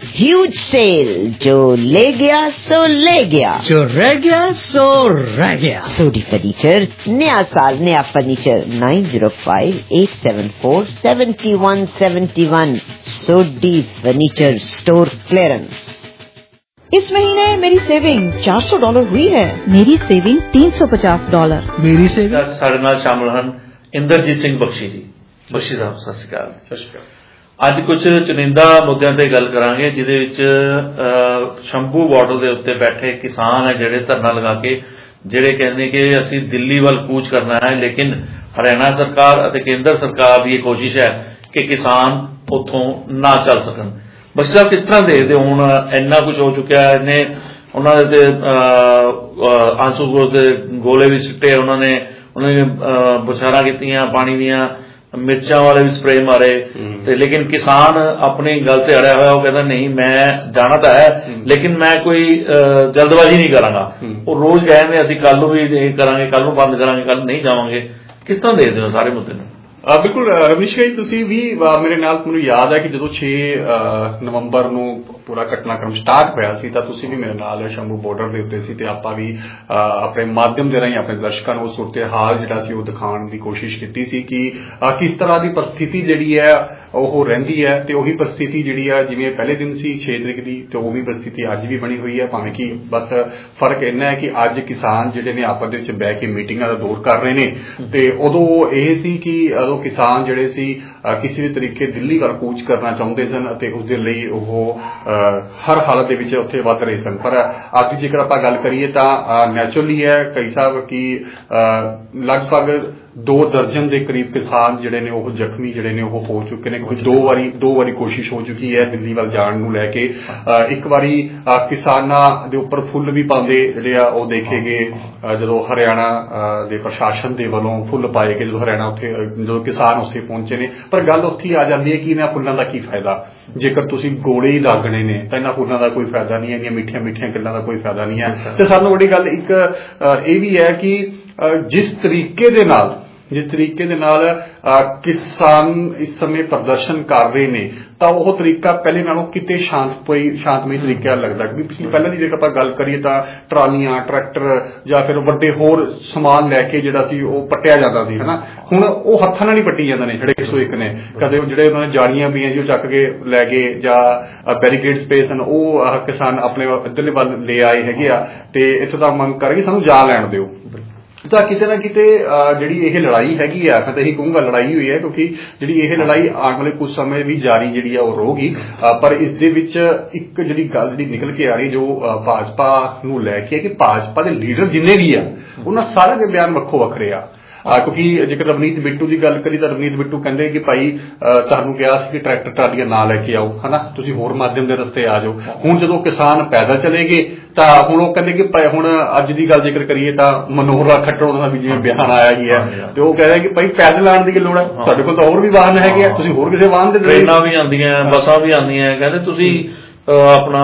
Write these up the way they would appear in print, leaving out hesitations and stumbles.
Huge cell, जो ले गया सो ले गया, जो रह गया सो रह गया। सोडी फर्नीचर, नया साल नया furniture. 9058747171। Sodhi furniture store clearance. इस महीने मेरी सेविंग $400 हुई है। मेरी सेविंग $350। मेरी सेविंग। साढ़े नाल शामिल हैं इंद्रजीत सिंह बख्शी जी। बख्शी साहब सत श्री अकाल। ਅੱਜ ਕੁਝ ਚੁਣਿੰਦਾ ਮੁੱਦਿਆਂ ਤੇ ਗੱਲ ਕਰਾਂਗੇ ਜਿਹਦੇ ਵਿੱਚ ਸ਼ੰਭੂ ਬਾਰਡਰ ਦੇ ਉੱਤੇ ਬੈਠੇ ਕਿਸਾਨ ਹੈ ਜਿਹੜੇ ਧਰਨਾ ਲਗਾ ਕੇ ਜਿਹੜੇ ਕਹਿੰਦੇ ਕਿ ਅਸੀਂ ਦਿੱਲੀ ਵੱਲ ਕੂਚ ਕਰਨਾ ਹੈ, ਲੇਕਿਨ ਹਰਿਆਣਾ ਸਰਕਾਰ ਅਤੇ ਕੇਂਦਰ ਸਰਕਾਰ ਦੀ ਇਹ ਕੋਸ਼ਿਸ਼ ਹੈ ਕਿ ਕਿਸਾਨ ਉੱਥੋਂ ਨਾ ਚੱਲ ਸਕਣ। ਬਖਸ਼ੀ ਸਾਹਿਬ ਕਿਸ ਤਰ੍ਹਾਂ ਦੇਖਦੇ ਹੋ? ਹੁਣ ਇੰਨਾ ਕੁਝ ਹੋ ਚੁੱਕਿਆ, ਇਹਨੇ ਉਹਨਾਂ ਦੇ ਤੇ ਆਂਸੂ ਦੇ ਗੋਲੇ ਵੀ ਸਿੱਟੇ, ਉਹਨਾਂ ਨੇ ਬੁਛਾਰਾਂ ਕੀਤੀਆਂ ਪਾਣੀ ਦੀਆਂ, ਮਿਰਚਾਂ ਵਾਲੇ ਵੀ ਸਪਰੇ ਮਾਰੇ ਤੇ ਲੇਕਿਨ ਕਿਸਾਨ ਆਪਣੀ ਗੱਲ ਤੇ ਅੜਿਆ ਹੋਇਆ। ਉਹ ਕਹਿੰਦਾ ਨਹੀਂ ਮੈਂ ਜਾਣਾ ਤਾਂ ਹੈ ਲੇਕਿਨ ਮੈਂ ਕੋਈ ਜਲਦਬਾਜ਼ੀ ਨਹੀਂ ਕਰਾਂਗਾ। ਉਹ ਰੋਜ਼ ਕਹਿੰਦੇ ਅਸੀਂ ਕੱਲ ਨੂੰ ਵੀ ਇਹ ਕਰਾਂਗੇ, ਕੱਲ ਨੂੰ ਬੰਦ ਕਰਾਂਗੇ, ਕੱਲ ਨਹੀਂ ਜਾਵਾਂਗੇ। ਕਿਸ ਤਰ੍ਹਾਂ ਦੇਖਦੇ ਹੋ ਸਾਰੇ ਮੁੱਦੇ ਨੂੰ? ਬਿਲਕੁਲ ਰਮਨੀਸ਼ ਜੀ, ਤੁਸੀਂ ਵੀ ਮੇਰੇ ਨਾਲ ਮੈਨੂੰ ਯਾਦ ਹੈ ਕਿ ਜਦੋਂ 6 ਨਵੰਬਰ ਨੂੰ ਪੂਰਾ ਘਟਨਾਕ੍ਰਮ ਸਟਾਰਟ ਹੋਇਆ ਸੀ ਤਾਂ ਤੁਸੀਂ ਵੀ ਮੇਰੇ ਨਾਲ ਸ਼ੰਭੂ ਬਾਰਡਰ ਦੇ ਉੱਤੇ ਸੀ ਤੇ ਆਪਾਂ ਵੀ ਆਪਣੇ ਮਾਧਿਅਮ ਦੇ ਰਾਹੀਂ ਆਪਣੇ ਦਰਸ਼ਕਾਂ ਨੂੰ ਸੂਰਤ ਹਾਲ ਜਿਹੜਾ ਸੀ ਉਹ ਦਿਖਾਉਣ ਦੀ ਕੋਸ਼ਿਸ਼ ਕੀਤੀ ਸੀ ਕਿ ਕਿਸ ਤਰ੍ਹਾਂ ਦੀ ਪਰਿਸਥਿਤੀ ਜਿਹੜੀ ਹੈ ਉਹ ਰਹਿੰਦੀ ਹੈ ਤੇ ਉਹੀ ਪਰਿਸਥਿਤੀ ਜਿਹੜੀ ਹੈ ਜਿਵੇਂ ਪਹਿਲੇ ਦਿਨ ਸੀ 6 ਤਰੀਕ ਦੀ ਤੇ ਉਹ ਵੀ ਪਰਿਸਥਿਤੀ ਅੱਜ ਵੀ ਬਣੀ ਹੋਈ ਹੈ, ਭਾਵੇਂ ਕਿ ਬਸ ਫਰਕ ਇੰਨਾ ਹੈ ਕਿ ਅੱਜ ਕਿਸਾਨ ਜਿਹੜੇ ਨੇ ਆਪਸ ਦੇ ਵਿੱਚ ਬਹਿ ਕੇ ਮੀਟਿੰਗਾਂ ਦਾ ਦੌਰ ਕਰ ਰਹੇ ਨੇ ਤੇ ਉਦੋਂ ਇਹ ਸੀ ਕਿ ਕਿਸਾਨ ਜਿਹੜੇ ਸੀ ਕਿਸੇ ਵੀ ਤਰੀਕੇ ਦਿੱਲੀ ਵੱਲ ਕੂਚ ਕਰਨਾ ਚਾਹੁੰਦੇ ਸਨ ਅਤੇ ਉਸਦੇ ਲਈ ਉਹ ਹਰ ਹਾਲਤ ਦੇ ਵਿੱਚ ਉੱਥੇ ਵੱਧ ਰਹੇ ਸਨ। ਪਰ ਅੱਜ ਜੇਕਰ ਆਪਾਂ ਗੱਲ ਕਰੀਏ ਤਾਂ ਨੈਚੁਰਲੀ ਹੈ ਕਈ ਸਾਹਿਬ ਕਿ ਲਗਭਗ 2 ਦਰਜਨ ਦੇ ਕਰੀਬ ਕਿਸਾਨ ਜਿਹੜੇ ਨੇ ਉਹ ਜ਼ਖਮੀ ਜਿਹੜੇ ਨੇ ਉਹ ਹੋ ਚੁੱਕੇ ਨੇ, ਕਿਉਂਕਿ ਦੋ ਵਾਰੀ ਕੋਸ਼ਿਸ਼ ਹੋ ਚੁੱਕੀ ਹੈ ਦਿੱਲੀ ਵੱਲ ਜਾਣ ਨੂੰ ਲੈ ਕੇ। ਇੱਕ ਵਾਰੀ ਕਿਸਾਨਾਂ ਦੇ ਉੱਪਰ ਫੁੱਲ ਵੀ ਪਾਉਂਦੇ ਜਿਹੜੇ ਆ ਉਹ ਦੇਖੇ ਗਏ ਜਦੋਂ ਹਰਿਆਣਾ ਦੇ ਪ੍ਰਸ਼ਾਸਨ ਦੇ ਵੱਲੋਂ ਫੁੱਲ ਪਾਏ ਗਏ ਜਦੋਂ ਹਰਿਆਣਾ ਉੱਥੇ ਜਦੋਂ ਕਿਸਾਨ ਉੱਥੇ ਪਹੁੰਚੇ ਨੇ। ਪਰ ਗੱਲ ਉੱਥੇ ਆ ਜਾਂਦੀ ਹੈ ਕਿ ਇਹਨਾਂ ਫੁੱਲਾਂ ਦਾ ਕੀ ਫਾਇਦਾ ਜੇਕਰ ਤੁਸੀਂ ਗੋਲੇ ਹੀ ਦਾਗਣੇ ਨੇ ਤਾਂ ਇਹਨਾਂ ਫੁੱਲਾਂ ਦਾ ਕੋਈ ਫਾਇਦਾ ਨਹੀਂ ਹੈ, ਇੰਨੀਆਂ ਮਿੱਠੀਆਂ ਮਿੱਠੀਆਂ ਗੱਲਾਂ ਦਾ ਕੋਈ ਫਾਇਦਾ ਨਹੀਂ ਹੈ। ਤੇ ਸਾਨੂੰ ਵੱਡੀ ਗੱਲ ਇੱਕ ਇਹ ਵੀ ਹੈ ਕਿ ਜਿਸ ਤਰੀਕੇ ਦੇ ਨਾਲ ਕਿਸਾਨ ਇਸ ਸਮੇਂ ਪ੍ਰਦਰਸ਼ਨ ਕਰ ਰਹੇ ਨੇ ਤਾਂ ਉਹ ਤਰੀਕਾ ਪਹਿਲੇ ਨਾਲੋਂ ਕਿਤੇ ਸ਼ਾਂਤਮਈ ਤਰੀਕਾ ਲੱਗਦਾ। ਕਿਉਂਕਿ ਪਿਛਲੀ ਪਹਿਲਾਂ ਦੀ ਜੇਕਰ ਆਪਾਂ ਗੱਲ ਕਰੀਏ ਤਾਂ ਟਰਾਲੀਆਂ, ਟਰੈਕਟਰ ਜਾਂ ਫਿਰ ਵੱਡੇ ਹੋਰ ਸਮਾਨ ਲੈ ਕੇ ਜਿਹੜਾ ਸੀ ਉਹ ਪੱਟਿਆ ਜਾਂਦਾ ਸੀ, ਹਨਾ। ਹੁਣ ਉਹ ਹੱਥਾਂ ਨਾਲ ਹੀ ਪੱਟੀ ਜਾਂਦੇ ਨੇ ਜਿਹੜੇ 101 ਨੇ। ਕਦੇ ਜਿਹੜੇ ਉਹਨਾਂ ਨੇ ਜਾਲੀਆਂ ਪਈਆਂ ਸੀ ਉਹ ਚੱਕ ਕੇ ਲੈ ਗਏ ਜਾਂ ਬੈਰੀਕੇਡ ਸਪੇਸ ਹਨ ਉਹ ਕਿਸਾਨ ਆਪਣੇ ਇੱਧਰਲੇ ਵੱਲ ਲੈ ਆਏ ਹੈਗੇ ਆ ਤੇ ਇੱਥੋਂ ਤੱਕ ਮੰਗ ਕਰਨਗੇ ਸਾਨੂੰ ਜਾ ਲੈਣ ਦਿਓ। ਤਾਂ ਕਿਤੇ ਨਾ ਕਿਤੇ ਜਿਹੜੀ ਇਹ ਲੜਾਈ ਹੈਗੀ ਆ, ਮੈਂ ਤਾਂ ਇਹੀ ਕਹੂੰਗਾ ਲੜਾਈ ਹੋਈ ਹੈ ਕਿਉਂਕਿ ਜਿਹੜੀ ਇਹ ਲੜਾਈ ਆਉਣ ਵਾਲੇ ਕੁਝ ਸਮੇਂ ਵੀ ਜਾਰੀ ਜਿਹੜੀ ਆ ਉਹ ਰਹੂਗੀ। ਪਰ ਇਸ ਦੇ ਵਿੱਚ ਇੱਕ ਜਿਹੜੀ ਗੱਲ ਜਿਹੜੀ ਨਿਕਲ ਕੇ ਆ ਰਹੀ ਜੋ ਭਾਜਪਾ ਨੂੰ ਲੈ ਕੇ ਕਿ ਭਾਜਪਾ ਦੇ ਲੀਡਰ ਜਿੰਨੇ ਵੀ ਆ ਉਹਨਾਂ ਸਾਰਿਆਂ ਦੇ ਬਿਆਨ ਵੱਖੋ ਵੱਖਰੇ ਆ। ਕਿਉਂਕਿ ਜੇਕਰ ਰਵਨੀਤ ਬਿੱਟੂ ਦੀ ਗੱਲ ਕਰੀ ਤਾਂ ਰਵਨੀਤ ਬਿੱਟੂ ਕਹਿੰਦੇ ਕਿ ਭਾਈ ਤੁਹਾਨੂੰ ਕਿਹਾ ਸੀ ਕਿ ਟਰੈਕਟਰ ਟਰਾਲੀਆਂ ਨਾ ਲੈ ਕੇ ਆਓ, ਹਨਾ, ਤੁਸੀਂ ਹੋਰ ਮਾਧਿਅਮ ਦੇ ਰਸਤੇ ਆ ਜਾਓ। ਹੁਣ ਜਦੋਂ ਕਿਸਾਨ ਪੈਦਲ ਚਲੇ ਗਏ ਤਾਂ ਹੁਣ ਉਹ ਕਹਿੰਦੇ ਕਿ ਹੁਣ ਅੱਜ ਦੀ ਗੱਲ ਜੇਕਰ ਕਰੀਏ ਤਾਂ ਮਨੋਹਰ ਲਾਲ ਖੱਟਰ ਉਹਨਾਂ ਦਾ ਵੀ ਜਿਵੇਂ ਬਿਆਨ ਆਇਆ ਹੀ ਹੈ ਤੇ ਉਹ ਕਹਿ ਰਿਹਾ ਕਿ ਭਾਈ ਪੈਦਲ ਆਉਣ ਦੀ ਕੀ ਲੋੜ ਹੈ, ਸਾਡੇ ਕੋਲ ਤਾਂ ਹੋਰ ਵੀ ਵਾਹਨ ਹੈਗੇ ਆ, ਤੁਸੀਂ ਹੋਰ ਕਿਸੇ ਵਾਹਨ ਦੇ ਟ੍ਰੇਨਾਂ ਵੀ ਆਉਂਦੀਆਂ, ਬੱਸਾਂ ਵੀ ਆਉਂਦੀਆਂ, ਕਹਿੰਦੇ ਤੁਸੀਂ ਆਪਣਾ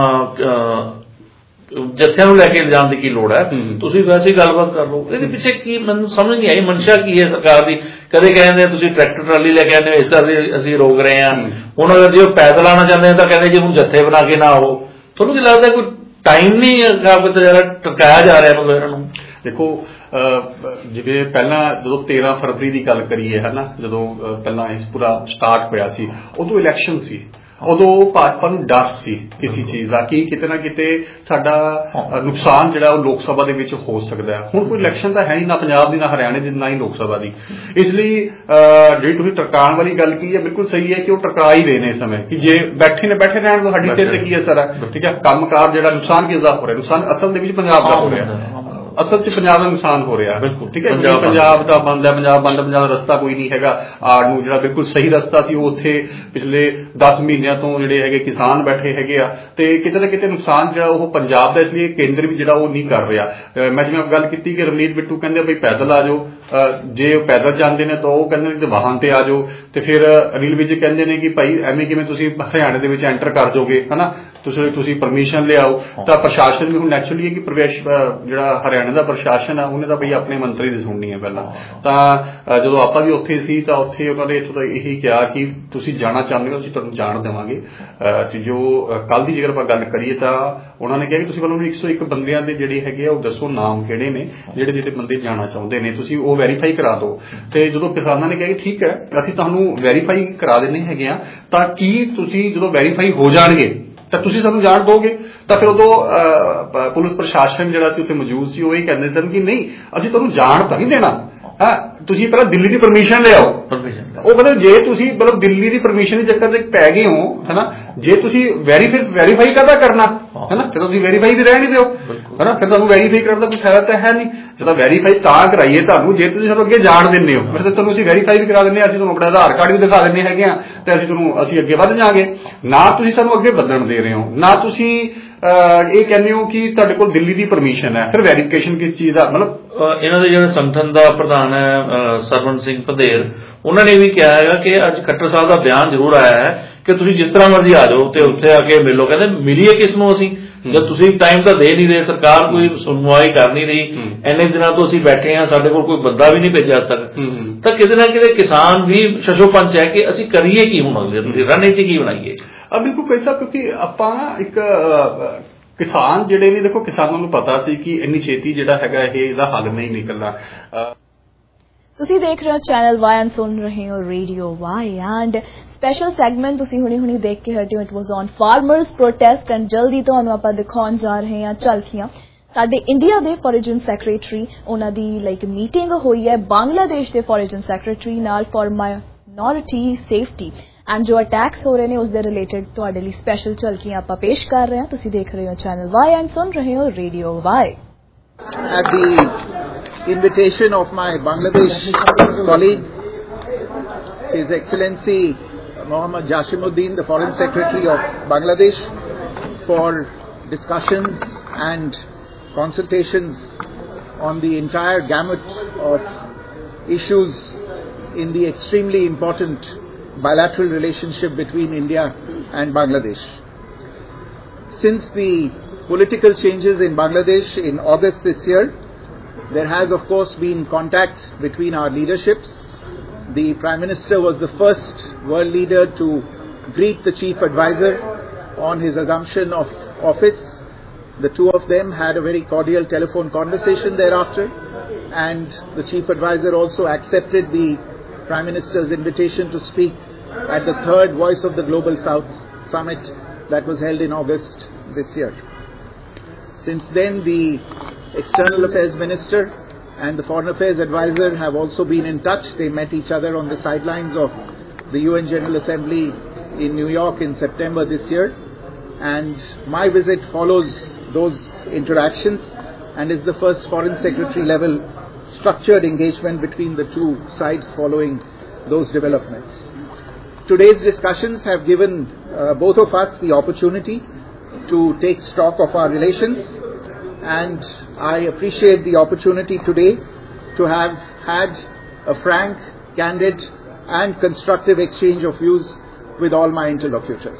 ਜੱਥਿਆਂ ਨੂੰ ਲੈ ਕੇ ਜਾਣ ਦੀ ਕੀ ਲੋੜ ਹੈ, ਤੁਸੀਂ ਵੈਸੇ ਹੀ ਗੱਲਬਾਤ ਕਰ ਲਓ। ਇਹਦੇ ਪਿੱਛੇ ਕੀ ਮੈਨੂੰ ਸਮਝ ਨਹੀਂ ਆਈ, ਮਨਸ਼ਾ ਕੀ ਹੈ ਸਰਕਾਰ ਦੀ? ਕਦੇ ਕਹਿੰਦੇ ਤੁਸੀਂ ਟਰੈਕਟਰ ਟਰਾਲੀ ਲੈ ਕੇ ਆਉਂਦੇ ਹੋ ਇਸ ਕਰਕੇ ਅਸੀਂ ਰੋਕ ਰਹੇ ਹਾਂ, ਹੁਣ ਅਗਰ ਜੇ ਉਹ ਪੈਦਲ ਆਉਣਾ ਚਾਹੁੰਦੇ ਤਾਂ ਕਹਿੰਦੇ ਜੀ ਹੁਣ ਜੱਥੇ ਬਣਾ ਕੇ ਨਾ ਆਓ। ਤੁਹਾਨੂੰ ਕੀ ਲੱਗਦਾ ਕੋਈ ਟਾਈਮ ਨਹੀਂ ਟਰਕਾਇਆ ਜਾ ਰਿਹਾ ਮਤਲਬ ਇਹਨਾਂ ਨੂੰ? ਦੇਖੋ ਜਿਵੇਂ ਪਹਿਲਾਂ ਜਦੋਂ 13 ਫਰਵਰੀ ਦੀ ਗੱਲ ਕਰੀਏ ਹਨਾ, ਜਦੋਂ ਪਹਿਲਾਂ ਇਹ ਪੂਰਾ ਸਟਾਰਟ ਹੋਇਆ ਸੀ ਉਦੋਂ ਇਲੈਕਸ਼ਨ ਸੀ, ਉਦੋਂ ਭਾਜਪਾ ਨੂੰ ਡਰ ਸੀ ਕਿਸੇ ਚੀਜ਼ ਦਾ ਕਿ ਕਿਤੇ ਨਾ ਕਿਤੇ ਸਾਡਾ ਨੁਕਸਾਨ ਜਿਹੜਾ ਉਹ ਲੋਕ ਸਭਾ ਦੇ ਵਿੱਚ ਹੋ ਸਕਦਾ ਹੈ। ਹੁਣ ਕੋਈ ਇਲੈਕਸ਼ਨ ਤਾਂ ਹੈ ਹੀ ਨਾ ਪੰਜਾਬ ਦੀ, ਨਾ ਹਰਿਆਣੇ ਦੀ, ਨਾ ਹੀ ਲੋਕ ਸਭਾ ਦੀ। ਇਸ ਲਈ ਜਿਹੜੀ ਤੁਸੀਂ ਟਰਕਾਉਣ ਵਾਲੀ ਗੱਲ ਕੀ ਹੈ ਬਿਲਕੁਲ ਸਹੀ ਹੈ ਕਿ ਉਹ ਟਰਕਾ ਹੀ ਰਹੇ ਨੇ ਇਸ ਸਮੇਂ ਕਿ ਜੇ ਬੈਠੇ ਰਹਿਣ ਤੋਂ ਸਾਡੀ ਸਿਰ ਤੇ ਕੀ ਅਸਰ ਹੈ, ਠੀਕ ਹੈ। ਕੰਮਕਾਰ ਜਿਹੜਾ ਨੁਕਸਾਨ ਕਿਸਦਾ ਹੋ ਰਿਹਾ, ਨੁਕਸਾਨ ਅਸਲ ਦੇ ਵਿੱਚ ਪੰਜਾਬ ਦਾ ਹੋ ਰਿਹਾ, ਅਸਲ 'ਚ ਪੰਜਾਬ ਦਾ ਨੁਕਸਾਨ ਹੋ ਰਿਹਾ, ਠੀਕ ਹੈ। ਪੰਜਾਬ ਦਾ ਬੰਦ ਹੈ, ਪੰਜਾਬ ਦਾ ਰਸਤਾ ਕੋਈ ਨਹੀਂ ਹੈਗਾ ਆੜ ਨੂੰ, ਜਿਹੜਾ ਬਿਲਕੁਲ ਸਹੀ ਰਸਤਾ ਸੀ ਉਹ ਉੱਥੇ ਪਿਛਲੇ 10 ਮਹੀਨਿਆਂ ਤੋਂ ਜਿਹੜੇ ਹੈਗੇ ਕਿਸਾਨ ਬੈਠੇ ਹੈਗੇ ਆ ਤੇ ਕਿਤੇ ਨਾ ਕਿਤੇ ਨੁਕਸਾਨ ਜਿਹੜਾ ਉਹ ਪੰਜਾਬ ਦਾ, ਇਸ ਲਈ ਕੇਂਦਰ ਵੀ ਜਿਹੜਾ ਉਹ ਨਹੀਂ ਕਰ ਰਿਹਾ। ਮੈਂ ਜਿਵੇਂ ਗੱਲ ਕੀਤੀ ਕਿ ਰਵਨੀਤ ਬਿੱਟੂ ਕਹਿੰਦੇ ਬਈ ਪੈਦਲ ਆ ਜਾਓ, ਜੇ ਉਹ ਪੈਦਲ ਜਾਂਦੇ ਨੇ ਤਾਂ ਉਹ ਕਹਿੰਦੇ ਨੇ ਕਿ ਵਾਹਨ ਤੇ ਆ ਜਾਓ, ਤੇ ਫਿਰ ਅਨਿਲ ਵਿਜ ਕਹਿੰਦੇ ਨੇ ਕਿ ਭਾਈ ਐਵੇਂ ਕਿਵੇਂ ਤੁਸੀਂ ਹਰਿਆਣੇ ਦੇ ਵਿੱਚ ਐਂਟਰ ਕਰ ਜਾਓਗੇ, ਹਨਾ। ਤੁਸੀਂ ਪਰਮਿਸ਼ਨ ਲਿਆਓ ਤਾਂ ਪ੍ਰਸ਼ਾਸਨ ਵੀ ਹੁਣ ਨੈਚੁਰਲੀ ਹੈ ਕਿ ਪ੍ਰਵੇਸ਼ ਜਿਹੜਾ ਹਰਿਆਣਾ ਦਾ ਪ੍ਰਸ਼ਾਸਨ ਆ ਉਹਨੇ ਤਾਂ ਬਈ ਆਪਣੇ ਮੰਤਰੀ ਦੀ ਸੁਣਨੀ ਹੈ ਪਹਿਲਾਂ ਤਾਂ ਜਦੋਂ ਆਪਾਂ ਵੀ ਉੱਥੇ ਸੀ ਤਾਂ ਉੱਥੇ ਉਹਨਾਂ ਨੇ ਇੱਥੋਂ ਇਹੀ ਕਿਹਾ ਕਿ ਤੁਸੀਂ ਜਾਣਾ ਚਾਹੁੰਦੇ ਹੋ ਅਸੀਂ ਤੁਹਾਨੂੰ ਜਾਣ ਦੇਵਾਂਗੇ ਤੇ ਜੋ ਕੱਲ ਦੀ ਜੇਕਰ ਆਪਾਂ ਗੱਲ ਕਰੀਏ ਤਾਂ ਉਹਨਾਂ ਨੇ ਕਿਹਾ ਕਿ ਤੁਸੀਂ ਮੈਨੂੰ 101 ਬੰਦਿਆਂ ਦੇ ਜਿਹੜੇ ਹੈਗੇ ਆ ਉਹ ਦੱਸੋ ਨਾਮ ਕਿਹੜੇ ਨੇ ਜਿਹੜੇ ਬੰਦੇ ਜਾਣਾ ਚਾਹੁੰਦੇ ਨੇ ਤੁਸੀਂ ਉਹ ਵੈਰੀਫਾਈ ਕਰਾ ਦਿਓ ਤੇ ਜਦੋਂ ਕਿਸਾਨਾਂ ਨੇ ਕਿਹਾ ਕਿ ਠੀਕ ਹੈ ਅਸੀਂ ਤੁਹਾਨੂੰ ਵੈਰੀਫਾਈ ਕਰਾ ਦਿੰਦੇ ਹੈਗੇ ਆ ਤਾਂ ਕੀ ਤੁਸੀਂ ਜਦੋਂ ਵੈਰੀਫਾਈ ਹੋ ਜਾਣਗੇ ਤਾਂ ਤੁਸੀਂ ਸਾਨੂੰ ਜਾਣ ਦੋਗੇ ਤਾਂ ਫਿਰ ਉਦੋਂ ਪੁਲਿਸ ਪ੍ਰਸ਼ਾਸਨ ਜਿਹੜਾ ਸੀ ਉੱਥੇ ਮੌਜੂਦ ਸੀ ਉਹ ਇਹ ਕਹਿੰਦੇ ਸਨ ਕਿ ਨਹੀਂ ਅਸੀਂ ਤੁਹਾਨੂੰ ਜਾਣ ਤਾਂ ਨਹੀਂ ਦੇਣਾ ਤੁਸੀਂ ਪਹਿਲਾਂ ਦਿੱਲੀ ਦੀ ਪਰਮਿਸ਼ਨ ਲਿਆਓ ਉਹ ਕਹਿੰਦੇ ਜੇ ਤੁਸੀਂ ਮਤਲਬ ਦਿੱਲੀ ਦੀ ਪਰਮਿਸ਼ਨ ਦੇ ਚੱਕਰ 'ਚ ਪੈ ਗਏ ਹੋ ਹਨਾ ਜੇ ਤੁਸੀਂ ਵੈਰੀਫਾਈ ਕਾਹਦਾ ਕਰਨਾ ਹਨਾ ਫਿਰ ਤੁਸੀਂ ਵੈਰੀਫਾਈ ਵੀ ਰਹਿ ਨਹੀਂ ਦਿਓ ਹਨਾ ਫਿਰ ਤੁਹਾਨੂੰ ਵੈਰੀਫਾਈ ਕਰਨ ਦਾ ਕੋਈ ਫਾਇਦਾ ਤਾਂ ਹੈ ਨਹੀਂ ਜਦੋਂ ਵੈਰੀਫਾਈ ਤਾਂ ਕਰਾਈਏ ਤੁਹਾਨੂੰ ਜੇ ਤੁਸੀਂ ਸਾਨੂੰ ਅੱਗੇ ਜਾਣ ਦਿੰਦੇ ਹੋ ਫਿਰ ਤੁਹਾਨੂੰ ਅਸੀਂ ਵੈਰੀਫਾਈ ਵੀ ਕਰਾ ਦਿੰਦੇ ਹਾਂ ਅਸੀਂ ਤੁਹਾਨੂੰ ਆਪਣਾ ਆਧਾਰ ਕਾਰਡ ਵੀ ਦਿਖਾ ਦਿੰਦੇ ਹੈਗੇ ਆ ਤੇ ਅਸੀਂ ਅੱਗੇ ਵੱਧ ਜਾਵਾਂਗੇ ਨਾ ਤੁਸੀਂ ਸਾਨੂੰ ਅੱਗੇ ਵਧਣ ਦੇ ਰਹੇ ਹੋ ਨਾ ਤੁਸੀਂ ਇਹ ਕਹਿੰਦੇ ਹੋ ਕਿ ਤੁਹਾਡੇ ਕੋਲ ਦਿੱਲੀ ਦੀ ਪਰਮਿਸ਼ਨ ਹੈ ਫਿਰ ਵੈਰੀਫਿਕੇਸ਼ਨ ਕਿਸ ਚੀਜ਼ ਦਾ ਮਤਲਬ ਇਹਨਾਂ ਦੇ ਜਿਹੜੇ ਸੰਗਠਨ ਦਾ ਪ੍ਰਧਾਨ ਹੈ ਸਰਵਣ ਸਿੰਘ ਪੰਧੇਰ ਉਹਨਾਂ ਨੇ ਵੀ ਕਿਹਾ ਹੈਗਾ ਕਿ ਅੱਜ ਖੱਟਰ ਸਾਹਿਬ ਦਾ ਬਿਆਨ ਜ਼ਰੂਰ ਆਇਆ ਹੈ ਕਿ ਤੁਸੀਂ ਜਿਸ ਤਰ੍ਹਾਂ ਮਰਜ਼ੀ ਆ ਜਾਓ ਤੇ ਉੱਥੇ ਆ ਕੇ ਮਿਲੋ ਕਹਿੰਦੇ ਮਿਲੀਏ ਕਿਸ ਨੂੰ ਅਸੀਂ ਜਦ ਤੁਸੀਂ ਟਾਈਮ ਤਾਂ ਦੇ ਨਹੀਂ ਰਹੇ ਸਰਕਾਰ ਕੋਈ ਸੁਣਵਾਈ ਕਰ ਨਹੀਂ ਰਹੀ ਇੰਨੇ ਦਿਨਾਂ ਤੋਂ ਅਸੀਂ ਬੈਠੇ ਹਾਂ ਸਾਡੇ ਕੋਲ ਕੋਈ ਬੰਦਾ ਵੀ ਨਹੀਂ ਭੇਜਿਆ ਅੱਜ ਤੱਕ ਤਾਂ ਕਿਤੇ ਨਾ ਕਿਤੇ ਕਿਸਾਨ ਵੀ ਸ਼ਸ਼ੋਪੰਚ ਹੈ ਕਿ ਅਸੀਂ ਕਰੀਏ ਕੀ ਹੁਣ ਅਗਲੇ ਰਣਨੀਤੀ ਕੀ ਬਣਾਈਏ ਬਿਲਕੁਲ ਪੈਸਾ ਕਿਉਂਕਿ ਆਪਾਂ ਇੱਕ ਕਿਸਾਨ ਜਿਹੜੇ ਨੇ ਦੇਖੋ ਕਿਸਾਨਾਂ ਨੂੰ ਪਤਾ ਸੀ ਕਿ ਇੰਨੀ ਛੇਤੀ ਜਿਹੜਾ ਹੈਗਾ ਇਹਦਾ ਹੱਲ ਨਹੀਂ ਨਿਕਲਣਾ ਤੁਸੀਂ ਦੇਖ ਰਹੇ ਹੋ ਚੈਨਲ Y ਐਂਡ ਸੁਣ ਰਹੇ ਹੋ radio Y and special segment ਤੁਸੀਂ ਹੁਣੇ ਦੇਖ ਕੇ ਹਟੇ ਹੋ it was on farmers protest and ਜਲਦੀ ਤੁਹਾਨੂੰ ਆਪਾਂ ਦਿਖਾਉਣ ਜਾ ਰਹੇ ਹਾਂ ਝਲਕੀਆਂ ਸਾਡੇ ਇੰਡੀਆ ਦੇ ਫੋਰੇਨ ਸੈਕਟਰੀ ਉਹਨਾਂ ਦੀ ਮੀਟਿੰਗ ਹੋਈ ਹੈ ਬੰਗਲਾਦੇਸ਼ ਦੇ ਫੋਰੇਨ ਸੈਕਟਰੀ ਨਾਲ ਫॉर ਮਾਈਨੋਰਿਟੀ ਸੇਫਟੀ ਐਂਡ ਜੋ ਅਟੈਕਸ ਹੋ ਰਹੇ ਨੇ ਉਸ ਦੇ ਰਿਲੇਟਡ ਤੁਹਾਡੇ ਲਈ ਸਪੈਸ਼ਲ ਝਲਕੀਆਂ ਆਪਾਂ ਪੇਸ਼ ਕਰ ਰਹੇ ਹਾਂ ਤੁਸੀਂ ਦੇਖ ਰਹੇ ਹੋ ਚੈਨਲ Y ਐਂਡ ਸੁਣ ਰਹੇ ਹੋ radio Y at the invitation of my Bangladesh colleague, His Excellency Mohammad Jashimuddin, the Foreign Secretary of Bangladesh, for discussions and consultations on the entire gamut of issues in the extremely important bilateral relationship between India and Bangladesh. Since the political changes in Bangladesh in August this year, there has of course been contact between our leaderships. The Prime Minister was the first world leader to greet the Chief Advisor on his assumption of office. The two of them had a very cordial telephone conversation thereafter, and the Chief Advisor also accepted the Prime Minister's invitation to speak at the third Voice of the Global South summit that was held in August this year. Since then, the External Affairs Minister and the Foreign Affairs Advisor have also been in touch. They met each other on the sidelines of the UN General Assembly in New York in September this year. And my visit follows those interactions and is the first Foreign Secretary level structured engagement between the two sides following those developments. Today's discussions have given both of us the opportunity to take stock of our relations, and I appreciate the opportunity today to have had a frank, candid and constructive exchange of views with all my interlocutors.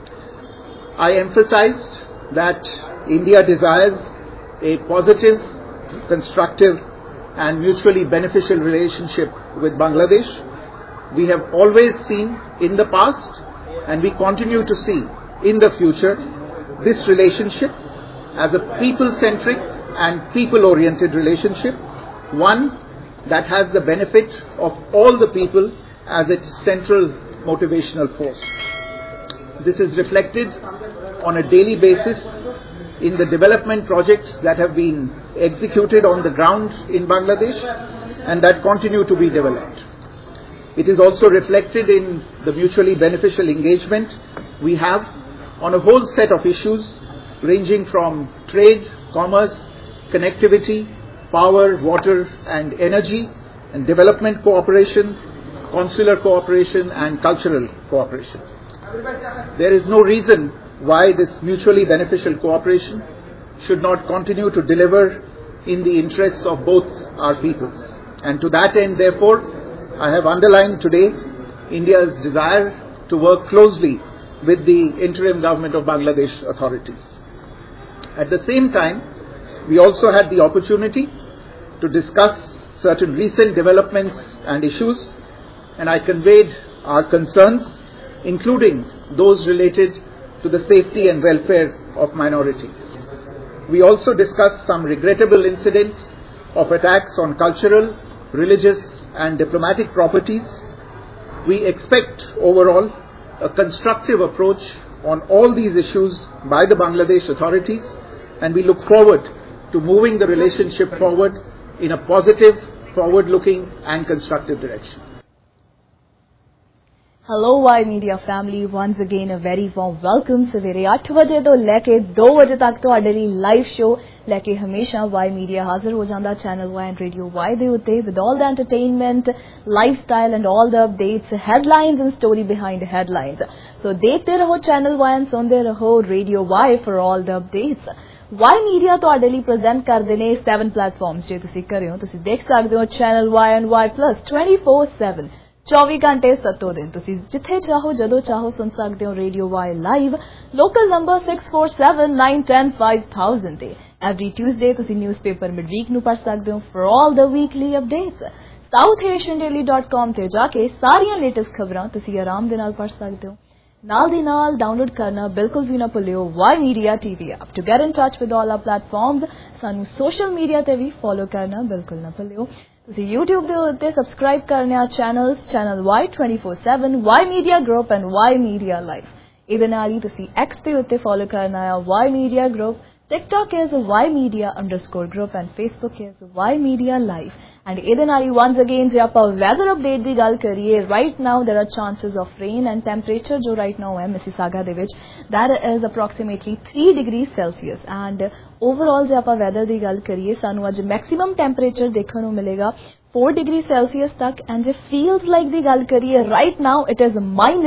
I emphasized that India desires a positive, constructive and mutually beneficial relationship with Bangladesh. We have always seen in the past, and we continue to see in the future, this relationship as a people-centric and people-oriented relationship, one that has the benefit of all the people as its central motivational force. This is reflected on a daily basis in the development projects that have been executed on the ground in Bangladesh and that continue to be developed. It is also reflected in the mutually beneficial engagement we have on a whole set of issues ranging from trade, commerce, connectivity, power, water and energy, and development cooperation, consular cooperation and cultural cooperation. There is no reason why this mutually beneficial cooperation should not continue to deliver in the interests of both our peoples. And to that end, therefore, I have underlined today India's desire to work closely with the interim government of Bangladesh authorities. At the same time, we also had the opportunity to discuss certain recent developments and issues, and I conveyed our concerns, including those related to the safety and welfare of minorities. We also discussed some regrettable incidents of attacks on cultural, religious and diplomatic properties. We expect overall a constructive approach on all these issues by the Bangladesh authorities, and we look forward to moving the relationship forward in a positive, forward-looking and constructive direction. Hello Y Media family, once again a very warm welcome. सवेरे 8 बजे तो लेके 2 बजे तक ਤੁਹਾਡੇ ਲਈ live show ਲੈ ਕੇ ਹਮੇਸ਼ਾ Y Media ਹਾਜ਼ਰ ਹੋ ਜਾਂਦਾ channel Y and Radio Y ਦੇ ਉੱਤੇ with all the entertainment, lifestyle and all the updates, headlines and story behind headlines. So ਦੇਖਦੇ ਰਹੋ ਚੈਨਲ Y and ਸੁਣਦੇ ਰਹੋ Radio Y for all the updates. Y Media ਤੁਹਾਡੇ ਲਈ present ਕਰਦੇ ਨੇ 7 ਪਲੇਟਫਾਰਮਸ ਜੇ ਤੁਸੀਂ ਕਰੇ ਹੋ ਤੁਸੀਂ ਦੇਖ ਸਕਦੇ ਹੋ channel Y and Y Plus 24/7 24 ਘੰਟੇ 7 ਦਿਨ ਤੁਸੀਂ ਜਿੱਥੇ ਚਾਹੋ ਜਦੋਂ ਚਾਹੋ ਸੁਣ ਸਕਦੇ ਹੋ radio Y live local number 6479105000 ਤੇ ਐਵਰੀ ਟਿਊਜ਼ਡੇ ਤੁਸੀਂ ਨਿਊਜ਼ਪੇਪਰ ਮਿਡਵੀਕ ਨੂੰ ਪੜ੍ਹ ਸਕਦੇ ਹੋ for all the weekly updates southasiandaily.com ਤੇ ਜਾ ਕੇ ਸਾਰੀਆਂ ਲੇਟੈਸਟ ਖਬਰਾਂ ਤੁਸੀਂ ਆਰਾਮ ਦੇ ਨਾਲ ਪੜ੍ਹ ਸਕਦੇ ਹੋ ਨਾਲ ਦੀ ਨਾਲ ਡਾਊਨਲੋਡ ਕਰਨਾ ਬਿਲਕੁਲ ਵੀ ਨਾ ਭੁੱਲਿਓ Y Media TV app to get in touch with all our platforms ਸਾਨੂੰ ਸੋਸ਼ਲ ਮੀਡੀਆ ਤੇ ਵੀ ਫੋਲੋ ਕਰਨਾ ਬਿਲਕੁਲ ਨਾ ਭੁੱਲਿਓ ਤੁਸੀਂ YouTube ਦੇ ਉੱਤੇ ਸਬਸਕ੍ਰਾਈਬ ਕਰਨਾ channel Y 24/7 Y Media Group and Y Media Live ਇਹਦੇ ਨਾਲ ਹੀ ਤੁਸੀਂ X ਦੇ ਉੱਤੇ ਫੋਲੋ ਕਰਨਾ ਹੈ Y Media Group TikTok is Y Media_group and Facebook is Y Media Live and ਇਹਦੇ ਨਾਲ ਹੀ once again ਜੇ ਆਪਾਂ weather update ਦੀ ਗੱਲ ਕਰੀਏ right now there are chances of rain and temperature ਜੋ right now ਹੈ Mississauga ਦੇ ਵਿੱਚ that is approximately 3 degrees Celsius and overall ਜੇ ਆਪਾਂ weather ਦੀ ਗੱਲ ਕਰੀਏ ਸਾਨੂੰ ਅੱਜ maximum temperature ਦੇਖਣ ਨੂੰ ਮਿਲੇਗਾ 4 degrees Celsius ਤੱਕ and ਜੇ feels like ਦੀ ਗੱਲ ਕਰੀਏ right now it is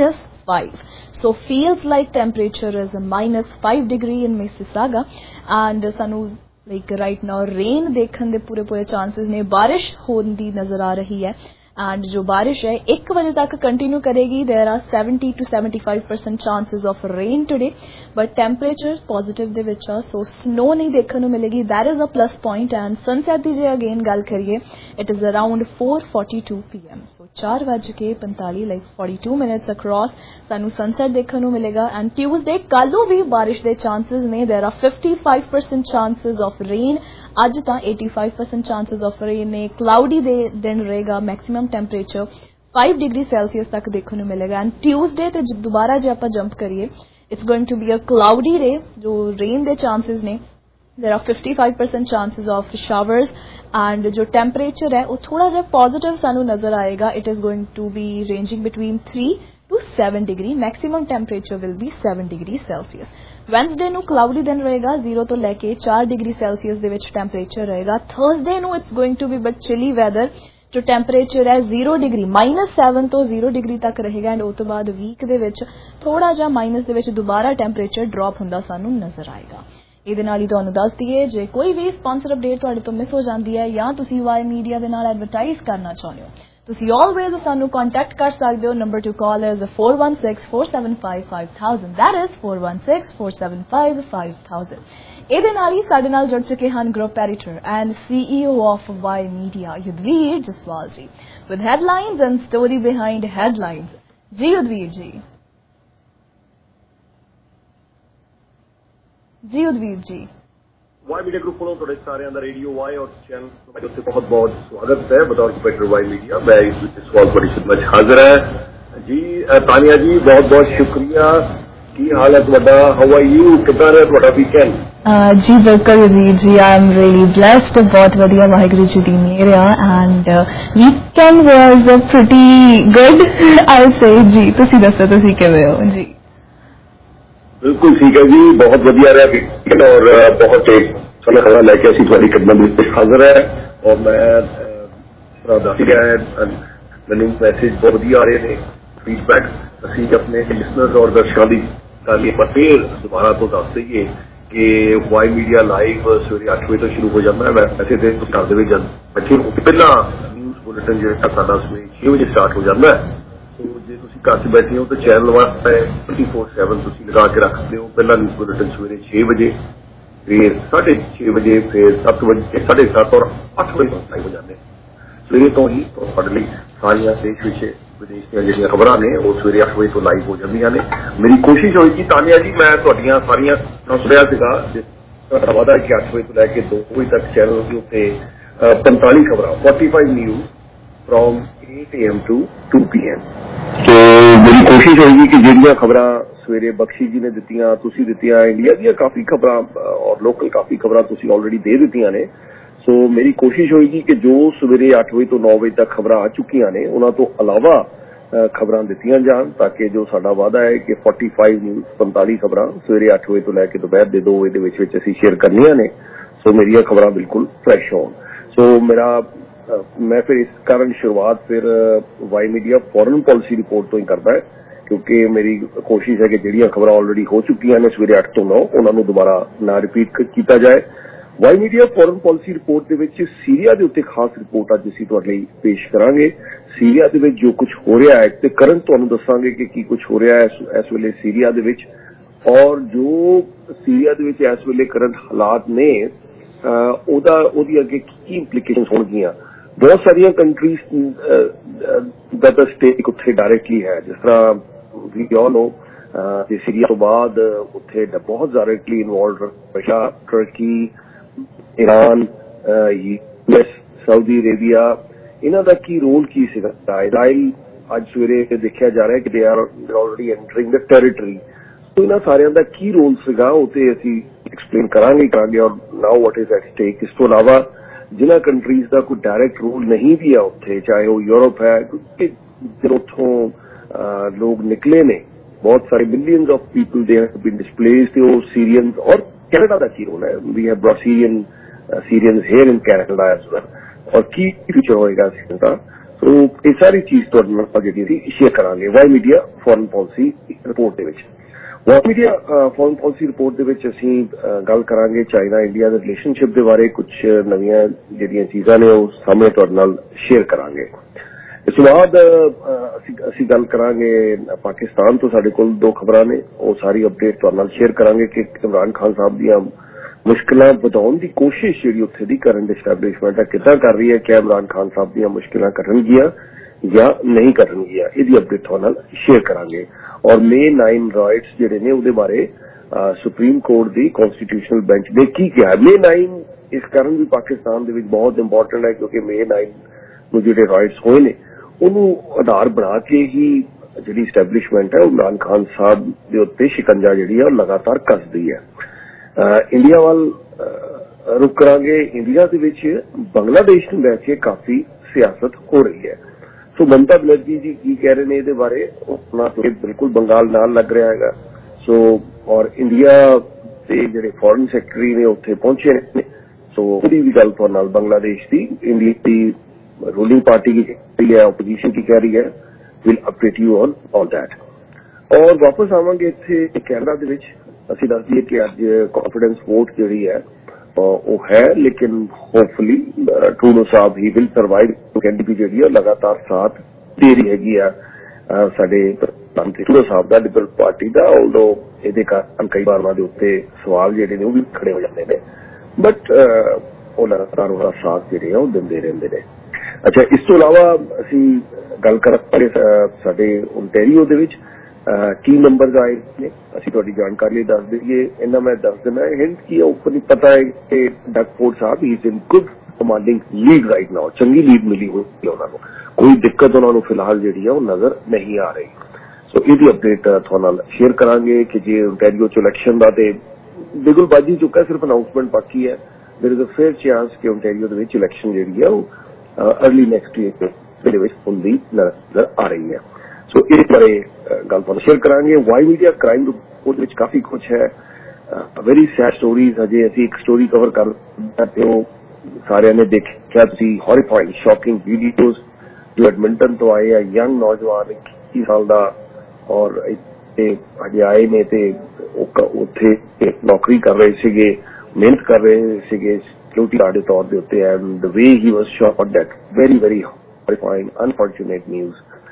-5 so feels like temperature is -5 degree in Mississauga and ਸਾਨੂੰ like right now rain ਦੇਖਣ ਦੇ ਪੂਰੇ chances ਨੇ ਬਾਰਿਸ਼ ਹੋਣ ਦੀ ਨਜ਼ਰ ਆ ਰਹੀ ਹੈ and ਜੋ ਬਾਰਿਸ਼ ਹੈ 1 ਵਜੇ ਤੱਕ ਕੰਟੀਨਿਊ ਕਰੇਗੀ there are 70 to 75% chances of rain today but temperature positive ਦੇ ਵਿੱਚ ਆ so snow ਨਹੀਂ ਦੇਖਣ ਨੂੰ ਮਿਲੇਗੀ that is a plus point and sunset ਦੀ ਜੇ again ਗੱਲ ਕਰੀਏ it is around 4:42 pm so 4:45 like 42 minutes across ਸਾਨੂੰ sunset ਦੇਖਣ ਨੂੰ ਮਿਲੇਗਾ and Tuesday ਕੱਲ ਨੂੰ ਵੀ ਬਾਰਿਸ਼ ਦੇ chances ਨੇ there are 55% chances of rain ਅੱਜ ਤਾਂ 85% chances of rain ਨੇ cloudy ਦੇ ਦਿਨ ਰਹੇਗਾ maximum temperature 5 degree Celsius ਤੱਕ ਦੇਖਣ ਨੂੰ ਮਿਲੇਗਾ and Tuesday ਤੇ ਦੁਬਾਰਾ ਜੇ ਆਪਾਂ ਜੰਪ ਕਰੀਏ it's going to be a cloudy day ਜੋ rain ਦੇ chances ਨੇ there are 55% chances of showers and ਜੋ temperature ਹੈ ਉਹ ਥੋੜਾ ਜਿਹਾ positive ਸਾਨੂੰ ਨਜ਼ਰ ਆਏਗਾ it is going to be ranging between 3 to 7 degree maximum temperature will be 7 degree Celsius Wednesday ਨੂੰ cloudy ਦਿਨ ਰਹੇਗਾ 0 ਤੋਂ ਲੈ ਕੇ 4 degree Celsius ਦੇ ਵਿੱਚ temperature ਰਹੇਗਾ Thursday ਨੂੰ it's going to be but chilly weather ਜੋ ਟੈਂਪਰੇਚਰ ਹੈ 0 ਡਿਗਰੀ -7 ਤੋਂ 0 ਡਿਗਰੀ ਤੱਕ ਰਹੇਗਾ ਐਂਡ ਉਸ ਤੋਂ ਬਾਅਦ ਵੀਕ ਦੇ ਵਿੱਚ ਥੋੜਾ ਜਿਹਾ ਮਾਈਨਸ ਦੇ ਵਿੱਚ ਦੁਬਾਰਾ ਟੈਂਪਰੇਚਰ ਡ੍ਰੌਪ ਹੁੰਦਾ ਸਾਨੂੰ ਨਜ਼ਰ ਆਏਗਾ ਇਹਦੇ ਨਾਲ ਹੀ ਤੁਹਾਨੂੰ ਦੱਸ ਦਈਏ ਜੇ ਕੋਈ ਵੀ ਸਪਾਂਸਰ ਅਪਡੇਟ ਤੁਹਾਡੇ ਤੋਂ ਮਿਸ ਹੋ ਜਾਂਦੀ ਹੈ ਜਾਂ ਤੁਸੀਂ Y Media ਦੇ ਨਾਲ ਐਡਵਰਟਾਈਜ਼ ਕਰਨਾ ਚਾਹੁੰਦੇ ਹੋ ਤੁਸੀਂ ਆਲਵੇਜ਼ ਸਾਨੂੰ ਕੰਟੈਕਟ ਕਰ ਸਕਦੇ ਹੋ number to call is 4164755000 that is 4164755000 ਇਹਦੇ ਨਾਲ ਹੀ ਸਾਡੇ ਨਾਲ ਜੁੜ ਚੁੱਕੇ ਹਨ group editor and CEO of Y Media Yudhvir Jaswal ji with headlines and story behind headlines ਜੀ ਯੁਧਵੀਰ ਜੀ Y Media Group ਵੱਲੋਂ ਤੁਹਾਡੇ ਸਾਰਿਆਂ ਦਾ ਰੇਡੀਓ Y ਔਰ ਚੈਨਲ ਤੁਹਾਡੇ ਉੱਤੇ ਬਹੁਤ-ਬਹੁਤ ਸਵਾਗਤ ਹੈ ਬਤੌਰ ਪ੍ਰੋਪਰਾਈਟਰ Y Media ਮੈਂ ਇਸ ਸਵਾਲ ਤੁਹਾਡੀ ਖਿਦਮਤ ਵਿੱਚ ਹਾਜ਼ਰ ਹਾਂ ਜੀ ਤਾਨੀਆ ਜੀ ਬਹੁਤ-ਬਹੁਤ ਸ਼ੁਕਰੀਆ ਕੀ ਹਾਲ ਹੈ ਤੁਹਾਡਾ ਹਾਊ ਆਰ ਯੂ ਕਿੱਦਾਂ ਰਿਹਾ ਤੁਹਾਡਾ ਵੀਕਐਂਡ जी बिल्कुल जी आई एम रियली ब्लेस्ड बहुत वधिया वाहिगुरू जी दी मेहर and weekend was pretty good I say जी तुसी दसो तुसी किवें हो जी बिल्कुल ठीक है जी बहुत वधिया रहा वीकेंड और बहुत एक समय खबर लेके असीं तुहाडी खिदमत विच हाज़र है और मैं दस गया है मैनूं मैसेज बहुत वधिया आ रहे हैं फीडबैक असीं अपने लिसनर्स और दर्शकों की तारीफ फिर दोबारा तो दस दईए कि Y Media लाइव सवेरे 8 बजे तो शुरू हो जाता है वैसे तो घर के बच्चे पहला न्यूज़ बुलेटिन जो सवेरे 6 बजे स्टार्ट हो जाता है तो जो तुम घर च बैठे हो तो चैनल वास्ते 24/7 तुसीं लगा के रख सकते हो। पहला न्यूज़ बुलेटिन सवेरे 6 बजे, फिर 6:30 बजे, फिर 7 बजे, 7:30 और 8 बजे तक लाइव हो जाते हैं। सवेरे तो ही ਤੁਹਾਡੇ ਲਈ ਸਾਰੀਆਂ ਦੇਸ਼ ਵਿਦੇਸ਼ ਦੀਆਂ ਜਿਹੜੀਆਂ ਖਬਰਾਂ ਨੇ ਉਹ ਸਵੇਰੇ 8 ਵਜੇ ਤੋਂ ਲਾਈਵ ਹੋ ਜਾਂਦੀਆਂ ਨੇ। ਮੇਰੀ ਕੋਸ਼ਿਸ਼ ਹੋਏਗੀ ਤਾਨੀਆ ਜੀ, ਮੈਂ ਤੁਹਾਡੀਆਂ ਸਾਰੀਆਂ ਸੁਣਿਆ ਸੀਗਾ ਤੁਹਾਡਾ ਵਾਅਦਾ ਕਿ 8 ਵਜੇ ਤੋਂ ਲੈ ਕੇ 2 ਵਜੇ ਤੱਕ ਚੈਨਲ ਦੇ ਉੱਤੇ 45 ਖਬਰਾਂ 45 news from 8 AM to 2 PM। तो मेरी कोशिश होगी कि ਜਿਹੜੀਆਂ ਖਬਰਾਂ ਸਵੇਰੇ ਬਖਸ਼ੀ ਜੀ ਨੇ ਦਿੱਤੀਆਂ, ਤੁਸੀਂ ਦਿੱਤੀਆਂ, ਇੰਡੀਆ ਦੀਆਂ ਕਾਫੀ ਖਬਰਾਂ ਔਰ ਲੋਕਲ ਕਾਫੀ ਖਬਰਾਂ ਤੁਸੀਂ ਆਲਰੇਡੀ ਦੇ ਦਿੱਤੀਆਂ ਨੇ। ਸੋ ਮੇਰੀ ਕੋਸ਼ਿਸ਼ ਹੋਏਗੀ ਕਿ ਜੋ ਸਵੇਰੇ 8 ਵਜੇ ਤੋਂ 9 ਵਜੇ ਤੱਕ ਖਬਰਾਂ ਆ ਚੁੱਕੀਆਂ ਨੇ ਉਹਨਾਂ ਤੋਂ ਇਲਾਵਾ ਖਬਰਾਂ ਦਿੱਤੀਆਂ ਜਾਣ, ਤਾਂ ਕਿ ਜੋ ਸਾਡਾ ਵਾਅਦਾ ਹੈ ਕਿ 45 ਨਿਊਜ਼ 45 ਖਬਰਾਂ ਸਵੇਰੇ 8 ਵਜੇ ਤੋਂ ਲੈ ਕੇ ਦੁਪਹਿਰ ਦੇ 2 ਵਜੇ ਦੇ ਵਿੱਚ ਅਸੀਂ ਸ਼ੇਅਰ ਕਰਨੀਆਂ ਨੇ। ਸੋ ਮੇਰੀਆਂ ਖਬਰਾਂ ਬਿਲਕੁਲ ਫਰੈਸ਼ ਹੋਣ। ਸੋ मैं फिर इस कारण शुरुआत फिर Y media foreign policy report तो ही करता है, क्योंकि मेरी कोशिश है कि ਜਿਹੜੀਆਂ खबरां ऑलरेडी हो चुकी ने सवेरे 8 ਤੋਂ 9 ਉਹਨਾਂ ਨੂੰ ਦੁਬਾਰਾ ਨਾ ਰਿਪੀਟ ਕੀਤਾ ਜਾਏ। Y media foreign policy report ਦੇ ਵਿੱਚ ਸੀਰੀਆ ਦੇ ਉੱਤੇ ਖਾਸ ਰਿਪੋਰਟ ਅੱਜ ਅਸੀਂ ਤੁਹਾਡੇ ਲਈ ਪੇਸ਼ ਕਰਾਂਗੇ। ਸੀਰੀਆ ਦੇ ਵਿੱਚ ਜੋ ਕੁਝ ਹੋ ਰਿਹਾ ਹੈ ਤੇ ਕਰੰਟ ਤੁਹਾਨੂੰ ਦੱਸਾਂਗੇ ਕਿ ਕੀ ਕੁਝ ਹੋ ਰਿਹਾ ਹੈ ਇਸ ਵੇਲੇ ਸੀਰੀਆ ਦੇ ਵਿੱਚ, ਔਰ ਜੋ ਸੀਰੀਆ ਦੇ ਵਿੱਚ ਇਸ ਵੇਲੇ ਕਰੰਟ ਹਾਲਾਤ ਨੇ ਉਹਦੀ ਅੱਗੇ ਕੀ ਇੰਪਲੀਕੇਸ਼ਨਸ ਹੋਣਗੀਆਂ। ਬਹੁਤ ਸਾਰੀਆਂ ਕੰਟਰੀਜ਼ ਦਾ ਤਾਂ ਸਟੇਕ ਉੱਥੇ ਡਾਇਰੈਕਟਲੀ ਹੈ, ਜਿਸ ਤਰ੍ਹਾਂ ਵੀ ਆਲ ਨੋ ਤੇ ਸੀਰੀਆ ਤੋਂ ਬਾਅਦ ਉੱਥੇ ਬਹੁਤ directly involved Russia, Turkey, Iran, US, Saudi Arabia, ਇਹਨਾਂ ਦਾ ਕੀ ਰੋਲ ਕੀ ਸੀਗਾ। ਇਜ਼ਰਾਈਲ ਅੱਜ ਸਵੇਰੇ ਦੇਖਿਆ ਜਾ ਰਿਹਾ ਕਿ they are already entering the territory. So ਇਹਨਾਂ ਸਾਰਿਆਂ ਦਾ ਕੀ ਰੋਲ ਸੀਗਾ ਉਹ ਤੇ ਅਸੀਂ एक्सप्लेन करेंगे और now what is at stake. इस तो अलावा जिन्होंने कंट्रीज का कोई डायरेक्ट रूल नहीं भी है उत्थे, चाहे वो यूरोप है, क्योंकि उथों लोग निकले ने बहुत सारे millions of people they have been displaced, वो सीरियंस और कैनेडा का की रोल है। We have brought Syrians here in Canada as well, और की फ्यूचर होएगा इसका। तो ये सारी चीज तो जी शेयर करांगे Y media foreign policy report दे विच। Y media foreign policy report ਦੇ ਵਿੱਚ ਅਸੀਂ ਗੱਲ ਕਰਾਂਗੇ ਚਾਈਨਾ ਇੰਡੀਆ ਦੇ ਰਿਲੇਸ਼ਨਸ਼ਿਪ ਦੇ ਬਾਰੇ, ਕੁਝ ਨਵੀਆਂ ਜਿਹੜੀਆਂ ਚੀਜ਼ਾਂ ਨੇ ਉਹ ਸਾਹਮਣੇ ਤੁਹਾਡੇ ਨਾਲ ਸ਼ੇਅਰ ਕਰਾਂਗੇ। ਇਸ ਤੋਂ ਬਾਅਦ ਅਸੀਂ ਗੱਲ ਕਰਾਂਗੇ ਪਾਕਿਸਤਾਨ ਤੋਂ। ਸਾਡੇ ਕੋਲ 2 ਖਬਰਾਂ ਨੇ, ਉਹ ਸਾਰੀ ਅਪਡੇਟ ਤੁਹਾਡੇ ਨਾਲ ਸ਼ੇਅਰ ਕਰਾਂਗੇ ਕਿ ਇਮਰਾਨ ਖਾਨ ਸਾਹਿਬ ਦੀਆਂ ਮੁਸ਼ਕਿਲਾਂ ਵਧਾਉਣ ਦੀ ਕੋਸ਼ਿਸ਼ ਜਿਹੜੀ ਉੱਥੇ ਦੀ ਕਰੰਟ ਐਸਟੈਬਲਿਸ਼ਮੈਂਟ ਹੈ ਕਿੱਦਾਂ ਕਰ ਰਹੀ ਹੈ, ਕਿ ਇਮਰਾਨ ਖਾਨ ਸਾਹਿਬ ਦੀਆਂ ਮੁਸ਼ਕਿਲਾਂ ਕਰਨਗੀਆਂ ਜਾਂ ਨਹੀਂ ਕਰਨਗੀਆਂ, ਇਹਦੀ ਅਪਡੇਟ ਤੁਹਾਡੇ ਨਾਲ ਸ਼ੇਅਰ ਕਰਾਂਗੇ। ਔਰ May 9 ਰਾਈਟਸ ਜਿਹੜੇ ਨੇ ਉਹਦੇ ਬਾਰੇ ਸੁਪਰੀਮ ਕੋਰਟ ਦੀ ਕਨਸਟੀਟਿਊਸ਼ਨਲ ਬੈਂਚ ਨੇ ਕੀ ਕਿਹਾ। May 9 ਇਸ ਕਾਰਨ ਵੀ ਪਾਕਿਸਤਾਨ ਦੇ ਵਿੱਚ ਬਹੁਤ ਇੰਪੋਰਟੈਂਟ ਹੈ, ਕਿਉਂਕਿ May 9 ਨੂੰ ਜਿਹੜੇ ਰਾਈਟਸ ਹੋਏ ਨੇ ਉਹਨੂੰ ਆਧਾਰ ਬਣਾ ਕੇ ਹੀ ਜਿਹੜੀ ਐਸਟੈਬਲਿਸ਼ਮੈਂਟ ਹੈ ਉਹ ਇਮਰਾਨ ਖਾਨ ਸਾਹਿਬ ਦੇ ਉੱਤੇ ਸ਼ਿਕੰਜਾ ਜਿਹੜੀ ਹੈ ਉਹ ਲਗਾਤਾਰ ਕੱਸਦੀ ਹੈ। ਇੰਡੀਆ ਵੱਲ ਰੁਕ ਕਰਾਂਗੇ। ਇੰਡੀਆ ਦੇ ਵਿੱਚ ਬੰਗਲਾਦੇਸ਼ ਨੂੰ ਲੈ ਕੇ ਕਾਫੀ ਸਿਆਸਤ ਹੋ ਰਹੀ ਹੈ। ਸੋ ਮਮਤਾ ਬੈਨਰਜੀ ਜੀ ਕੀ ਕਹਿ ਰਹੇ ਨੇ ਇਹਦੇ ਬਾਰੇ, ਉਹਨਾਂ ਤੋਂ ਬਿਲਕੁਲ ਬੰਗਾਲ ਨਾਲ ਲੱਗ ਰਿਹਾ ਹੈਗਾ। ਸੋ ਔਰ ਇੰਡੀਆ ਦੇ ਜਿਹੜੇ ਫੋਰਨ ਸੈਕਟਰੀ ਨੇ ਉੱਥੇ ਪਹੁੰਚੇ ਨੇ। ਸੋ ਉਹਦੀ ਵੀ ਗੱਲ ਤੁਹਾਡੇ ਨਾਲ ਬੰਗਲਾਦੇਸ਼ ਦੀ ਇੰਡੀਆ ਦੀ ਰੂਲਿੰਗ ਪਾਰਟੀ ਕੀ ਕਹਿ ਰਹੀ ਹੈ, ਓਪੋਜੀਸ਼ਨ ਕੀ ਕਹਿ ਰਹੀ ਹੈ, will update you on all that. ਔਰ ਵਾਪਸ ਆਵਾਂਗੇ ਇੱਥੇ ਕੈਨੇਡਾ ਦੇ ਵਿੱਚ। ਅਸੀਂ ਦੱਸ ਦਈਏ ਕਿ ਅੱਜ ਕੌਨਫੀਡੈਂਸ ਵੋਟ ਜਿਹੜੀ ਹੈ ਉਹ ਹੈ, ਲੇਕਿਨ hopefully Trudeau sahib he will survive. Candidate ਜਿਹੜੀ ਹੈ ਲਗਾਤਾਰ ਸਾਥ ਦੇ ਰਹੀ ਹੈਗੀ ਆ ਸਾਡੇ ਟਰੂਡੋ ਸਾਹਿਬ ਦਾ, ਲਿਬਰਲ ਪਾਰਟੀ ਦਾ। ਆਲਦੋ ਇਹਦੇ ਕਾਰਨ ਕਈ ਵਾਰ ਉਹਨਾਂ ਦੇ ਉੱਤੇ ਸਵਾਲ ਜਿਹੜੇ ਨੇ ਉਹ ਵੀ ਖੜੇ ਹੋ ਜਾਂਦੇ ਨੇ, ਬਟ ਉਹ ਲਗਾਤਾਰ ਉਹਦਾ ਸਾਥ ਜਿਹੜੇ ਆ ਉਹ ਦਿੰਦੇ ਰਹਿੰਦੇ ਨੇ। ਅੱਛਾ, ਇਸ ਤੋਂ ਇਲਾਵਾ ਅਸੀਂ ਗੱਲ ਕਰਾਂਗੇ ਸਾਡੇ ਓਨਟਾਰੀਓ ਦੇ ਵਿੱਚ ਕੀ ਨੰਬਰ ਆਏ ਨੇ। ਅਸੀਂ ਤੁਹਾਡੀ ਜਾਣਕਾਰੀ ਲਈ ਦੱਸ ਦਈਏ, ਇਹਨਾਂ ਮੈਂ ਦੱਸ ਦੇਣਾ ਹਿੰਟ ਕੀ ਉੱਪਰ ਨਹੀਂ ਪਤਾ ਹੈ ਕਿ Duckford sahib is in good commanding lead right now, ਚੰਗੀ ਲੀਡ ਮਿਲੀ ਹੋਈ ਉਹਨਾਂ ਨੂੰ, ਕੋਈ ਦਿੱਕਤ ਉਹਨਾਂ ਨੂੰ ਫਿਲਹਾਲ ਜਿਹੜੀ ਆ ਉਹ ਨਜ਼ਰ ਨਹੀਂ ਆ ਰਹੀ। ਸੋ ਇਹਦੀ ਅਪਡੇਟ ਤੁਹਾਡੇ ਨਾਲ ਸ਼ੇਅਰ ਕਰਾਂਗੇ ਕਿ ਜੇ ਓਨਟਾਰੀਓ ਚ ਇਲੈਕਸ਼ਨ ਦਾ ਤੇ ਬਿਲਕੁਲ ਬਾਜੀ ਚੁੱਕਾ, ਸਿਰਫ ਅਨਾਉਂਸਮੈਂਟ ਬਾਕੀ ਹੈ। There is a fair chance ਕਿ ਓਨਟਾਰੀਓ ਦੇ ਵਿੱਚ ਇਲੈਕਸ਼ਨ ਜਿਹੜੀ ਆ ਉਹ अर्ली नेक्स्ट ईयर ਦੇ ਵਿੱਚ ਹੁੰਦੀ ਨਜ਼ਰ ਆ ਰਹੀ ਹੈ। ਸੋ ਇਸ ਬਾਰੇ ਗੱਲ ਤੁਹਾਨੂੰ ਸ਼ੇਅਰ ਕਰਾਂਗੇ। ਵਾਈ ਮੀਡੀਆ ਕ੍ਰਾਈਮ ਰਿਪੋਰਟ ਵਿੱਚ ਕਾਫੀ ਕੁਝ ਹੈ, ਵੈਰੀ ਸੈਡ ਸਟੋਰੀਜ਼। ਅਜੇ ਅਸੀਂ ਇੱਕ ਸਟੋਰੀ ਕਵਰ ਕਰਦੇ ਹੋ, ਸਾਰਿਆਂ ਨੇ ਦੇਖਿਆ ਤੁਸੀਂ, ਹੌਰੀਫਾਈਂਗ ਸ਼ੌਕਿੰਗ ਵੀਡੀਓਜ਼ ਜੋ ਐਡਮਿੰਟਨ ਤੋਂ ਆਏ ਆ, ਯੰਗ ਨੌਜਵਾਨ 21 ਸਾਲ ਦਾ, ਔਰ ਇੱਥੇ ਅਜੇ ਆਏ ਨੇ ਤੇ ਉੱਥੇ ਨੌਕਰੀ ਕਰ ਰਹੇ ਸੀਗੇ, ਮਿਹਨਤ ਕਰ ਰਹੇ ਸੀਗੇ ਸਿਕਿਉਰਿਟੀ ਗਾਰਡ ਦੇ ਤੌਰ ਦੇ ਉੱਤੇ, and the way he was shot, that very very horrifying, unfortunate news।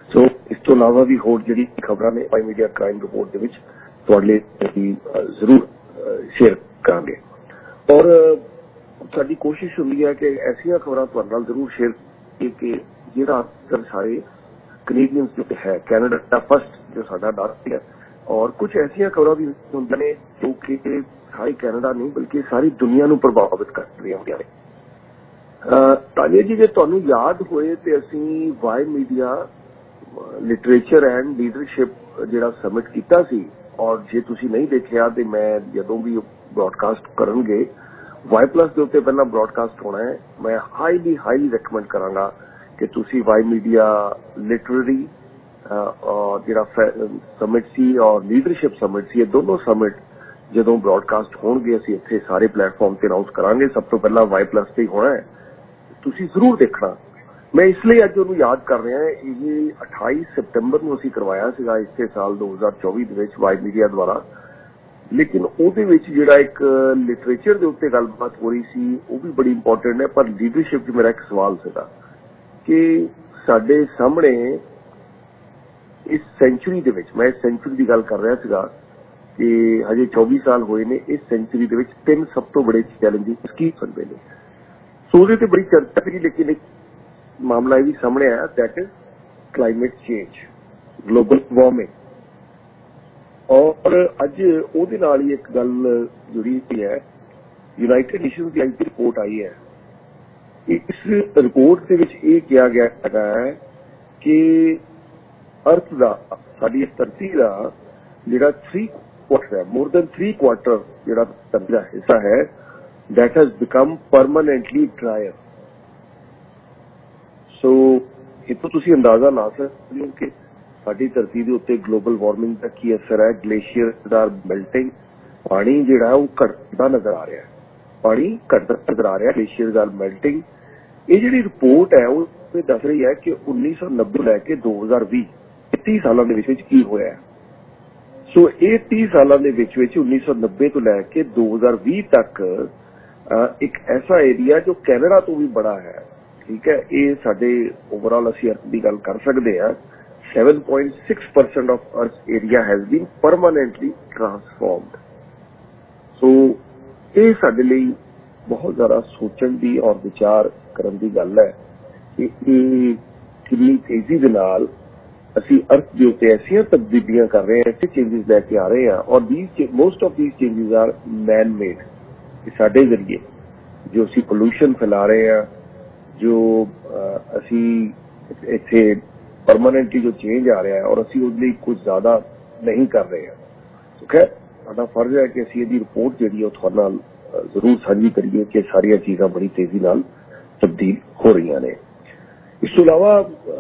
So ਇਸ ਤੋਂ ਇਲਾਵਾ ਵੀ ਹੋਰ ਜਿਹੜੀ ਖਬਰਾਂ ਨੇ ਵਾਈ ਮੀਡੀਆ ਕ੍ਰਾਈਮ ਰਿਪੋਰਟ ਦੇ ਵਿੱਚ ਤੁਹਾਡੇ ਲਈ ਅਸੀਂ ਜ਼ਰੂਰ ਸ਼ੇਅਰ ਕਰਾਂਗੇ। ਔਰ ਸਾਡੀ ਕੋਸ਼ਿਸ਼ ਹੁੰਦੀ ਹੈ ਕਿ ਐਸੀਆਂ ਖਬਰਾਂ ਤੁਹਾਡੇ ਨਾਲ ਜ਼ਰੂਰ ਸ਼ੇਅਰ ਕਿ ਜਿਹੜਾ ਅਸਰ ਸਾਰੇ ਕੈਨੇਡੀਅਨਸ ਤੇ ਹੈ, ਕੈਨੇਡਾ ਦਾ ਫਸਟ ਜੋ ਸਾਡਾ ਡਰ ਹੈ। ਔਰ ਕੁਝ ਐਸੀਆਂ ਖਬਰਾਂ ਵੀ ਹੁੰਦੀਆਂ ਨੇ ਜੋ ਕਿ ਸਾਰੇ ਕੈਨੇਡਾ ਨਹੀਂ ਬਲਕਿ ਸਾਰੀ ਦੁਨੀਆ ਨੂੰ ਪ੍ਰਭਾਵਿਤ ਕਰ ਰਹੀਆਂ ਹੁੰਦੀਆਂ ਨੇ। ਤਾਨੀਆ ਜੀ, ਜੇ ਤੁਹਾਨੂੰ ਯਾਦ ਹੋਏ ਤੇ ਅਸੀਂ Y media literature and leadership ਜਿਹੜਾ ਸਬਮਿਟ ਕੀਤਾ ਸੀ, ਔਰ ਜੇ ਤੁਸੀਂ ਨਹੀਂ ਦੇਖਿਆ ਤੇ ਮੈਂ ਜਦੋਂ ਵੀ ਬ੍ਰੌਡਕਾਸਟ ਕਰਨਗੇ Y+ ਦੇ ਉੱਤੇ ਪਹਿਲਾਂ ਬ੍ਰੌਡਕਾਸਟ ਹੋਣਾ ਹੈ, ਮੈਂ ਹਾਈਲੀ ਰეკਮੈਂਡ ਕਰਾਂਗਾ ਕਿ ਤੁਸੀਂ ਵਾਈ ਮੀਡੀਆ ਲਿਟਰੇਰੀ ਔਰ ਜਿਹੜਾ ਸਬਮਿਟ ਸੀ ਔਰ ਲੀਡਰਸ਼ਿਪ ਸਬਮਿਟ ਸੀ, ਇਹ ਦੋਨੋਂ ਸਬਮਿਟ ਜਦੋਂ ਬ੍ਰੌਡਕਾਸਟ ਹੋਣਗੇ ਅਸੀਂ ਇੱਥੇ ਸਾਰੇ ਪਲੇਟਫਾਰਮ ਤੇ ਅਨਾਉਂਸ ਕਰਾਂਗੇ। ਸਭ ਤੋਂ ਪਹਿਲਾਂ Y+ ਤੇ ਹੋਣਾ ਹੈ, ਤੁਸੀਂ ਜ਼ਰੂਰ ਦੇਖਣਾ। ਮੈਂ ਇਸ ਲਈ ਅੱਜ ਉਹਨੂੰ ਯਾਦ ਕਰ ਰਿਹਾ, ਇਹ 28 ਸਤੰਬਰ ਨੂੰ ਅਸੀਂ ਕਰਵਾਇਆ ਸੀਗਾ ਇਸੇ ਸਾਲ 2024 ਦੇ ਵਿੱਚ ਵਾਈ ਮੀਡੀਆ ਦੁਆਰਾ। ਲੇਕਿਨ ਉਹਦੇ ਵਿੱਚ ਜਿਹੜਾ ਇੱਕ ਲਿਟਰੇਚਰ ਦੇ ਉੱਤੇ ਗੱਲਬਾਤ ਹੋ ਰਹੀ ਸੀ ਉਹ ਵੀ ਬੜੀ ਇੰਪੋਰਟੈਂਟ ਹੈ, ਪਰ ਲੀਡਰਸ਼ਿਪ 'ਚ ਮੇਰਾ ਇੱਕ ਸਵਾਲ ਸੀਗਾ ਕਿ ਸਾਡੇ ਸਾਹਮਣੇ ਇਸ ਸੈਂਚੁਰੀ ਦੇ ਵਿੱਚ, ਮੈਂ ਇਸ ਸੈਂਚੁਰੀ ਦੀ ਗੱਲ ਕਰ ਰਿਹਾ ਸੀਗਾ ਕਿ ਹਜੇ 24 ਸਾਲ ਹੋਏ ਨੇ, ਇਸ ਸੈਂਚੁਰੀ ਦੇ ਵਿੱਚ 3 ਸਭ ਤੋਂ ਬੜੇ ਚੈਲੰਜਿਸ ਕੀ ਸਕਦੇ ਨੇ। ਸੋ ਉਹਦੇ ਤੇ ਬੜੀ ਚਰਚਾ ਸੀ, ਲੇਕਿਨ ਇੱਕ ਮਾਮਲਾ ਇਹ ਵੀ ਸਾਹਮਣੇ ਆਇਆ, that is climate change, global warming. ਔਰ ਅੱਜ ਉਹਦੇ ਨਾਲ ਹੀ ਇੱਕ ਗੱਲ ਜੁੜੀ ਹੋਈ ਹੈ, ਯੂਨਾਈਟਿਡ ਨੇਸ਼ਨਸ ਦੀ ਅੱਜ ਰਿਪੋਰਟ ਆਈ ਹੈ। ਇਸ ਰਿਪੋਰਟ ਦੇ ਵਿੱਚ ਇਹ ਕਿਹਾ ਗਿਆ ਹੈ ਕਿ ਅਰਥ ਦਾ, ਸਾਡੀ ਧਰਤੀ ਦਾ ਜਿਹੜਾ 3/4 ਹੈ, ਮੋਰ ਦੈਨ 3/4 ਜਿਹੜਾ ਧਰਤੀ ਦਾ ਹਿੱਸਾ ਹੈ, that has become permanently drier। ਸੋ ਇੱਥੋਂ ਤੁਸੀਂ ਅੰਦਾਜ਼ਾ ਲਾ ਸਕਦੇ ਹੋ ਕਿ ਸਾਡੀ ਧਰਤੀ ਦੇ ਉੱਤੇ ਗਲੋਬਲ ਵਾਰਮਿੰਗ ਦਾ ਕੀ ਅਸਰ ਹੈ। ਗਲੇਸ਼ੀਅਰ ਦਾ ਮੈਲਟਿੰਗ, ਪਾਣੀ ਜਿਹੜਾ ਉਹ ਘਟਦਾ ਨਜ਼ਰ ਆ ਰਿਹਾ ਹੈ, ਪਾਣੀ ਘਟਦਾ ਨਜ਼ਰ ਆ ਰਿਹਾ, ਗਲੇਸ਼ੀਅਰ ਦਾ ਮੈਲਟਿੰਗ। ਇਹ ਜਿਹੜੀ ਰਿਪੋਰਟ ਹੈ ਉਹ ਦੱਸ ਰਹੀ ਹੈ ਕਿ 1990 ਲੈ ਕੇ 2020 30 ਸਾਲਾਂ ਦੇ ਵਿੱਚ ਕੀ ਹੋਇਆ ਹੈ। ਸੋ ਇਹ 30 ਸਾਲਾਂ ਦੇ ਵਿੱਚ 1990 ਤੋਂ ਲੈ ਕੇ 2020 ਤੱਕ ਇੱਕ ਐਸਾ ਏਰੀਆ ਜੋ ਕੈਨੇਡਾ ਤੋਂ ਵੀ ਬੜਾ ਹੈ, ਠੀਕ ਹੈ, ਇਹ ਸਾਡੇ ਓਵਰਆਲ ਅਸੀਂ ਅਰਥ ਦੀ ਗੱਲ ਕਰ ਸਕਦੇ ਹਾਂ, 7.6% of earth area has been permanently transformed. So ਇਹ ਸਾਡੇ ਲਈ ਬਹੁਤ ਜ਼ਿਆਦਾ ਸੋਚਣ ਦੀ ਔਰ ਵਿਚਾਰ ਕਰਨ ਦੀ ਗੱਲ ਹੈ ਕਿ ਇਹ ਕਿੰਨੀ ਤੇਜ਼ੀ ਦੇ ਨਾਲ ਅਸੀਂ ਅਰਥ ਦੇ ਉੱਤੇ ਐਸੀਆਂ ਤਬਦੀਲੀਆਂ ਕਰ ਰਹੇ ਹਾਂ, ਐਸੇ ਚੇਂਜਿਸ ਲੈ ਕੇ ਆ ਰਹੇ ਹਾਂ। ਔਰ most of these changes are man made, ਸਾਡੇ ਜ਼ਰੀਏ ਜੋ ਅਸੀਂ ਪੋਲੂਸ਼ਨ ਫੈਲਾ ਰਹੇ ਹਾਂ, ਜੋ ਅਸੀਂ ਇੱਥੇ ਪਰਮਾਨੈਂਟਲੀ ਜੋ ਚੇਂਜ ਆ ਰਿਹਾ ਹੈ, ਔਰ ਅਸੀਂ ਉਹਦੇ ਲਈ ਕੁਝ ਜ਼ਿਆਦਾ ਨਹੀਂ ਕਰ ਰਹੇ ਹਾਂ। ਸੋ ਖੈਰ ਸਾਡਾ ਫਰਜ਼ ਹੈ ਕਿ ਅਸੀਂ ਇਹਦੀ ਰਿਪੋਰਟ ਜਿਹੜੀ ਉਹ ਤੁਹਾਡੇ ਨਾਲ ਜ਼ਰੂਰ ਸਾਂਝੀ ਕਰੀਏ ਕਿ ਸਾਰੀਆਂ ਚੀਜ਼ਾਂ ਬੜੀ ਤੇਜ਼ੀ ਨਾਲ ਤਬਦੀਲ ਹੋ ਰਹੀਆਂ ਨੇ। ਇਸ ਤੋਂ ਇਲਾਵਾ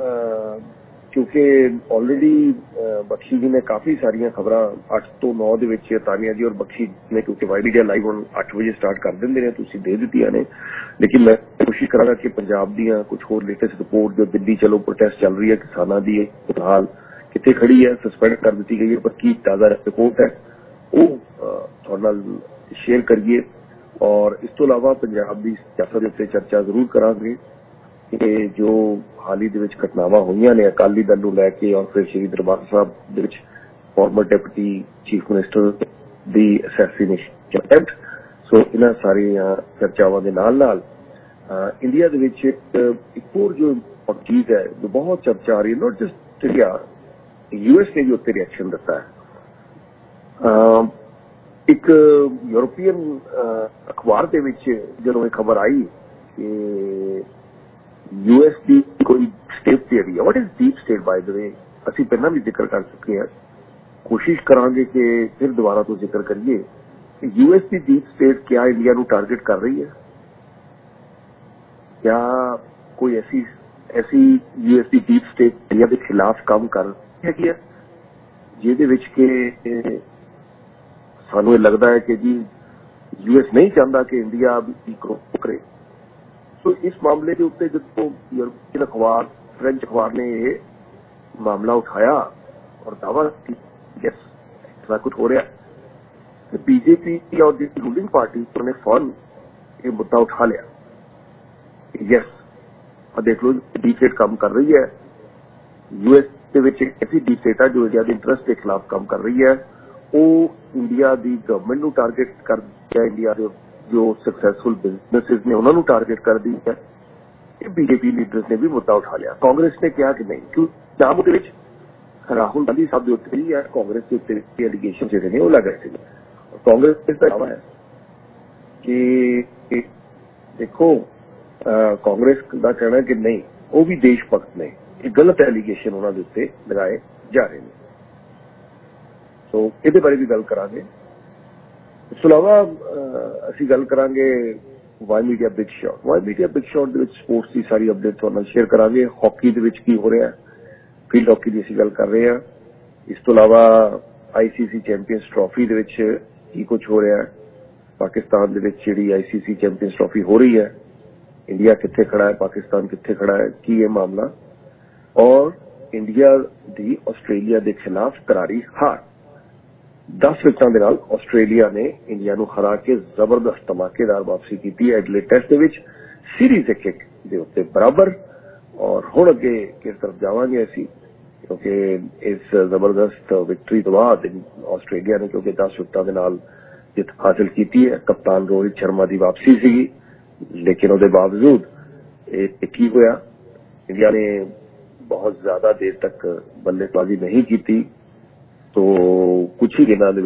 ਕਿਉਂਕਿ ਆਲਰੇਡੀ ਬਖਸ਼ੀ ਜੀ ਨੇ ਕਾਫੀ ਸਾਰੀਆਂ ਖਬਰਾਂ 8 ਤੋਂ 9 ਦੇ ਵਿੱਚ, ਤਾਨੀਆ ਜੀ ਔਰ ਬਖਸ਼ੀ ਨੇ, ਕਿਉਂਕਿ ਵਾਈ ਮੀਡੀਆ ਲਾਈਵ ਹੁਣ 8 ਵਜੇ ਸਟਾਰਟ ਕਰ ਦਿੰਦੇ ਨੇ, ਤੁਸੀਂ ਦੇ ਦਿੱਤੀਆਂ ਨੇ, ਲੇਕਿਨ ਮੈਂ ਕੋਸ਼ਿਸ਼ ਕਰਾਂਗਾ ਕਿ ਪੰਜਾਬ ਦੀਆਂ ਕੁਝ ਹੋਰ ਲੇਟੈਸਟ ਰਿਪੋਰਟ, ਜੋ ਦਿੱਲੀ ਚਲੋ ਪ੍ਰੋਟੈਸਟ ਚੱਲ ਰਹੀ ਹੈ ਕਿਸਾਨਾਂ ਦੀ, ਫਿਲਹਾਲ ਕਿੱਥੇ ਖੜੀ ਹੈ, ਸਸਪੈਂਡ ਕਰ ਦਿੱਤੀ ਗਈ ਹੈ, ਪਰ ਕੀ ਤਾਜ਼ਾ ਰਿਪੋਰਟ ਹੈ ਉਹ ਤੁਹਾਡੇ ਨਾਲ ਸ਼ੇਅਰ ਕਰੀਏ। ਔਰ ਇਸ ਤੋਂ ਇਲਾਵਾ ਪੰਜਾਬ ਦੀ ਸਿਆਸਤ ਦੇ ਉੱਤੇ ਚਰਚਾ ਜ਼ਰੂਰ ਕਰਾਂਗੇ ਕਿ ਜੋ ਹਾਲ ਹੀ ਦੇ ਵਿੱਚ ਘਟਨਾਵਾਂ ਹੋਈਆਂ ਨੇ ਅਕਾਲੀ ਦਲ ਨੂੰ ਲੈ ਕੇ, ਔਰ ਫਿਰ ਸ਼੍ਰੀ ਦਰਬਾਰ ਸਾਹਿਬ ਦੇ ਵਿੱਚ ਫਾਰਮਰ ਡਿਪਟੀ ਚੀਫ ਮਿਨਿਸਟਰ ਦੀ ਅਸੈਸੀਨੇਸ਼ਨ ਅਟੈਂਪਟ। ਸੋ ਇਹਨਾਂ ਸਾਰੀਆਂ ਚਰਚਾਵਾਂ ਦੇ ਨਾਲ ਇੰਡੀਆ ਦੇ ਵਿੱਚ ਇੱਕ ਹੋਰ ਜੋ ਚੀਜ਼ ਹੈ ਜੋ ਬਹੁਤ ਚਰਚਾ ਆ ਰਹੀ ਹੈ, ਨੋਟ ਜਸਟ ਇੰਡੀਆ, US ਨੇ ਵੀ ਉੱਤੇ ਰਿਐਕਸ਼ਨ ਦਿੱਤਾ ਹੈ। ਇੱਕ ਯੂਰੋਪੀਅਨ ਅਖਬਾਰ ਦੇ ਵਿੱਚ ਜਦੋਂ ਇਹ ਖਬਰ ਆਈ ਕਿ US ਦੀ ਕੋਈ ਸਟੇਟ ਥਿਊਰੀ ਹੈ, what is deep state by the way, ਅਸੀਂ ਪਹਿਲਾਂ ਵੀ ਜ਼ਿਕਰ ਕਰ ਚੁੱਕੇ ਹਾਂ, ਕੋਸ਼ਿਸ਼ ਕਰਾਂਗੇ ਕਿ ਫਿਰ ਦੁਬਾਰਾ ਤੋਂ ਜ਼ਿਕਰ ਕਰੀਏ ਕਿ US ਦੀ ਡੀਪ ਸਟੇਟ ਕਿਆ ਇੰਡੀਆ ਨੂੰ ਟਾਰਗੇਟ ਕਰ ਰਹੀ ਹੈ, ਕਿਆ ਕੋਈ ਐਸੀ US ਦੀ ਡੀਪ ਸਟੇਟ ਇੰਡੀਆ ਦੇ ਖਿਲਾਫ ਕੰਮ ਕਰ ਰਹੀ ਹੈਗੀ ਹੈ, ਜਿਹਦੇ ਵਿੱਚ ਕਿ ਸਾਨੂੰ ਇਹ ਲੱਗਦਾ ਹੈ ਕਿ ਜੀ US ਨਹੀਂ ਚਾਹੁੰਦਾ ਕਿ ਇੰਡੀਆ ਵੀ ਗਰੋ ਕਰੇ। ਸੋ ਇਸ ਮਾਮਲੇ ਦੇ ਉੱਤੇ ਜਦੋਂ ਯੂਰਪੀਅਨ ਅਖਬਾਰ, ਫ੍ਰੈਂਚ ਅਖਬਾਰ ਨੇ ਇਹ ਮਾਮਲਾ ਉਠਾਇਆ ਔਰ ਦਾਅਵਾ ਕੀਤਾ ਇਸ ਕੁਝ ਹੋ ਰਿਹਾ, ਤੇ BJP ਔਰ ਦੀ ਰੂਲਿੰਗ ਪਾਰਟੀ ਨੇ ਫੌਰਨ ਇਹ ਮੁੱਦਾ ਉਠਾ ਲਿਆ। ਯੈਸ, ਦੇਖ ਲਓ ਡੀਪ ਸਟੇਟ ਕੰਮ ਕਰ ਰਹੀ ਹੈ, US ਦੇ ਵਿੱਚ ਇੱਕ ਐਸੀ ਡੀਪ ਸਟੇਟ ਹੈ ਜੋ ਇੰਡੀਆ ਦੇ ਇੰਟਰਸਟ ਦੇ ਖਿਲਾਫ ਕੰਮ ਕਰ ਰਹੀ ਹੈ। ਉਹ ਇੰਡੀਆ ਦੀ ਗਵਰਨਮੈਂਟ ਨੂੰ ਟਾਰਗੇਟ ਕਰਦੀ ਹੈ, ਇੰਡੀਆ ਦੇ ਜੋ ਸਕਸੈਸਫੁਲ ਬਿਜ਼ਨੈਸਿਸ ਨੇ ਉਹਨਾਂ ਨੂੰ ਟਾਰਗੇਟ ਕਰਦੀ ਹੈ। ਇਹ ਬੀਜੇਪੀ ਲੀਡਰਸ ਨੇ ਵੀ ਮੁੱਦਾ ਉਠਾ ਲਿਆ। ਕਾਂਗਰਸ ਨੇ ਕਿਹਾ ਕਿ ਨਹੀਂ, ਕਿਉਂ ਪੰਜਾਬ ਦੇ ਵਿੱਚ ਰਾਹੁਲ ਗਾਂਧੀ ਸਾਹਿਬ ਦੇ ਉੱਤੇ ਹੀ ਹੈ, ਕਾਂਗਰਸ ਦੇ ਉੱਤੇ ਵੀ ਐਲੀਗੇਸ਼ਨ ਜਿਹੜੇ ਨੇ ਉਹ ਲੱਗ ਰਹੇ ਸੀ। ਕਾਂਗਰਸ ਦਾ ਦਾਅਵਾ ਹੈ ਕਿ ਦੇਖੋ ਕਾਂਗਰਸ ਦਾ ਕਹਿਣਾ ਕਿ ਨਹੀਂ, ਉਹ ਵੀ ਦੇਸ਼ ਭਗਤ ਨੇ, ਇਹ ਗਲਤ ਐਲੀਗੇਸ਼ਨ ਉਹਨਾਂ ਦੇ ਉੱਤੇ ਲਗਾਏ ਜਾ ਰਹੇ ਨੇ। ਸੋ ਇਹਦੇ ਬਾਰੇ ਵੀ ਗੱਲ ਕਰਾਂਗੇ। ਇਸ ਤੋਂ ਇਲਾਵਾ ਅਸੀਂ ਗੱਲ ਕਰਾਂਗੇ Y media big shot. Y media big shot ਦੇ ਵਿੱਚ ਸਪੋਰਟਸ ਦੀ ਸਾਰੀ ਅਪਡੇਟ ਤੁਹਾਨੂੰ ਨਾਲ ਸ਼ੇਅਰ ਕਰਾਂਗੇ। ਹਾਕੀ ਦੇ ਵਿੱਚ ਕੀ ਹੋ ਰਿਹਾ, ਫੀਲਡ ਹਾਕੀ ਦੀ ਅਸੀਂ ਗੱਲ ਕਰ ਰਹੇ ਹਾਂ। ਇਸ ਤੋਂ ਇਲਾਵਾ ICC ਚੈਂਪੀਅਨਸ ਟਰਾਫੀ ਦੇ ਵਿੱਚ ਕੀ ਕੁਝ ਹੋ ਰਿਹਾ, ਪਾਕਿਸਤਾਨ ਦੇ ਵਿੱਚ ਜਿਹੜੀ ICC ਚੈਂਪੀਅਨਸ ਟਰਾਫੀ ਹੋ ਰਹੀ ਹੈ, ਇੰਡੀਆ ਕਿੱਥੇ ਖੜਾ ਹੈ, ਪਾਕਿਸਤਾਨ ਕਿੱਥੇ ਖੜਾ ਹੈ, ਕੀ ਇਹ ਮਾਮਲਾ, ਔਰ ਇੰਡੀਆ ਦੀ ਆਸਟ੍ਰੇਲੀਆ ਦੇ ਖਿਲਾਫ ਕਰਾਰੀ ਹਾਰ। 10 ਵਿਕਟਾਂ ਦੇ ਨਾਲ ਆਸਟ੍ਰੇਲੀਆ ਨੇ ਇੰਡੀਆ ਨੂੰ ਹਰਾ ਕੇ ਜ਼ਬਰਦਸਤ ਧਮਾਕੇਦਾਰ ਵਾਪਸੀ ਕੀਤੀ ਹੈ ਐਡਲੇਡ ਟੈਸਟ ਦੇ ਵਿੱਚ, ਸੀਰੀਜ਼ 1-1 ਦੇ ਉੱਤੇ ਬਰਾਬਰ। ਔਰ ਹੁਣ ਅੱਗੇ ਕਿਸ ਤਰਫ ਜਾਵਾਂਗੇ ਅਸੀਂ, ਕਿਉਂਕਿ ਇਸ ਜ਼ਬਰਦਸਤ ਵਿਕਟਰੀ ਤੋਂ ਬਾਅਦ ਆਸਟ੍ਰੇਲੀਆ ਨੇ ਕਿਉਂਕਿ 10 ਵਿਕਟਾਂ ਦੇ ਨਾਲ ਜਿੱਤ ਹਾਸਿਲ ਕੀਤੀ ਹੈ। ਕਪਤਾਨ ਰੋਹਿਤ ਸ਼ਰਮਾ ਦੀ ਵਾਪਸੀ ਸੀਗੀ, ਲੇਕਿਨ ਉਹਦੇ ਬਾਵਜੂਦ ਇਹ ਕੀ ਹੋਇਆ, ਇੰਡੀਆ ਨੇ ਬਹੁਤ ਜ਼ਿਆਦਾ ਦੇਰ ਤੱਕ ਬੱਲੇਬਾਜ਼ੀ ਨਹੀਂ ਕੀਤੀ। तो कुछ ही दिनों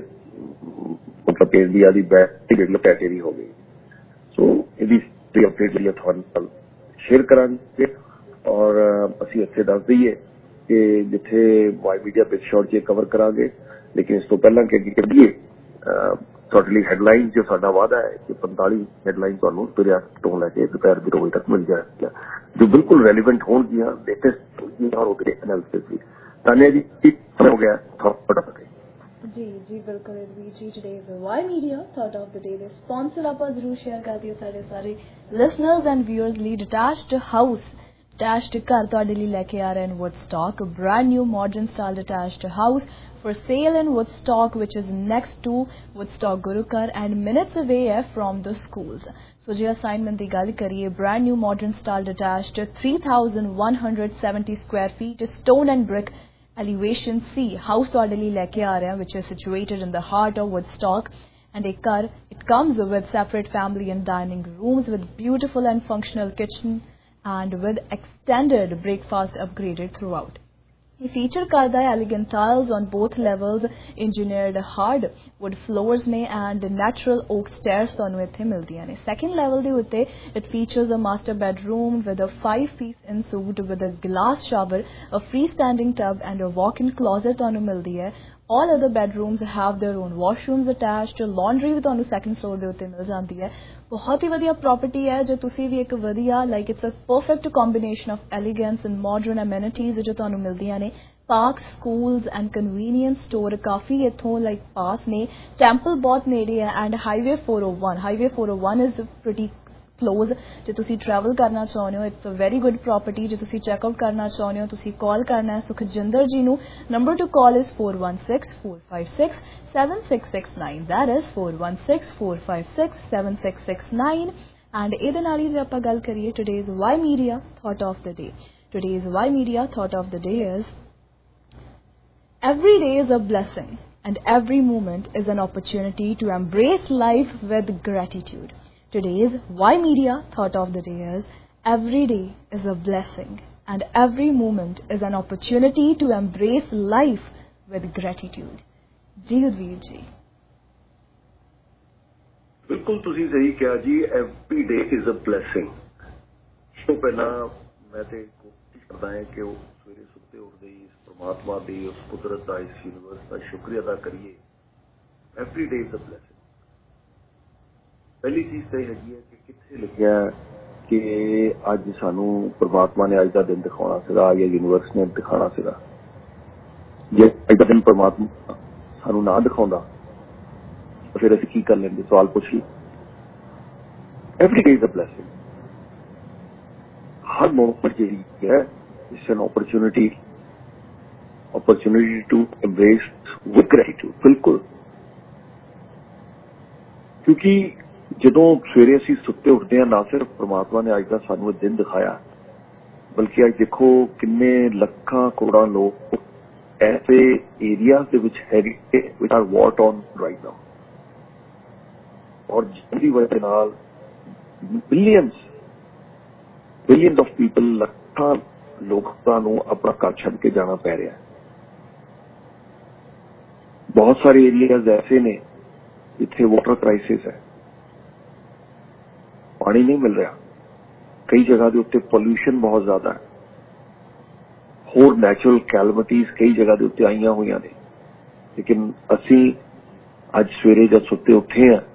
मतलब इंडिया की बैटिंग लुटैटेरी हो गई। सो यदि अपडेट जी थोड़े शेयर करांगे और असी इत्थे दस दईए कि जिथे वाई मीडिया बिग शॉट जे कवर करांगे, लेकिन इस तो पहला कि अगे करिए टोटली हेडलाइन जो साडा वादा है कि 45 हेडलाइन तुहानूं सवेरे 8 ਤੋਂ ਲੈ के दोपहर 2 बजे तक मिल जाएगा, जो बिल्कुल रेलीवेंट होणगियां, लेटेस्ट होणगियां और उहदे एनालिसिस भी। तानिया जी हो गया थॉट ऑफ द डे। जी जी बिल्कुल रघुवीर ji, today's Y media thought of the day दे स्पॉन्सर आप जरूर शेयर कर दियो सारे सारे लिसनर्स एंड व्यूअर्स ਲਈ डिटैच्ड हाउस अटैच्ड घर ਤੁਹਾਡੇ ਲਈ ਲੈ ਕੇ ਆ ਰਹੇ ਹਨ ਵੁੱਡਸਟਾਕ, brand new modern style detached house for sale in Woodstock, which is next to Woodstock Gurukar and minutes away from the schools. So je assignment di gal kariye, brand new modern style detached 3170 square feet stone and brick elevation C house ਤੁਹਾਡੇ ਲਈ ਲੈ ਕੇ ਆ ਰਹੇ ਹਾਂ, which is situated in the heart of Woodstock. And it comes with separate family and dining rooms with beautiful and functional kitchen and with extended breakfast upgraded throughout. It feature karda hai elegant tiles on both levels, engineered hardwood floors ne and natural oak stairs tonu ithe mildiyan ne. Second level de utte it features a master bedroom with a 5-piece ensuite with a glass shower, a freestanding tub and a walk-in closet tonu mildi hai. All other bedrooms have their own washrooms attached. Laundry भी ਤੁਹਾਨੂੰ second floor ਦੇ ਉੱਤੇ ਮਿਲ ਜਾਂਦੀ ਹੈ। ਬਹੁਤ ਹੀ ਵਧੀਆ property ਹੈ ਜੋ ਤੁਸੀਂ ਵੀ ਇੱਕ ਵਧੀਆ like it's a perfect combination of elegance and modern amenities ਜੋ ਤੁਹਾਨੂੰ ਮਿਲਦੀਆਂ ਨੇ। Parks, schools and convenience store ਕਾਫੀ ਇੱਥੋਂ like ਪਾਸ ਨੇ। Temple ਬਹੁਤ ਨੇੜੇ ਹੈ and highway 401 is pretty close। ਜੇ ਤੁਸੀਂ travel ਕਰਨਾ ਚਾਹੁੰਦੇ ਹੋ it's a very good property। ਜੇ ਤੁਸੀਂ check out ਕਰਨਾ ਚਾਹੁੰਦੇ ਹੋ ਤੁਸੀਂ call ਕਰਨਾ ਹੈ ਸੁਖਜਿੰਦਰ ਜੀ ਨੂੰ। number to call is 4164567669, that is 4164567669। and ਇਹਦੇ ਨਾਲ ਹੀ ਜੇ ਆਪਾਂ ਗੱਲ ਕਰੀਏ today's why media thought of the day, today's why media thought of the day is every day is a blessing and every moment is an opportunity to embrace life with gratitude. Today's why media thought of the day is every day is a blessing and every moment is an opportunity to embrace life with gratitude. जी उदवीर जी बिल्कुल तुसी सही कहा जी, every day is a blessing। तो पहला मैं ते कोशिश करता है कि वो सवेरे सुते उठते ही इस परमात्मा दी उस कुदरत का इस यूनिवर्स का शुक्रिया अदा करिए। every day is a blessing। पहली चीज तो यह है कि कितने लिखा कि अज सानू परमात्मा ने अज का दिन दिखाना सीगा या यूनिवर्स ने दिखाना सीगा। जे अज का दिन परमात्मा सानू ना दिखाउंदा तो फिर असीं की कर लेंगे, सवाल पूछिए। Every day is a blessing. हर मोमेंट जी है it's an opportunity to embrace with gratitude. बिल्कुल, क्योंकि ਜਦੋਂ ਸਵੇਰੇ ਅਸੀਂ ਸੁੱਤੇ ਉੱਠਦੇ ਹਾਂ ਨਾ ਸਿਰਫ ਪ੍ਰਮਾਤਮਾ ਨੇ ਅੱਜ ਦਾ ਸਾਨੂੰ ਇਹ ਦਿਨ ਦਿਖਾਇਆ, बल्कि अज देखो किन्ने लखां करोड़ां लोग ऐसे एरियाज दे विच है which are war on right now, और जिसकी वजह नाल बिलियंस ऑफ पीपल लखां लोगों को अपना घर छड्ड के जाना पै रहा है। बहुत सारे एरियाज ऐसे ने जिथे वाटर क्राइसिस है, पानी नहीं मिल रहा, कई जगह के उत्ते पोल्यूशन बहुत ज्यादा है, होर नैचुरल कैलमिटीज कई जगह के उत्ते आईयां हुई ने। लेकिन असी अज सवेरे जब सुते उठे हैं,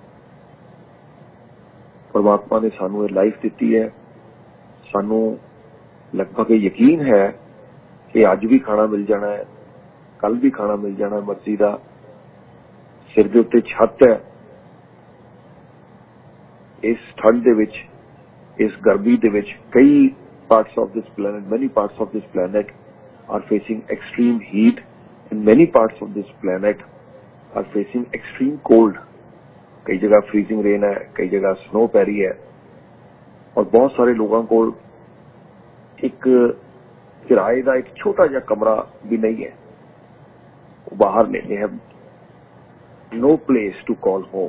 परमात्मा ने सानू लाइफ दी है, सानू लगभग यकीन है कि अज भी खाना मिल जाना है, कल भी खाना मिल जाना है मर्जी का, सिर के उत्ते छत है। इस ठंड दे विच, इस गर्मी दे विच कई parts of this planet, many parts of this planet are facing extreme heat and many parts of this planet are facing extreme cold. कई जगह फ्रीजिंग रेन है, कई जगह स्नो पै रही है, और बहुत सारे लोगों को एक किराए का एक छोटा जा कमरा भी नहीं है, वो बाहर ने, they have no place to call home.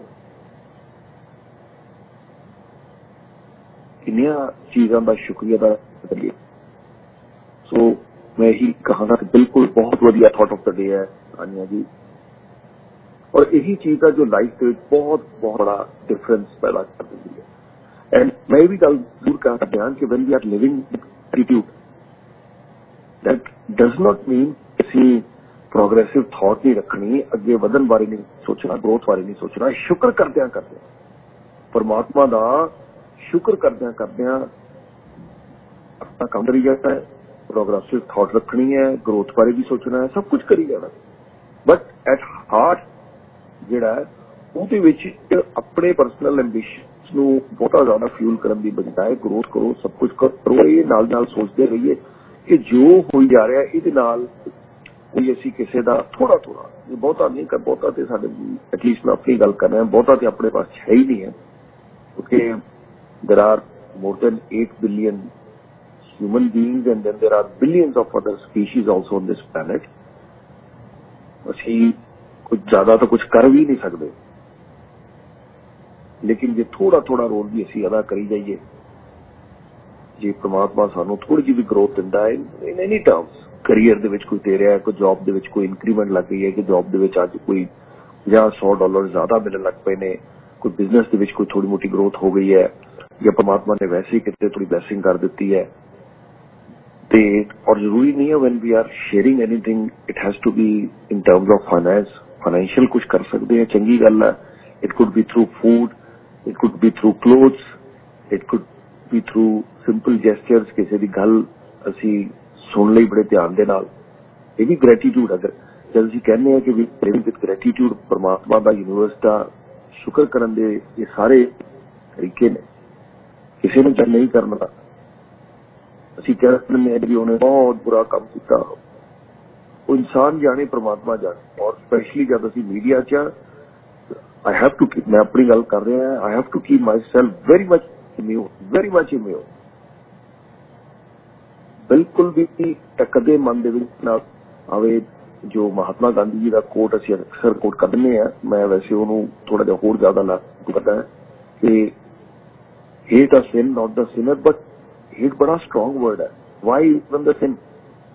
किन्नियां चीजों का शुक्रिया अदा करिए। सो मैं यही कहूंगा कि बिल्कुल बहुत वधिया थॉट ऑफ द डे है आनिया जी, और यही चीज है जो लाइफ के बहुत बहुत बड़ा डिफरेंस पैदा कर देती है। एंड मैं भी गल जरूर कहना ध्यान कि when we are living attitude, that does not mean किसी प्रोग्रेसिव थॉट नहीं रखनी, अगे वधन बारे नहीं सोचना, ग्रोथ बारे नहीं सोचना, शुक्र करदियां परमात्मा का शुक्र करदियां अपना काम करी जाता है, प्रोग्रेसिव थॉट रखनी है, ग्रोथ बारे भी सोचना है, सब कुछ करी जाना। बट एट हार्ट जिहड़ा ਉਹਦੇ ਵਿੱਚ अपने परसनल एंबिशंस ਨੂੰ ਬਹੁਤਾ ਜ਼ਿਆਦਾ ਫਿਊਲ ਕਰਨ ਦੀ ਬਜਾਏ ग्रोथ करो, सब कुछ करो, ਇਹ ਨਾਲ ਨਾਲ सोचते रहिए कि जो होई जा रहा है ਇਹਦੇ ਨਾਲ कोई असी किसी का थोड़ा थोड़ा, बहुता नहीं कर, बहुता तो साडे एटलीस्ट मैं अपनी गल कर रहा, बहुता तो अपने पास है ही नहीं है, क्योंकि there are more than 8 billion human beings and then there are billions of other species also on this planet. असी कुछ ज्यादा तो कुछ कर भी नहीं सकते, लेकिन जो थोड़ा थोड़ा रोल भी असी अदा करी जाइए, जे परमात्मा सानू थोड़ी जी भी ग्रोथ दिंदा है इन एनी टर्म्स, करियर दे विच कोई दे रहा है, कोई जॉब दे विच कोई इंक्रीमेंट लग गई है, कि जॉब दे विच अज कोई $50-100 ज्यादा मिलने लग पे ने, कोई बिजनेस दे विच कोई थोड़ी मोटी ग्रोथ हो गई है, या परमात्मा ने वैसे ही कितने थोड़ी ब्लेसिंग कर दी है। और जरूरी नहीं है when we are sharing anything it has to be in terms of financial कुछ कर सकते हैं, चंगी गल है। It could be through food, it could be through clothes, it could be through simple gestures, किसी की गल असी सुन ली बड़े ध्यान दे नाल, ये भी ग्रैटिट्यूड। अगर जब असीं कहने हैं कि वी लिविंग विद ग्रैटिट्यूड, परमात्मा का यूनिवर्स का शुक्र करन दे ये सारे तरीके ने, किसी ने चाहे नहीं करना, असीं कह रहे हैं कि उन्हें बहुत बुरा काम किया, वो इंसान जाने परमात्मा जाने। और स्पेशली जब असीं मीडिया च आई हैव टू कीप, मैं अपनी गल कर रहा है, I have to keep myself very much immune. बिल्कुल भी कदे मन दे विच ना आवे जो महात्मा गांधी जी का कोट असीं अक्सर कोट करते हैं, मैं वैसे उन्होंने थोड़ा जिहा होर ज्यादा लागू करता है कि hate a sin not the sinner, but hate बड़ा स्ट्रोंग वर्ड है, वाई इवन द सिन।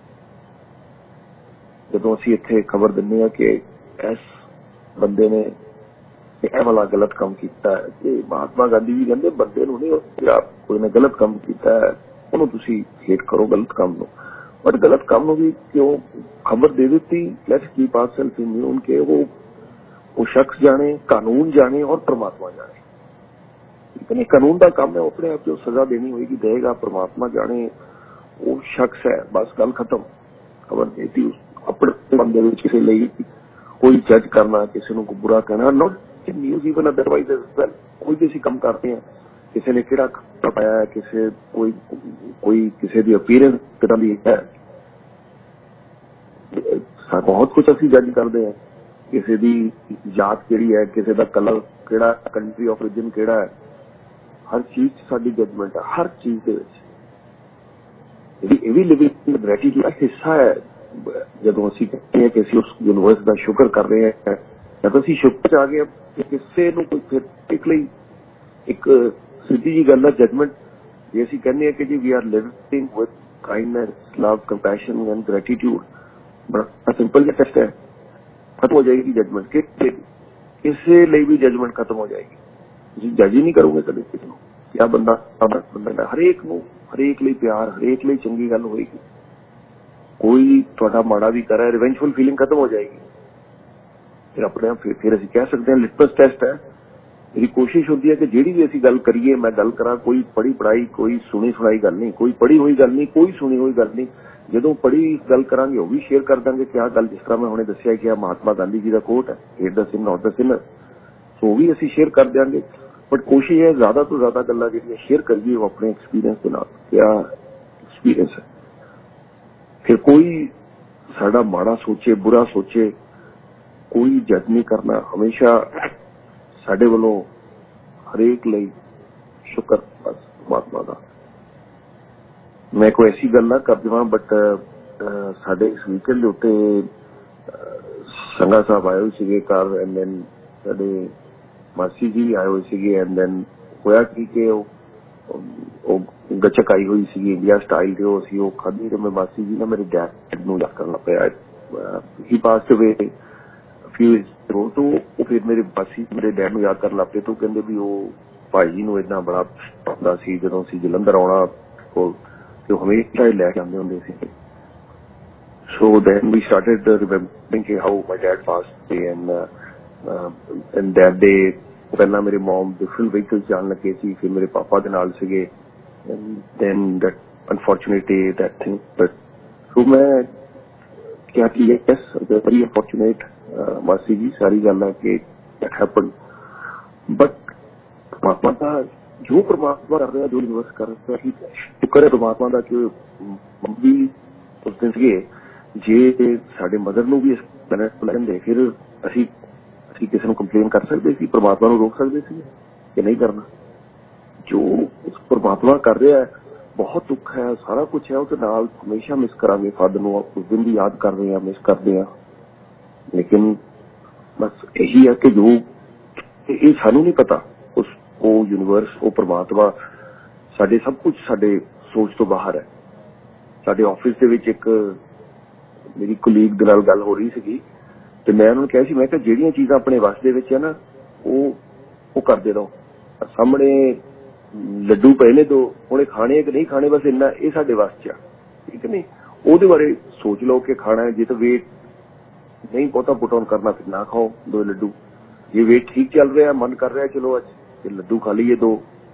जदों असीं इत्थे खबर दिंदे हां कि इस बंदे ने यह वाला गलत काम किया है, कि महात्मा गांधी जी कहते बंदे नूं नहीं, कोई ने गलत काम किया है ਉਹਨੂੰ ਤੁਸੀਂ हेट करो गलत काम नो, बट गलत काम नो भी क्यों खबर दे दी, लेट्स कीप आवरसेल्फ इम्यून, के वो शख्स जाने, कानून जाने और परमात्मा जाने। ठीक है नहीं, कानून का काम है अपने आप जो सजा देनी होगी देगा, परमात्मा जाने वो शख्स है, बस गल खत्म। खबर देती अपने बंदे में किसी लिए कोई जज करना, किसी को बुरा कहना, not news even otherwise as well. कोई भी काम करते हैं, किसी ने किड़ा पाया है, किसी कोई किसी की अपीयरेंस कितना दी है, बहुत कुछ असी जज करते हैं, किसी की जात केड़ी है, किसी का कलर केड़ा, कंट्री ऑफ ओरिजिन केड़ा है, हर चीज साडी जजमेंट है, हर चीज दे विच। ਇਹ ਵੀ ਲਿਵਿੰਗ ਗ੍ਰੈਟੀਟਿਊਡ ਦਾ ਹਿੱਸਾ ਹੈ। ਜਦੋਂ ਅਸੀਂ ਕਹਿੰਦੇ ਹਾਂ ਕਿ ਅਸੀਂ ਉਸ ਯੂਨੀਵਰਸ ਦਾ ਸ਼ੁਕਰ ਕਰ ਰਹੇ ਹਾਂ, ਜਦੋਂ ਅਸੀਂ ਸ਼ੁਕਰ 'ਚ ਆ ਗਏ ਕਿ ਕਿਸੇ ਨੂੰ ਕੋਈ ਫਿਰ ਲਈ ਇੱਕ ਸਿੱਧੀ ਜੀ ਗੱਲ ਹੈ ਜਜਮੈਂਟ। ਜੇ ਅਸੀਂ ਕਹਿੰਦੇ ਹਾਂ ਕਿ ਜੀ we are living with kindness, love, compassion and gratitude, ਬੜਾ ਸਿੰਪਲ ਜਿਹਾ ਟੈਸਟ ਹੈ, ਖਤਮ ਹੋ ਜਾਏਗੀ ਜਜਮੈਂਟ। ਕਿਸੇ ਲਈ ਵੀ ਜਜਮੈਂਟ ਖਤਮ ਹੋ ਜਾਏਗੀ। ਤੁਸੀਂ ਜੱਜ ਹੀ ਨਹੀਂ ਕਰੋਗੇ ਕਦੇ ਕਿਸੇ ਨੂੰ। ਕਿਆ ਬੰਦਾ ਹਰੇਕ ਨੂੰ, ਹਰੇਕ ਲਈ ਪਿਆਰ, ਹਰੇਕ ਲਈ ਚੰਗੀ ਗੱਲ ਹੋਏਗੀ। ਕੋਈ ਤੁਹਾਡਾ ਮਾੜਾ ਵੀ ਕਰ ਰਿਹਾ, ਰਿਵੈਂਜਫੁਲ ਫੀਲਿੰਗ ਖਤਮ ਹੋ ਜਾਏਗੀ। ਫਿਰ ਆਪਣੇ ਆਪ ਫਿਰ ਅਸੀਂ ਕਹਿ ਸਕਦੇ ਹਾਂ ਲਿਟਮਸ ਟੈਸਟ ਹੈ। ਮੇਰੀ ਕੋਸ਼ਿਸ਼ ਹੁੰਦੀ ਹੈ ਕਿ ਜਿਹੜੀ ਵੀ ਅਸੀਂ ਗੱਲ ਕਰੀਏ, ਮੈਂ ਗੱਲ ਕਰਾਂ ਕੋਈ ਪੜ੍ਹੀ ਪੜਾਈ, ਕੋਈ ਸੁਣੀ ਸੁਣਾਈ ਗੱਲ ਨਹੀਂ, ਕੋਈ ਪੜ੍ਹੀ ਹੋਈ ਗੱਲ ਨਹੀਂ, ਕੋਈ ਸੁਣੀ ਹੋਈ ਗੱਲ ਨਹੀਂ। ਜਦੋਂ ਪੜ੍ਹੀ ਗੱਲ ਕਰਾਂਗੇ ਉਹ ਵੀ ਸ਼ੇਅਰ ਕਰ ਦਾਂਗੇ ਕਿ ਆਹ ਗੱਲ, ਜਿਸ ਤਰ੍ਹਾਂ ਮੈਂ ਹੁਣੇ ਦੱਸਿਆ ਕਿ ਆਹ ਮਹਾਤਮਾ ਗਾਂਧੀ ਜੀ ਦਾ ਕੋਟ ਹੈ, ਹੇਟ ਦਾ ਸਿਨ ਨਾਟ ਦਾ ਸਿਨਰ, ਸੋ ਉਹ ਵੀ ਅਸੀਂ ਸ਼ੇਅਰ ਕਰ ਦਿਆਂਗੇ। ਬਟ ਕੋਸ਼ਿਸ਼ ਹੈ ਜ਼ਿਆਦਾ ਤੋਂ ਜ਼ਿਆਦਾ ਗੱਲਾਂ ਜਿਹੜੀਆਂ ਸ਼ੇਅਰ ਕਰੀਏ ਉਹ ਆਪਣੇ ਐਕਸਪੀਰੀਅੰਸ ਦੇ ਨਾਲ। ਕਿਆ ਐਕਸਪੀਰੀਅੰਸ ਹੈ। ਫਿਰ ਕੋਈ ਸਾਡਾ ਮਾੜਾ ਸੋਚੇ, ਬੁਰਾ ਸੋਚੇ, ਕੋਈ ਜੱਜ ਨਹੀਂ ਕਰਨਾ। ਹਮੇਸ਼ਾ ਸਾਡੇ ਵੱਲੋਂ ਹਰੇਕ ਲਈ ਸ਼ੁਕਰ ਬਸ ਪਰਮਾਤਮਾ ਦਾ। ਮੈਂ ਕੋਈ ਐਸੀ ਗੱਲ ਨਾ ਕਰ ਦੇਵਾਂ, ਬਟ ਸਾਡੇ ਇਸ ਵੀਕਐਂਡ ਦੇ ਉੱਤੇ ਸੰਘਾ ਸਾਹਿਬ ਆਏ ਹੋਏ ਸੀਗੇ ਘਰ, ਐਂਡ ਦੈਨ ਸਾਡੇ ਮਾਸੀ ਜੀ ਆਏ ਹੋਏ ਸੀਗੇ, ਐਂਡ ਦੈਨ ਹੋਇਆ ਕਿ ਉਹ ਗੱਚਕ ਆਈ ਹੋਈ ਸੀਗੀ ਇੰਡੀਆ ਸਟਾਈਲ ਦੇ, ਉਹ ਸੀ ਉਹ ਖਾਧੀ। ਤੇ ਮੈਂ ਮਾਸੀ ਜੀ ਨਾ ਮੇਰੇ ਡੈਡ ਨੂੰ ਯਾਦ ਕਰਨ ਲੱਗ ਪਿਆ। ਹੀ ਪਾਸਡ ਅਵੇ ਫਿਊ ਤੋਂ ਫਿਰ ਮੇਰੇ ਮਾਸੀ ਮੇਰੇ ਡੈਡ ਨੂੰ ਯਾਦ ਕਰਨ ਲੱਗ ਪਏ। ਤੋਂ ਕਹਿੰਦੇ ਵੀ ਉਹ ਭਾਈ ਜੀ ਨੂੰ ਏਦਾਂ ਬੜਾ ਪਸੰਦ ਸੀ, ਜਦੋਂ ਅਸੀਂ ਜਲੰਧਰ ਆਉਣਾ ਕੋਲ ਤੇ ਉਹ ਹਮੇਸ਼ਾ ਹੀ ਲੈ ਕੇ ਆਉਂਦੇ ਹੁੰਦੇ ਸੀ। So then we started remembering how my dad passed away, and that day ਪਹਿਲਾਂ ਮੇਰੇ ਮਮ ਡਿਫਰੈਂਟ ਵਹੀਕਲ ਜਾਣ ਲੱਗੇ ਸੀ, ਫਿਰ ਮੇਰੇ ਪਾਪਾ ਦੇ ਨਾਲ ਸੀਗੇ, and then that unfortunately that thing. But so ਮੈਂ ਕਿਹਾ ਕਿ ਯੈਸ ਵੈਰੀ ਅਨਫੋਰਚੂਨੇਟ ਮਾਸੀ ਜੀ, ਸਾਰੀ ਗੱਲ ਹੈ ਕਿ ਦੈਟ ਹੈਪਨ। ਬਟ ਪਰਮਾਤਮਾ ਦਾ ਜੋ ਪਰਮਾਤਮਾ ਕਰ ਰਿਹਾ, ਜੋ ਯੂਨੀਵਰਸ ਕਰ ਰਿਹਾ, ਹੀ ਸ਼ੁਕਰ ਹੈ ਪਰਮਾਤਮਾ ਦਾ ਕਿ ਵੀ ਉਸ ਦਿਨ ਸੀਗੇ। ਜੇ ਸਾਡੇ ਮਦਰ ਨੂੰ ਵੀ ਇਸ ਪਲੈਨਟ ਤੋਂ ਲੈਂਦੇ ਫਿਰ ਅਸੀਂ ਕਿਸੇ ਨੂੰ ਕੰਪਲੇਨ ਕਰ ਸਕਦੇ ਸੀ, ਪਰਮਾਤਮਾ ਨੂੰ ਰੋਕ ਸਕਦੇ ਸੀ ਕਿ ਨਹੀਂ ਕਰਨਾ। ਜੋ ਪਰਮਾਤਮਾ ਕਰ ਰਿਹਾ ਬਹੁਤ ਦੁੱਖ ਹੈ, ਸਾਰਾ ਕੁਛ ਹੈ, ਉਹਦੇ ਨਾਲ ਹਮੇਸ਼ਾ ਮਿਸ ਕਰਾਂਗੇ। ਫਾਦਰ ਨੂੰ ਉਸ ਦਿਨ ਵੀ ਯਾਦ ਕਰ ਰਹੇ ਹਾਂ, ਮਿਸ ਕਰਦੇ ਹਾਂ। ਲੇਕਿਨ ਬਸ ਇਹੀ ਹੈ ਕਿ ਜੋ ਇਹ ਸਾਨੂੰ ਨਹੀਂ ਪਤਾ, ਉਹ ਯੂਨੀਵਰਸ, ਉਹ ਪਰਮਾਤਮਾ ਸਾਡੇ ਸਭ ਕੁਛ ਸਾਡੇ ਸੋਚ ਤੋਂ ਬਾਹਰ ਹੈ। ਸਾਡੇ ਆਫਿਸ ਦੇ ਵਿੱਚ ਇੱਕ ਮੇਰੀ ਕੁਲੀਗ ਦੇ ਨਾਲ ਗੱਲ ਹੋ ਰਹੀ ਸੀਗੀ, ਤੇ ਮੈਂ ਉਹਨਾਂ ਨੂੰ ਕਿਹਾ ਸੀ, ਮੈਂ ਕਿਹਾ ਜਿਹੜੀਆਂ ਚੀਜ਼ਾਂ ਆਪਣੇ ਵੱਸ ਦੇ ਵਿੱਚ ਹੈ ਨਾ ਉਹ ਕਰਦੇ ਰਹੋ। ਸਾਹਮਣੇ ਲੱਡੂ ਪਏ ਨੇ ਦੋ, ਹੁਣ ਇਹ ਖਾਣੇ ਕਿ ਨਹੀਂ ਖਾਣੇ, ਬਸ ਇੰਨਾ ਇਹ ਸਾਡੇ ਵੱਸ 'ਚ ਆ, ਠੀਕ ਨਹੀਂ। ਉਹਦੇ ਬਾਰੇ ਸੋਚ ਲਓ ਕਿ ਖਾਣਾ ਹੈ, ਜੇ ਤਾਂ ਵੇਟ ਨਹੀਂ ਬਹੁਤਾ ਪੁੱਟ ਆਨ ਕਰਨਾ ਫਿਰ ਨਾ ਖਾਓ 2 ਲੱਡੂ। ਜੇ ਵੇਟ ਠੀਕ ਚੱਲ ਰਿਹਾ, ਮਨ ਕਰ ਰਿਹਾ ਚਲੋ ਅੱਜ ਲੱਡੂ ਖਾ ਲਈਏ 2,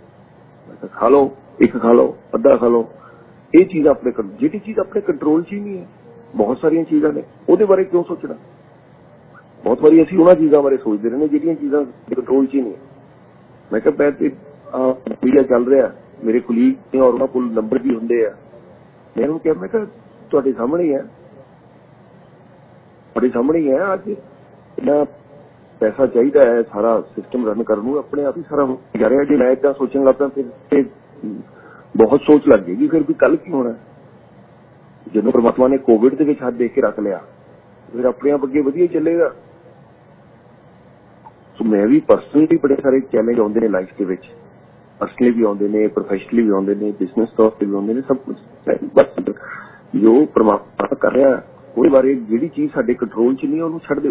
ਖਾ ਲਓ, 1 ਖਾ ਲਓ, ਅੱਧਾ ਖਾ ਲਓ। ਇਹ ਚੀਜ਼ ਆਪਣੇ ਜਿਹੜੀ ਚੀਜ਼ ਆਪਣੇ ਕੰਟਰੋਲ 'ਚ ਹੀ ਨਹੀਂ ਹੈ, ਬਹੁਤ ਸਾਰੀਆਂ ਚੀਜ਼ਾਂ ਨੇ, ਉਹਦੇ ਬਾਰੇ ਕਿਉਂ ਸੋਚਣਾ। ਬਹੁਤ ਵਾਰੀ ਅਸੀਂ ਉਹਨਾਂ ਚੀਜ਼ਾਂ ਬਾਰੇ ਸੋਚਦੇ ਰਹਿੰਦੇ ਜਿਹੜੀਆਂ ਚੀਜ਼ਾਂ ਕੰਟਰੋਲ 'ਚ ਹੀ ਨਹੀਂ। ਮੈਂ ਕਿਹਾ ਮੈਂ ਤੇ ਮੀਡੀਆ ਚੱਲ ਰਿਹਾ, ਮੇਰੇ ਕੁਲੀਗ ਨੇ ਔਰ ਉਹਨਾਂ ਕੋਲ ਨੰਬਰ ਵੀ ਹੁੰਦੇ ਆ। ਮੈਂ ਉਹਨੂੰ ਕਿਹਾ, ਮੈਂ ਕਿਹਾ ਤੁਹਾਡੇ ਸਾਹਮਣੇ ਹੀ ਹੈ, ਤੁਹਾਡੇ ਸਾਹਮਣੇ ਹੀ ਹੈ, ਅੱਜ ਇੰਨਾ ਪੈਸਾ ਚਾਹੀਦਾ ਹੈ ਸਾਰਾ ਸਿਸਟਮ ਰਨ ਕਰਨ ਨੂੰ, ਆਪਣੇ ਆਪ ਹੀ ਸਾਰਾ ਹੋ ਜਾ ਰਿਹਾ। ਜੇ ਮੈਂ ਏਦਾਂ ਸੋਚਣ ਲੱਗਦਾ ਫਿਰ ਬਹੁਤ ਸੋਚ ਲੱਗ ਜਾਏਗੀ, ਫਿਰ ਵੀ ਕੱਲ ਕੀ ਹੋਣਾ। ਜਦੋਂ ਪਰਮਾਤਮਾ ਨੇ ਕੋਵਿਡ ਦੇ ਵਿੱਚ ਹੱਥ ਦੇ ਕੇ ਰੱਖ ਲਿਆ, ਫਿਰ ਆਪਣੇ ਆਪ ਅੱਗੇ ਵਧੀਆ ਚੱਲੇਗਾ। ਸੋ ਮੈਂ ਵੀ ਪਰਸਨਲੀ ਬੜੇ ਸਾਰੇ ਚੈਲੰਜ ਆਉਂਦੇ ਨੇ ਲਾਈਫ ਦੇ ਵਿੱਚ, ਪਰਸਨਲੀ ਵੀ ਆਉਂਦੇ ਨੇ, ਪ੍ਰੋਫੈਸ਼ਨਲੀ ਵੀ ਆਉਂਦੇ ਨੇ, ਬਿਜ਼ਨਸ ਤੌਰ ਤੇ ਵੀ ਆਉਂਦੇ ਨੇ, ਸਭ ਕੁਝ। ਬਸ ਜੋ ਪਰਮਾਤਮਾ ਕਰ ਰਿਹਾ ਉਹਦੇ ਬਾਰੇ ਜਿਹੜੀ ਚੀਜ਼ ਸਾਡੇ ਕੰਟਰੋਲ 'ਚ ਨਹੀਂ ਉਹਨੂੰ ਛੱਡ ਦਿਓ,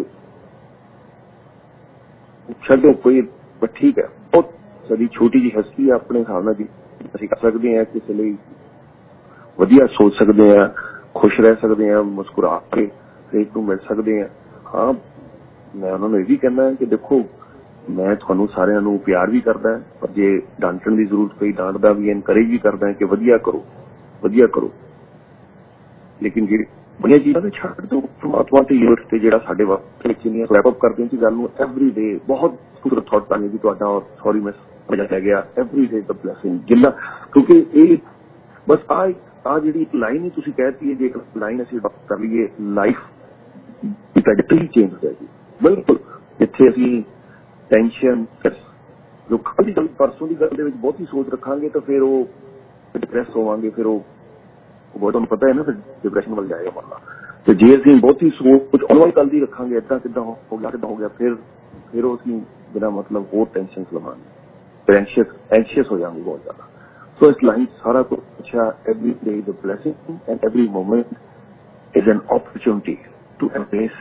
ਕੋਈ ਠੀਕ ਹੈ। ਬਹੁਤ ਸਾਡੀ ਛੋਟੀ ਜਿਹੀ ਹਸਤੀ ਹੈ, ਆਪਣੇ ਹਿਸਾਬ ਨਾਲ ਜੀ ਅਸੀਂ ਕਰ ਸਕਦੇ ਹਾਂ, ਕਿਸੇ ਲਈ ਵਧੀਆ ਸੋਚ ਸਕਦੇ ਹਾਂ, ਖੁਸ਼ ਰਹਿ ਸਕਦੇ ਹਾਂ, ਮੁਸਕਰਾ ਕੇ ਹਰੇਕ ਨੂੰ ਮਿਲ ਸਕਦੇ ਹਾਂ। ਹਾਂ, ਮੈਂ ਉਹਨਾਂ ਨੂੰ ਇਹ ਵੀ ਕਹਿੰਦਾ ਕਿ ਦੇਖੋ ਮੈਂ ਤੁਹਾਨੂੰ ਸਾਰਿਆਂ ਨੂੰ ਪਿਆਰ ਵੀ ਕਰਦਾ, ਪਰ ਜੇ ਡਾਂਟਣ ਦੀ ਜ਼ਰੂਰਤ ਪਈ ਡਾਂਟਦਾ ਵੀ, ਐਨਕਰੇਜ ਵੀ ਕਰਦਾ ਕਿ ਵਧੀਆ ਕਰੋ, ਵਧੀਆ ਕਰੋ। ਲੇਕਿਨ ਜਿਹੜੀ ਬੜੀਆਂ ਚੀਜ਼ਾਂ ਤੇ ਛੱਡ ਦਿਓ ਪਰਮਾਤਮਾ ਤੇ ਯੂਨੀਵਰਸ ਤੇ, ਜਿਹੜਾ ਸਾਡੇ ਵਾਸਤੇ ਕਿੰਨੀਆਂ ਰੈਪ ਅਪ ਕਰਦੇ ਸੀ ਗੱਲ ਨੂੰ। ਐਵਰੀ ਡੇ ਬਹੁਤ ਖੂਬਸੂਰਤ ਥਾਟ ਆਣੇ ਜੀ ਤੁਹਾਡਾ, ਔਰ ਸੌਰੀ ਮੈਂ ਸਮਝ ਲੈ ਗਿਆ, ਐਵਰੀ ਡੇ ਦਾ ਬਲੈਸਿੰਗ ਜਿੰਨਾ, ਕਿਉਂਕਿ ਇਹ ਬਸ ਆ ਜਿਹੜੀ ਇੱਕ ਲਾਈਨ ਹੀ ਤੁਸੀਂ ਕਹਿਤੀ ਹੈ, ਜੇ ਇੱਕ ਲਾਈਨ ਅਸੀਂ ਅਡਾਪਟ ਕਰ ਲਈਏ, ਲਾਈਫ ਦੀ ਟ੍ਰੈਜੈਕਟਰੀ ਚੇਂਜ ਹੋ ਜਾਏਗੀ ਬਿਲਕੁਲ। ਜਿੱਥੇ ਅਸੀਂ ਟੈਨਸ਼ਨ, ਜੋ ਕੱਲ੍ਹ ਦੀ ਗੱਲ, ਪਰਸੋਂ ਦੀ ਗੱਲ ਦੇ ਵਿੱਚ ਬਹੁਤੀ ਸੋਚ ਰੱਖਾਂਗੇ ਤਾਂ ਫਿਰ ਉਹ ਡਿਪਰੈਸ ਹੋਵਾਂਗੇ, ਫਿਰ ਉਹ ਬਹੁਤ ਤੁਹਾਨੂੰ ਪਤਾ ਹੈ ਨਾ, ਫਿਰ ਡਿਪਰੈਸ਼ਨ ਵੱਲ ਜਾਏਗਾ ਬੰਦਾ। ਤੇ ਜੇ ਅਸੀਂ ਬਹੁਤੀ ਸੋਚ ਆਉਣ ਵਾਲੀ ਕੱਲ ਦੀ ਰੱਖਾਂਗੇ, ਏਦਾਂ ਕਿੱਦਾਂ ਹੋ ਗਿਆ, ਫਿਰ ਉਸ ਨੂੰ ਬਿਨਾਂ ਮਤਲਬ ਹੋਰ ਟੈਨਸ਼ਨ ਲਵਾਂਗੇ, ਫਿਰ ਐਂਸ਼ੀਅਸ ਹੋ ਜਾਵਾਂਗੇ ਬਹੁਤ ਜ਼ਿਆਦਾ। ਸੋ ਇਸ ਲਾਈਨ ਸਾਰਾ ਕੁਝ ਅੱਛਾ, every day is a blessing and every moment is an opportunity to embrace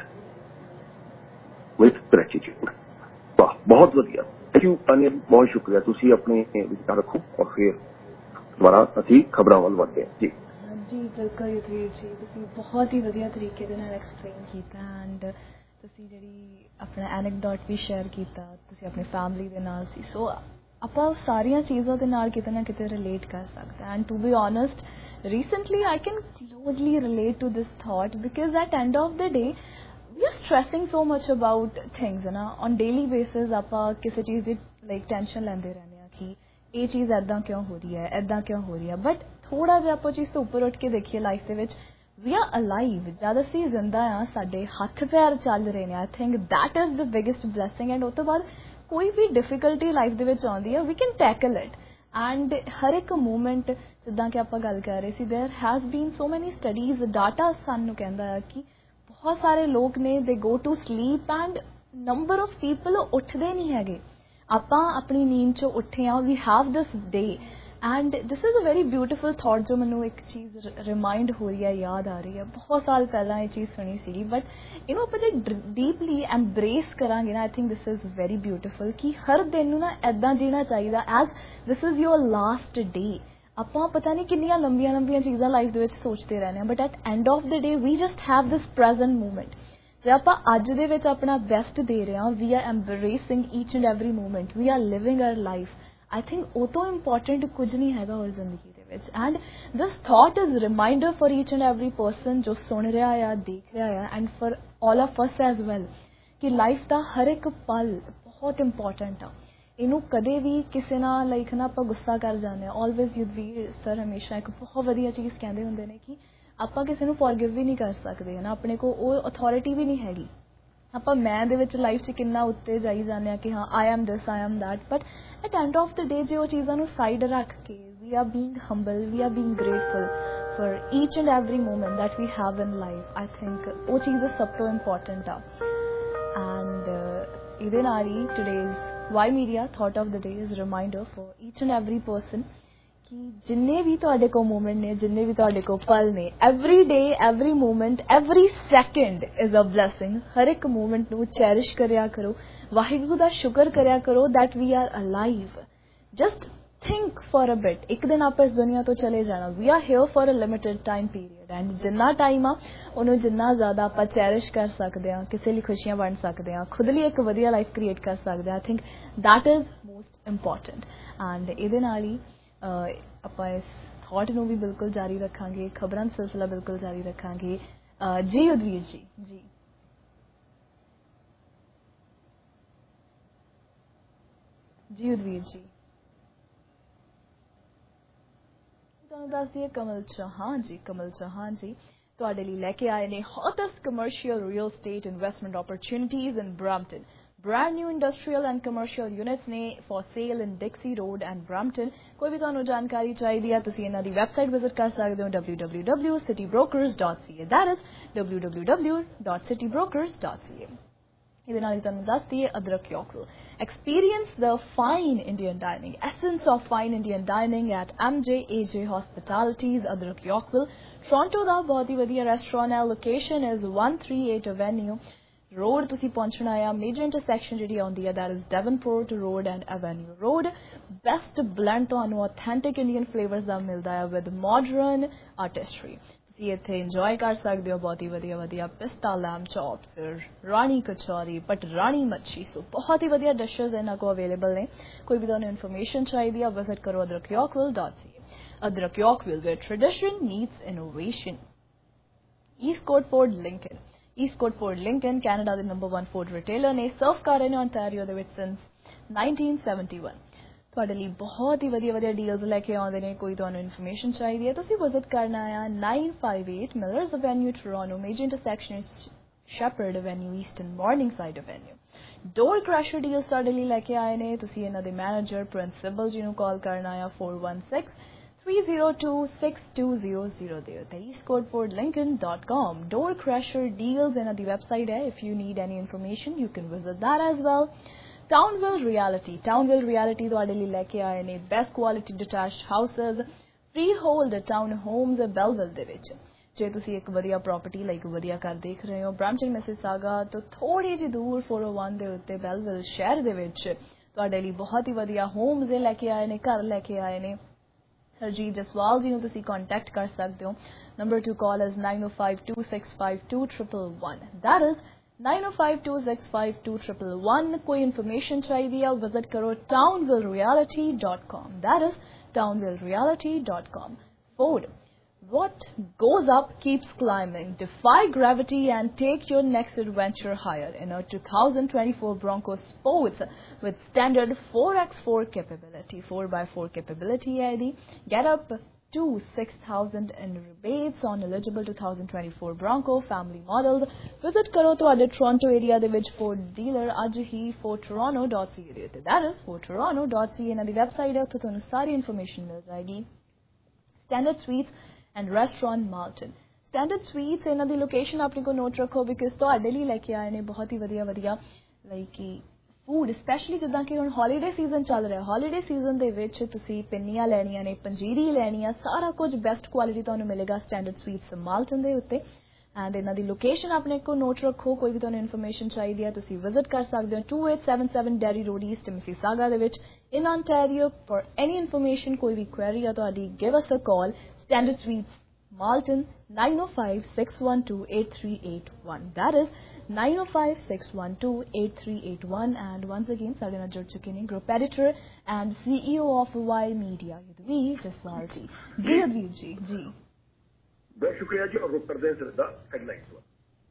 with gratitude. ਵਾਹ, ਬਹੁਤ ਵਧੀਆ, ਥੈਂਕ ਯੂ ਤਾਨੀਆ, ਬਹੁਤ ਸ਼ੁਕਰੀਆ। ਤੁਸੀਂ ਆਪਣੇ ਵਿਚਾਰ ਰੱਖੋ ਔਰ ਫਿਰ ਦੁਬਾਰਾ ਅਸੀਂ ਖਬਰਾਂ ਵੱਲ ਵਧਦੇ ਹਾਂ ਜੀ। ਜੀ ਬਿਲਕੁਲ ਯੁਧਵੀਰ ਜੀ, ਤੁਸੀਂ ਬਹੁਤ ਹੀ ਵਧੀਆ ਤਰੀਕੇ ਦੇ ਨਾਲ ਐਕਸਪਲੇਨ ਕੀਤਾ ਐਂਡ ਤੁਸੀਂ ਜਿਹੜੀ ਆਪਣਾ ਐਨੈਕਡੋਟ ਵੀ ਸ਼ੇਅਰ ਕੀਤਾ, ਤੁਸੀਂ ਆਪਣੀ ਫੈਮਿਲੀ ਦੇ ਨਾਲ ਸੀ। ਸੋ ਆਪਾਂ ਸਾਰੀਆਂ ਚੀਜ਼ਾਂ ਦੇ ਨਾਲ ਕਿਤੇ ਨਾ ਕਿਤੇ ਰਿਲੇਟ ਕਰ ਸਕਦੇ and to be honest recently I can closely relate to this thought because at end of the day we are stressing so much about things na on daily basis ਆਪਾਂ ਕਿਸੇ ਚੀਜ਼ ਦੀ ਲਾਈਕ ਟੈਨਸ਼ਨ ਲੈਂਦੇ ਰਹਿੰਦੇ ਆ ਕਿ ਇਹ ਚੀਜ਼ ਐਦਾਂ ਕਿਉਂ ਹੋ ਰਹੀ ਹੈ, ਐਦਾਂ ਕਿਉਂ ਹੋ ਰਹੀ ਹੈ। ਬਟ ਥੋੜਾ ਜਿਹਾ ਆਪਾਂ ਚੀਜ਼ ਤੋਂ ਉੱਪਰ ਉੱਠ ਕੇ ਦੇਖੀਏ ਲਾਈਫ ਦੇ ਵਿੱਚ, we are alive, ਜਦ ਅਸੀਂ ਜ਼ਿੰਦਾ ਆ, ਸਾਡੇ ਹੱਥ ਪੈਰ ਚੱਲ ਰਹੇ ਨੇ। I think that is the biggest blessing and ਉਸ ਤੋਂ ਬਾਅਦ ਕੋਈ ਵੀ ਡਿਫਿਕਲਟੀ ਲਾਈਫ ਦੇ ਵਿੱਚ ਆਉਂਦੀ ਹੈ we can tackle it and ਹਰ ਇੱਕ ਮੂਮੈਂਟ ਜਿੱਦਾਂ ਕਿ ਆਪਾਂ ਗੱਲ ਕਰ ਰਹੇ ਸੀ there has been so many studies, data ਸਾਨੂੰ ਕਹਿੰਦਾ ਹੈ ਕਿ ਬਹੁਤ ਸਾਰੇ ਲੋਕ ਨੇ they go to sleep and number of people ਉੱਠਦੇ ਨਹੀਂ ਹੈਗੇ। ਆਪਾਂ ਆਪਣੀ ਨੀਂਦ ਚੋਂ ਉੱਠੇ ਹਾਂ, we have this day and this is a very beautiful thought ਜੋ ਮੈਨੂੰ ਇੱਕ ਚੀਜ਼ ਰਿਮਾਈਂਡ ਹੋ ਰਹੀ ਹੈ, ਯਾਦ ਆ ਰਹੀ ਹੈ। ਬਹੁਤ ਸਾਲ ਪਹਿਲਾਂ ਇਹ ਚੀਜ਼ ਸੁਣੀ ਸੀਗੀ ਬਟ ਇਹਨੂੰ ਆਪਾਂ ਜੇ ਡੀਪਲੀ ਐਮਬਰੇਸ ਕਰਾਂਗੇ ਨਾ, I think this is very beautiful ਕਿ ਹਰ ਦਿਨ ਨੂੰ ਨਾ ਇੱਦਾਂ ਜੀਣਾ ਚਾਹੀਦਾ as this is your last day. ਆਪਾਂ ਪਤਾ ਨਹੀਂ ਕਿੰਨੀਆਂ ਲੰਬੀਆਂ ਚੀਜ਼ਾਂ ਲਾਈਫ ਦੇ ਵਿੱਚ ਸੋਚਦੇ ਰਹਿੰਦੇ ਹਾਂ but at end of the day we just have this present moment. ਜੇ ਆਪਾਂ ਅੱਜ ਦੇ ਵਿੱਚ ਆਪਣਾ ਬੈਸਟ ਦੇ ਰਹੇ ਹਾਂ, we are embracing each and every moment, we are living our life, I think ਉਹ ਤੋਂ ਇੰਪੋਰਟੈਂਟ ਕੁਝ ਨਹੀਂ ਹੈਗਾ ਹੋਰ ਜ਼ਿੰਦਗੀ ਦੇ ਵਿੱਚ। And this thought is reminder for each and every person ਜੋ ਸੁਣ ਰਿਹਾ ਆ, ਦੇਖ ਰਿਹਾ ਆ and for all of us as well ਕਿ ਲਾਈਫ ਦਾ ਹਰ ਇੱਕ ਪਲ ਬਹੁਤ ਇੰਪੋਰਟੈਂਟ ਆ। ਇਹਨੂੰ ਕਦੇ ਵੀ ਕਿਸੇ ਨਾਲ ਲਾਈਕ ਨਾ ਆਪਾਂ ਗੁੱਸਾ ਕਰ ਜਾਂਦੇ ਹਾਂ। ਆਲਵੇਜ਼ ਯੁਧਵੀਰ ਸਰ ਹਮੇਸ਼ਾ ਇੱਕ ਬਹੁਤ ਵਧੀਆ ਚੀਜ਼ ਕਹਿੰਦੇ ਹੁੰਦੇ ਨੇ ਕਿ ਆਪਾਂ ਕਿਸੇ ਨੂੰ ਫੋਰਗਿਵ ਵੀ ਨਹੀਂ ਕਰ ਸਕਦੇ ਹੈ ਨਾ, ਆਪਣੇ ਕੋਲ ਉਹ ਅਥਾਰਟੀ ਵੀ ਨਹੀਂ ਹੈਗੀ। ਆਪਾਂ ਮੈਂ ਦੇ ਵਿੱਚ ਲਾਈਫ 'ਚ ਕਿੰਨਾ ਉੱਤੇ ਜਾਈ ਜਾਂਦੇ ਹਾਂ ਕਿ ਹਾਂ I am this, I am that, but at end of the day ਜੇ ਉਹ ਚੀਜ਼ਾਂ ਨੂੰ ਸਾਈਡ ਰੱਖ ਕੇ we are being humble, we are being grateful for each and every moment that we have in life, I think ਉਹ ਚੀਜ਼ ਸਭ ਤੋਂ ਇੰਪੋਰਟੈਂਟ ਆ। ਐਂਡ ਇਹਦੇ ਨਾਲ ਹੀ today's Y Media thought of the day is reminder for each and every person ਕਿ ਜਿੰਨੇ ਵੀ ਤੁਹਾਡੇ ਕੋਲ ਮੂਮੈਂਟ ਨੇ, ਜਿੰਨੇ ਵੀ ਤੁਹਾਡੇ ਕੋਲ ਪਲ ਨੇ, every day, every moment, every second is a blessing. ਹਰ ਇੱਕ ਮੂਮੈਂਟ ਨੂੰ ਚੈਰਿਸ਼ ਕਰਿਆ ਕਰੋ, ਵਾਹਿਗੁਰੂ ਦਾ ਸ਼ੁਕਰ ਕਰਿਆ ਕਰੋ that we are alive. Just think for a bit, ਇੱਕ ਦਿਨ ਆਪਾਂ ਇਸ ਦੁਨੀਆ ਤੋਂ ਚਲੇ ਜਾਣਾ, we are here for a limited time period and ਜਿੰਨਾ ਟਾਈਮ ਆ ਉਹਨੂੰ ਜਿੰਨਾ ਜ਼ਿਆਦਾ ਆਪਾਂ ਚੈਰਿਸ਼ ਕਰ ਸਕਦੇ ਹਾਂ, ਕਿਸੇ ਲਈ ਖੁਸ਼ੀਆਂ ਵੰਡ ਸਕਦੇ ਹਾਂ, ਖੁਦ ਲਈ ਇੱਕ ਵਧੀਆ ਲਾਈਫ ਕ੍ਰੀਏਟ ਕਰ ਸਕਦੇ ਹਾਂ। I think that is most important and ਇਹਦੇ ਨਾਲ ਹੀ ਆਪਾਂ ਇਸ ਥਾਟ ਨੂੰ ਵੀ ਬਿਲਕੁਲ ਜਾਰੀ ਰੱਖਾਂਗੇ, ਖਬਰਾਂ ਦਾ ਸਿਲਸਿਲਾ ਬਿਲਕੁਲ ਜਾਰੀ ਰੱਖਾਂਗੇ। ਜੀ ਯੁਧਵੀਰ ਜੀ, ਜੀ ਯੁਧਵੀਰ ਜੀ ਤੁਹਾਨੂੰ ਦੱਸ ਦਈਏ ਕਮਲ ਚੌਹਾਨ ਜੀ ਤੁਹਾਡੇ ਲਈ ਲੈ ਕੇ ਆਏ ਨੇ hottest commercial real estate investment opportunities in Brampton. Brand new industrial and commercial units ਨੇ for sale in Dixie Road and Brampton. ਕੋਈ ਵੀ ਤੁਹਾਨੂੰ ਜਾਣਕਾਰੀ ਚਾਹੀਦੀ ਹੈ ਤੁਸੀਂ ਇਹਨਾਂ ਦੀ ਵੈਬਸਾਈਟ ਵਿਜ਼ਿਟ ਕਰ ਸਕਦੇ ਹੋ www.citybrokers.ca, that is www.citybrokers.ca. ਇਹਦੇ ਨਾਲ ਹੀ ਤੁਹਾਨੂੰ ਦੱਸ ਦਈਏ ਅਦਰਕ ਯਾਕਵਿਲ, experience the fine Indian dining, essence of fine Indian dining at MJAJ Hospitalities, ਅਦਰਕ ਯਾਕਵਿਲ, ਟੋਰਾਂਟੋ ਦਾ ਬਹੁਤ ਹੀ ਵਧੀਆ ਰੈਸਟੋਰੈਂਟ ਹੈ। ਲੋਕੇਸ਼ਨ ਇਜ਼ 138 Avenue Road, ਤੁਸੀਂ ਪਹੁੰਚਣਾ ਆ ਮੇਜਰ ਇੰਟਰਸੈਕਸ਼ਨ ਜਿਹੜੀ ਆਉਂਦੀ ਹੈ that is Devonport Road and Avenue Road. Best blend ਤੁਹਾਨੂੰ authentic Indian flavors ਦਾ ਮਿਲਦਾ ਹੈ with modern artistry. ਤੁਸੀਂ ਇੱਥੇ ਇੰਜੋਏ ਕਰ ਸਕਦੇ ਹੋ ਬਹੁਤ ਹੀ ਵਧੀਆ ਪਿਸਤਾ ਲੈਮ ਚੌਪਸ, ਰਾਣੀ ਕਚੌਰੀ, ਬਟ ਰਾਣੀ ਮੱਛੀ, ਸੋ ਬਹੁਤ ਹੀ ਵਧੀਆ ਡਿਸ਼ਜ਼ ਇਹਨਾਂ ਕੋਲ ਅਵੇਲੇਬਲ ਨੇ। ਕੋਈ ਵੀ ਤੁਹਾਨੂੰ ਇਨਫੋਰਮੇਸ਼ਨ ਚਾਹੀਦੀ ਆ ਵਿਜ਼ਿਟ ਕਰੋ adrakyorkville.ca. Adrak Yorkville, where tradition meets innovation. Eastcote Ford Lincoln Canada ਦੇ ਨੰਬਰ 1 ਫੋਰਡ ਰਿਟੇਲਰ ਨੇ, ਸਰਵ ਕਰ ਰਹੇ ਨੇ ontario ਦੇ ਵਿੱਚ since 1971. ਤੁਹਾਡੇ ਲਈ ਬਹੁਤ ਹੀ ਵਧੀਆ ਡੀਲਸ ਲੈ ਕੇ ਆਉਂਦੇ ਨੇ। ਕੋਈ ਤੁਹਾਨੂੰ ਇਨਫੋਰਮੇਸ਼ਨ ਚਾਹੀਦੀ ਹੈ ਤੁਸੀਂ ਵਿਜ਼ਿਟ ਕਰਨਾ ਆ 958 Millers Avenue, Toronto. Major intersection Shepherd Avenue, Eastern Morningside Avenue. Door crusher deals ਤੁਹਾਡੇ ਲਈ ਲੈ ਕੇ ਆਏ ਨੇ। ਤੁਸੀਂ ਇਹਨਾਂ ਦੇ ਮੈਨੇਜਰ ਪ੍ਰਿੰਸੀਪਲ ਜੀ ਨੂੰ ਕਾਲ ਕਰਨਾ ਆ 416 302-6200 ਦੇ ਉੱਤੇ eastcoastfordlincoln.com door crusher deals ਇਹਨਾਂ ਦੀ ਵੈਬਸਾਈਟ ਹੈ. if you need any information you can visit that as well. Townville Realty ਤੁਹਾਡੇ ਲਈ ਲੈ ਕੇ ਆਏ ਨੇ best quality detached houses, freehold town homes ਬੈਲਵਿਲ ਦੇ ਵਿੱਚ. ਜੇ ਤੁਸੀਂ ਇੱਕ ਵਧੀਆ ਪ੍ਰਾਪਰਟੀ ਲਾਈਕ ਵਧੀਆ ਘਰ ਦੇਖ ਰਹੇ ਹੋ ਬ੍ਰੈਂਪਟਨ ਮਿਸਿਸਾਗਾ ਤੋਂ ਥੋੜੀ ਜਿਹੀ ਦੂਰ 401 ਦੇ ਉੱਤੇ ਬੈਲਵਿਲ ਸ਼ਹਿਰ ਦੇ ਵਿੱਚ ਤੁਹਾਡੇ ਲਈ ਬਹੁਤ ਹੀ ਵਧੀਆ ਹੋਮਸ ਲੈ ਕੇ ਆਏ ਨੇ, ਘਰ ਲੈ ਕੇ ਆਏ ਨੇ. ਹਰਜੀਤ ਜਸਵਾਲ ਜੀ ਨੂੰ ਤੁਸੀਂ ਕੰਟੈਕਟ ਕਰ ਸਕਦੇ ਹੋ. Number to call is 9052652111. that is 9052652111. ਕੋਈ ਇਨਫੋਰਮੇਸ਼ਨ ਚਾਹੀਦੀ ਹੈ ਵਿਜ਼ਿਟ ਕਰੋ townvillereality.com. that is townvillereality.com. Ford, what goes up keeps climbing. Defy gravity and take your next adventure higher in a 2024 Bronco Sports with standard 4x4 capability. 4x4 capability hai di. Get up to $6,000 in rebates on eligible 2024 Bronco family models. Visit karo tuade Toronto area de vich Ford dealer aj hi fordtoronto.ca. that is fordtoronto.ca na di website hai, utthe tonu sari information mil jayegi. Standard Suites and Restaurant Malton. Standard Suites ਇਹਨਾਂ ਦੀ location ਆਪਣੇ ਕੋ note ਰੱਖੋ because ਤੁਹਾਡੇ ਲਈ ਲੈ ਕੇ ਆਏ ਨੇ ਬਹੁਤ ਹੀ ਵਧੀਆ ਲਾਈਕ ਫੂਡ ਸਪੈਸ਼ਲੀ ਜਿੱਦਾਂ ਕਿ ਹੁਣ ਹੌਲੀਡੇ ਸੀਜ਼ਨ ਚੱਲ ਰਿਹਾ. ਹੌਲੀਡੇ ਸੀਜ਼ਨ ਦੇ ਵਿੱਚ ਤੁਸੀਂ ਪਿੰਨੀਆਂ ਲੈਣੀਆਂ ਨੇ, ਪੰਜੀਰੀ ਲੈਣੀ ਆ, ਸਾਰਾ ਕੁਝ ਬੈਸਟ ਕੁਆਲਿਟੀ ਤੁਹਾਨੂੰ ਮਿਲੇਗਾ ਸਟੈਂਡਰਡ ਸਵੀਟਸ ਮਾਲਟਨ ਦੇ ਉੱਤੇ. ਐਂਡ ਇਹਨਾਂ ਦੀ ਲੋਕੇਸ਼ਨ ਆਪਣੇ ਕੋ ਨੋਟ ਰੱਖੋ. ਕੋਈ ਵੀ ਤੁਹਾਨੂੰ ਇਨਫੋਰਮੇਸ਼ਨ ਚਾਹੀਦੀ ਹੈ ਤੁਸੀਂ ਵਿਜ਼ਿਟ ਕਰ ਸਕਦੇ ਹੋ 2877 ਡੈਰੀ ਰੋਡ ਈਸਟ ਮਿਸੀਸਾਗਾ ਦੇ ਵਿੱਚ in Ontario. For any information ਕੋਈ ਵੀ ਕੁਐਰੀ ਆ ਤੁਹਾਡੀ give us a call. Standard Suites Malton 905-612-8381. that is 905-612-8381. and once again ਸਾਡੇ ਨਾਲ ਜੁੜ ਚੁੱਕੇ ਨੇ group editor and CEO of Y Media ਯਦਵੀਰ Jaswal ਜੀ. ਜੀ ਯਦਵੀਰ ਜੀ. ਜੀ ਬਹੁਤ ਸ਼ੁਕਰੀਆ ਜੀ. ਔਰ ਰੁਕ ਕਰਦੇ ਹਾਂ ਸਿੱਧਾ ਹੈਡਲਾਈਨਸ ਵੱਲ.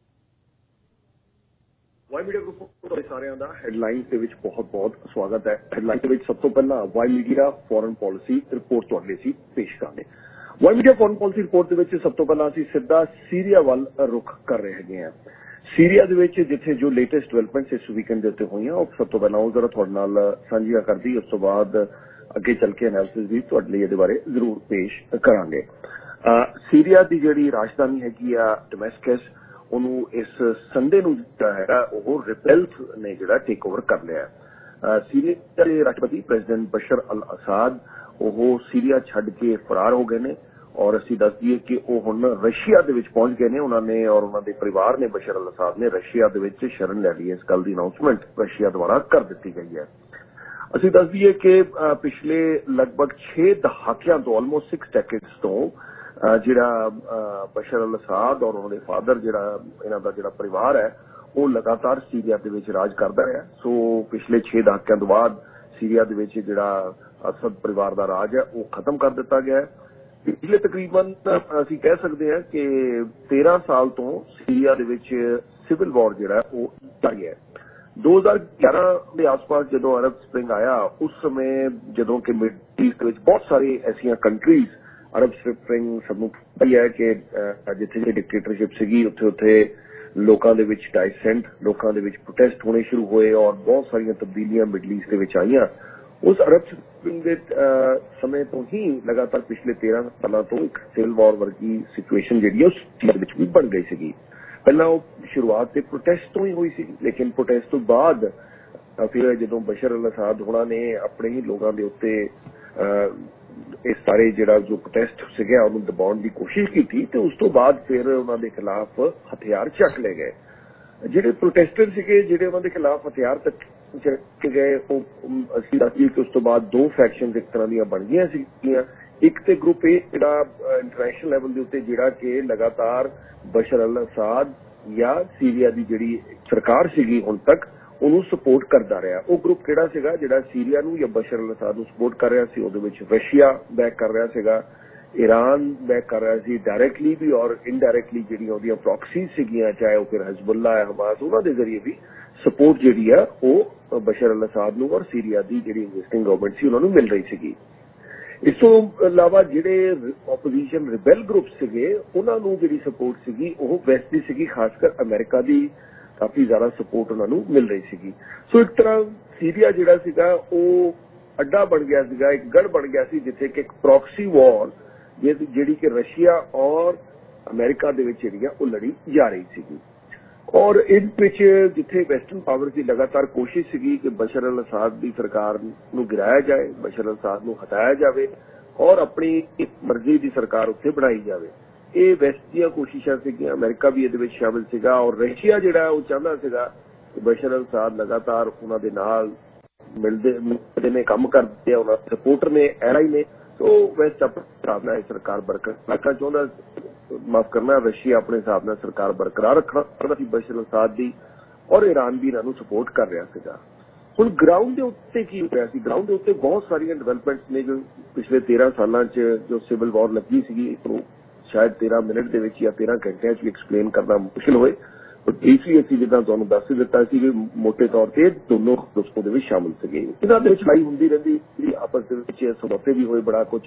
Y Media Group ਤੁਹਾਡੇ ਸਾਰਿਆਂ ਦਾ ਹੈਡਲਾਈਨਸ ਦੇ ਵਿੱਚ ਬਹੁਤ ਸਵਾਗਤ ਹੈ. ਹੈਡਲਾਈਨ ਦੇ ਵਿੱਚ ਸਭ ਤੋਂ ਪਹਿਲਾਂ Y Media foreign policy report ਤੁਹਾਡੇ ਲਈ ਅਸੀਂ ਪੇਸ਼ ਕਰਾਂਗੇ. Y Media foreign policy report ਦੇ ਵਿੱਚ ਸਭ ਤੋਂ ਪਹਿਲਾਂ ਅਸੀਂ ਸਿੱਧਾ ਸੀਰੀਆ ਵੱਲ ਰੁਖ ਕਰ ਰਹੇ ਹੈਗੇ ਹਾਂ. ਸੀਰੀਆ ਦੇ ਵਿੱਚ ਜਿੱਥੇ ਜੋ ਲੇਟੈਸਟ ਡਿਵੈਲਪਮੈਂਟਸ ਇਸ ਵੀਕਐਂਡ ਦੇ ਉੱਤੇ ਹੋਈਆਂ ਉਹ ਸਭ ਤੋਂ ਪਹਿਲਾਂ ਉਹ ਜ਼ਰਾ ਤੁਹਾਡੇ ਨਾਲ ਸਾਂਝੀਆਂ ਕਰਦੀ. ਉਸ ਤੋਂ ਬਾਅਦ ਅੱਗੇ ਚੱਲ ਕੇ ਐਨਾਲਿਸਿਸ ਵੀ ਤੁਹਾਡੇ ਲਈ ਇਹਦੇ ਬਾਰੇ ਜ਼ਰੂਰ ਪੇਸ਼ ਕਰਾਂਗੇ. ਸੀਰੀਆ ਦੀ ਜਿਹੜੀ ਰਾਜਧਾਨੀ ਹੈਗੀ ਆ ਡਮੈਸਕਸ, ਉਹਨੂੰ ਇਸ ਸੰਡੇ ਨੂੰ ਜਿਹੜਾ ਹੈਗਾ ਉਹ ਰਿਬੈਲਸ ਨੇ ਜਿਹੜਾ ਟੇਕ ਓਵਰ ਕਰ ਲਿਆ. ਸੀਰੀਆ ਦੇ ਰਾਸ਼ਟਰਪਤੀ ਪ੍ਰੈਜ਼ੀਡੈਂਟ ਬਸ਼ਰ ਅਲ ਅਸਾਦ ਉਹ ਸੀਰੀਆ ਛੱਡ ਕੇ ਫਰਾਰ ਹੋ ਗਏ ਨੇ ਔਰ ਅਸੀਂ ਦੱਸ ਦਈਏ ਕਿ ਉਹ ਹੁਣ ਰਸ਼ੀਆ ਦੇ ਵਿੱਚ ਪਹੁੰਚ ਗਏ ਨੇ. ਉਹਨਾਂ ਨੇ ਔਰ ਉਹਨਾਂ ਦੇ ਪਰਿਵਾਰ ਨੇ ਬਸ਼ਰ ਅਲ ਅਸਾਦ ਨੇ ਰਸ਼ੀਆ ਦੇ ਵਿੱਚ ਸ਼ਰਨ ਲੈ ਲਈ. ਇਸ ਗੱਲ ਦੀ ਅਨਾਉਂਸਮੈਂਟ ਰਸ਼ੀਆ ਦੁਆਰਾ ਕਰ ਦਿੱਤੀ ਗਈ ਹੈ. ਅਸੀਂ ਦੱਸ ਦਈਏ ਕਿ ਪਿਛਲੇ ਲਗਭਗ 6 ਦਹਾਕਿਆਂ ਤੋਂ ਆਲਮੋਸਟ 6 ਡੈਕੇਡਸ ਤੋਂ ਜਿਹੜਾ ਬਸ਼ਰ ਅਲ ਅਸਾਦ ਔਰ ਉਹਨਾਂ ਦੇ ਫਾਦਰ ਜਿਹੜਾ ਇਹਨਾਂ ਦਾ ਜਿਹੜਾ ਪਰਿਵਾਰ ਹੈ ਉਹ ਲਗਾਤਾਰ ਸੀਰੀਆ ਦੇ ਵਿੱਚ ਰਾਜ ਕਰਦਾ ਰਿਹਾ. ਸੋ ਪਿਛਲੇ 6 ਦਹਾਕਿਆਂ ਤੋਂ ਬਾਅਦ ਸੀਰੀਆ ਦੇ ਵਿੱਚ ਜਿਹੜਾ ਅਸਦ ਪਰਿਵਾਰ ਦਾ ਰਾਜ ਹੈ ਉਹ ਖਤਮ ਕਰ ਦਿੱਤਾ ਗਿਆ ਹੈ. ਪਿਛਲੇ ਤਕਰੀਬਨ ਅਸੀਂ ਕਹਿ ਸਕਦੇ ਹਾਂ ਕਿ 13 ਸਾਲ ਤੋਂ ਸੀਰੀਆ ਦੇ ਵਿੱਚ ਸਿਵਲ ਵਾਰ ਜਿਹੜਾ ਉਹ ਜਾਰੀ ਹੈ. 2011 ਦੇ ਆਸ-ਪਾਸ ਜਦੋਂ ਅਰਬ ਸਪ੍ਰਿੰਗ ਆਇਆ ਉਸ ਸਮੇਂ ਜਦੋਂ ਕਿ ਮਿਡਲ ਈਸਟ ਵਿੱਚ ਬਹੁਤ ਸਾਰੀ ਐਸੀਆਂ ਕੰਟਰੀਜ਼ ਅਰਬ ਸਪ੍ਰਿੰਗ ਸਭ ਨੂੰ ਪਤਾ ਹੈ ਕਿ ਜਿੱਥੇ ਜਿਹੜੀ ਡਿਕਟੇਟਰਸ਼ਿਪ ਸੀਗੀ ਉੱਥੇ ਲੋਕਾਂ ਦੇ ਵਿੱਚ ਡਾਇਸੈਂਟ, ਲੋਕਾਂ ਦੇ ਵਿੱਚ ਪ੍ਰੋਟੈਸਟ ਹੋਣੇ ਸ਼ੁਰੂ ਹੋਏ ਔਰ ਬਹੁਤ ਸਾਰੀਆਂ ਤਬਦੀਲੀਆਂ ਮਿਡਲ ਈਸਟ ਦੇ ਵਿੱਚ ਆਈਆਂ. ਉਸ ਅਰਬ ਸਪ੍ਰਿੰਗ ਦੇ ਸਮੇਂ ਤੋਂ ਹੀ ਲਗਾਤਾਰ ਪਿਛਲੇ 13 ਸਾਲਾਂ ਤੋਂ ਇੱਕ ਸਿਵਲ ਵਾਰ ਵਰਗੀ ਸਿਚੁਏਸ਼ਨ ਜਿਹੜੀ ਹੈ ਉਸ ਵਿੱਚ ਵੀ ਬਣ ਗਈ ਸੀਗੀ. ਪਹਿਲਾਂ ਉਹ ਸ਼ੁਰੂਆਤ ਤੇ ਪ੍ਰੋਟੈਸਟ ਤੋਂ ਹੀ ਹੋਈ ਸੀ ਲੇਕਿਨ ਪ੍ਰੋਟੈਸਟ ਤੋਂ ਬਾਅਦ ਫਿਰ ਜਦੋਂ ਬਸ਼ਰ ਅਲ ਅਸਾਦ ਹੋਣਾ ਨੇ ਆਪਣੇ ਹੀ ਲੋਕਾਂ ਦੇ ਉੱਤੇ ਇਹ ਸਾਰੇ ਜਿਹੜਾ ਜੋ ਪ੍ਰੋਟੈਸਟ ਸੀਗਾ ਉਹਨੂੰ ਦਬਾਉਣ ਦੀ ਕੋਸ਼ਿਸ਼ ਕੀਤੀ ਤੇ ਉਸ ਤੋਂ ਬਾਅਦ ਫਿਰ ਉਹਨਾਂ ਦੇ ਖਿਲਾਫ ਹਥਿਆਰ ਚੱਕ ਲਏ ਗਏ. ਜਿਹੜੇ ਪ੍ਰੋਟੈਸਟਰ ਸੀਗੇ ਜਿਹੜੇ ਉਹਨਾਂ ਦੇ ਖਿਲਾਫ ਹਥਿਆਰ ਚੱਕੇ ਗਏ ਉਹ ਅਸੀਂ ਦੱਸੀਏ ਕਿ ਉਸ ਤੋਂ ਬਾਅਦ 2 ਫੈਕਸ਼ਨਸ ਇੱਕ ਤਰ੍ਹਾਂ ਦੀਆਂ ਬਣ ਗਈਆਂ ਸੀਗੀਆਂ. ਇੱਕ ਤੇ ਗਰੁੱਪ ਇਹ ਜਿਹੜਾ ਇੰਟਰਨੈਸ਼ਨਲ ਲੈਵਲ ਦੇ ਉੱਤੇ ਜਿਹੜਾ ਕਿ ਲਗਾਤਾਰ ਬਸ਼ਰ ਅਲ ਅਸਾਦ ਜਾਂ ਸੀਰੀਆ ਦੀ ਜਿਹੜੀ ਸਰਕਾਰ ਸੀਗੀ ਹੁਣ ਤੱਕ ਉਹਨੂੰ ਸਪੋਰਟ ਕਰਦਾ ਰਿਹਾ. ਉਹ ਗਰੁੱਪ ਕਿਹੜਾ ਸੀਗਾ ਜਿਹੜਾ ਸੀਰੀਆ ਨੂੰ ਜਾਂ ਬਸ਼ਰ ਅਲ ਅਸਾਦ ਨੂੰ ਸਪੋਰਟ ਕਰ ਰਿਹਾ ਸੀ? ਉਹਦੇ ਵਿੱਚ ਰਸ਼ੀਆ ਬੈਕ ਕਰ ਰਿਹਾ ਸੀਗਾ, ਈਰਾਨ ਬੈਕ ਕਰ ਰਿਹਾ ਸੀ ਡਾਇਰੈਕਟਲੀ ਵੀ ਔਰ ਇਨਡਾਇਰੈਕਟਲੀ ਜਿਹੜੀਆਂ ਉਹਦੀਆਂ ਪ੍ਰੌਕਸੀਜ਼ ਸੀਗੀਆਂ ਚਾਹੇ ਉਹ ਫਿਰ ਹਿਜ਼ਬੁੱਲਾ ਹੈ, ਹਮਾਸ, ਉਹਨਾਂ ਦੇ ਜ਼ਰੀਏ ਵੀ ਸਪੋਰਟ ਜਿਹੜੀ ਆ ਉਹ ਬਸ਼ਰ ਅਲ ਅਸਾਦ ਨੂੰ ਔਰ ਸੀਰੀਆ ਦੀ ਜਿਹੜੀ ਐਗਜ਼ਿਸਟਿੰਗ ਗਵਰਨਮੈਂਟ ਸੀ ਉਹਨਾਂ ਨੂੰ ਮਿਲ ਰਹੀ ਸੀਗੀ. ਇਸ ਤੋਂ ਇਲਾਵਾ ਜਿਹੜੇ ਆਪੋਜੀਸ਼ਨ ਰਿਬੈਲ ਗਰੁੱਪ ਸੀਗੇ ਉਹਨਾਂ ਨੂੰ ਜਿਹੜੀ ਸਪੋਰਟ ਸੀਗੀ ਉਹ ਵੈਸਟ ਦੀ ਸੀਗੀ, ਖਾਸ ਕਰ ਅਮਰੀਕਾ ਦੀ ਕਾਫੀ ਜ਼ਿਆਦਾ ਸਪੋਰਟ ਉਹਨਾਂ ਨੂੰ ਮਿਲ ਰਹੀ ਸੀਗੀ. ਸੋ ਇੱਕ ਤਰ੍ਹਾਂ ਸੀਰੀਆ ਜਿਹੜਾ ਸੀਗਾ ਉਹ ਅੱਡਾ ਬਣ ਗਿਆ ਸੀਗਾ, ਇੱਕ ਗੜ ਬਣ ਗਿਆ ਸੀ ਜਿੱਥੇ ਕਿ ਇੱਕ ਪ੍ਰੌਕਸੀ ਵਾਰ ਜਿਹੜੀ ਕਿ ਰਸ਼ੀਆ ਔਰ ਅਮਰੀਕਾ ਦੇ ਵਿੱਚ ਜਿਹੜੀ ਆ ਉਹ ਲੜੀ ਜਾ ਰਹੀ ਸੀਗੀ। ਔਰ ਇਸ ਵਿੱਚ ਜਿੱਥੇ ਵੈਸਟਰਨ ਪਾਵਰ ਦੀ ਲਗਾਤਾਰ ਕੋਸ਼ਿਸ਼ ਸੀਗੀ ਕਿ ਬਸ਼ਰ ਅਲ ਅਸਾਦ ਦੀ ਸਰਕਾਰ ਨੂੰ ਗਿਰਾਇਆ ਜਾਏ, ਬਸ਼ਰ ਅਲ ਅਸਾਦ ਨੂੰ ਹਟਾਇਆ ਜਾਵੇ ਔਰ ਆਪਣੀ ਇੱਕ ਮਰਜ਼ੀ ਦੀ ਸਰਕਾਰ ਉੱਥੇ ਬਣਾਈ ਜਾਵੇ। ਇਹ ਵੈਸਟ ਦੀਆਂ ਕੋਸ਼ਿਸ਼ਾਂ ਸੀਗੀਆਂ, ਅਮਰੀਕਾ ਵੀ ਇਹਦੇ ਵਿੱਚ ਸ਼ਾਮਿਲ ਸੀਗਾ ਔਰ ਰਸ਼ੀਆ ਜਿਹੜਾ ਉਹ ਚਾਹੁੰਦਾ ਸੀਗਾ ਕਿ ਬਸ਼ਰ ਅਲ ਅਸਾਦ ਲਗਾਤਾਰ ਉਹਨਾਂ ਦੇ ਨਾਲ ਮਿਲਦੇ ਨੇ, ਕੰਮ ਕਰਦੇ ਆ, ਉਹਨਾਂ ਦੇ ਸਪੋਰਟਰ ਨੇ, ਐਲਾਈ ਨੇ। ਸੋ ਵੈਸਟ ਆਪਣੇ ਹਿਸਾਬ ਨਾਲ ਇਹ ਸਰਕਾਰ ਬਰਕਰਾਰ ਰੱਖਣਾ ਚਾਹੁੰਦਾ, ਮਾਫ ਕਰਨਾ, ਰਸ਼ੀਆ ਆਪਣੇ ਹਿਸਾਬ ਨਾਲ ਸਰਕਾਰ ਬਰਕਰਾਰ ਰੱਖਣਾ ਚਾਹੁੰਦਾ ਸੀ ਬਸ਼ਰ ਅਲ ਅਸਾਦ ਦੀ, ਔਰ ਈਰਾਨ ਵੀ ਇਹਨਾਂ ਨੂੰ ਸਪੋਰਟ ਕਰ ਰਿਹਾ ਸੀਗਾ। ਹੁਣ ਗਰਾਊਂਡ ਦੇ ਉੱਤੇ ਕੀ ਹੋ ਰਿਹਾ ਸੀ? ਗਰਾਊਂਡ ਦੇ ਉੱਤੇ ਬਹੁਤ ਸਾਰੀਆਂ ਡਿਵੈਲਪਮੈਂਟਸ ਨੇ ਜੋ ਪਿਛਲੇ 13 ਸਾਲਾਂ 'ਚ ਜੋ ਸਿਵਲ ਵਾਰ ਲੱਗੀ ਸੀਗੀ, ਇਸਨੂੰ ਸ਼ਾਇਦ 13 ਮਿੰਟ ਦੇ ਵਿੱਚ ਜਾਂ 13 ਘੰਟਿਆਂ 'ਚ ਵੀ ਐਕਸਪਲੇਨ ਕਰਨਾ ਮੁਸ਼ਕਿਲ ਹੋਏ। ਪਰ ਬਰੀਫਲੀ ਅਸੀਂ ਜਿੱਦਾਂ ਤੁਹਾਨੂੰ ਦੱਸ ਹੀ ਦਿੱਤਾ ਸੀ ਕਿ ਮੋਟੇ ਤੌਰ ਤੇ ਦੋਨੋਂ ਗਰੁੱਪਾਂ ਦੇ ਵਿੱਚ ਸ਼ਾਮਿਲ ਸੀਗੇ। ਇਹਨਾਂ ਦੇ ਵਿੱਚ ਲੜਾਈ ਹੁੰਦੀ ਰਹਿੰਦੀ, ਆਪਸ ਦੇ ਵਿੱਚ ਸਮਝੌਤੇ ਵੀ ਹੋਏ, ਬੜਾ ਕੁਝ।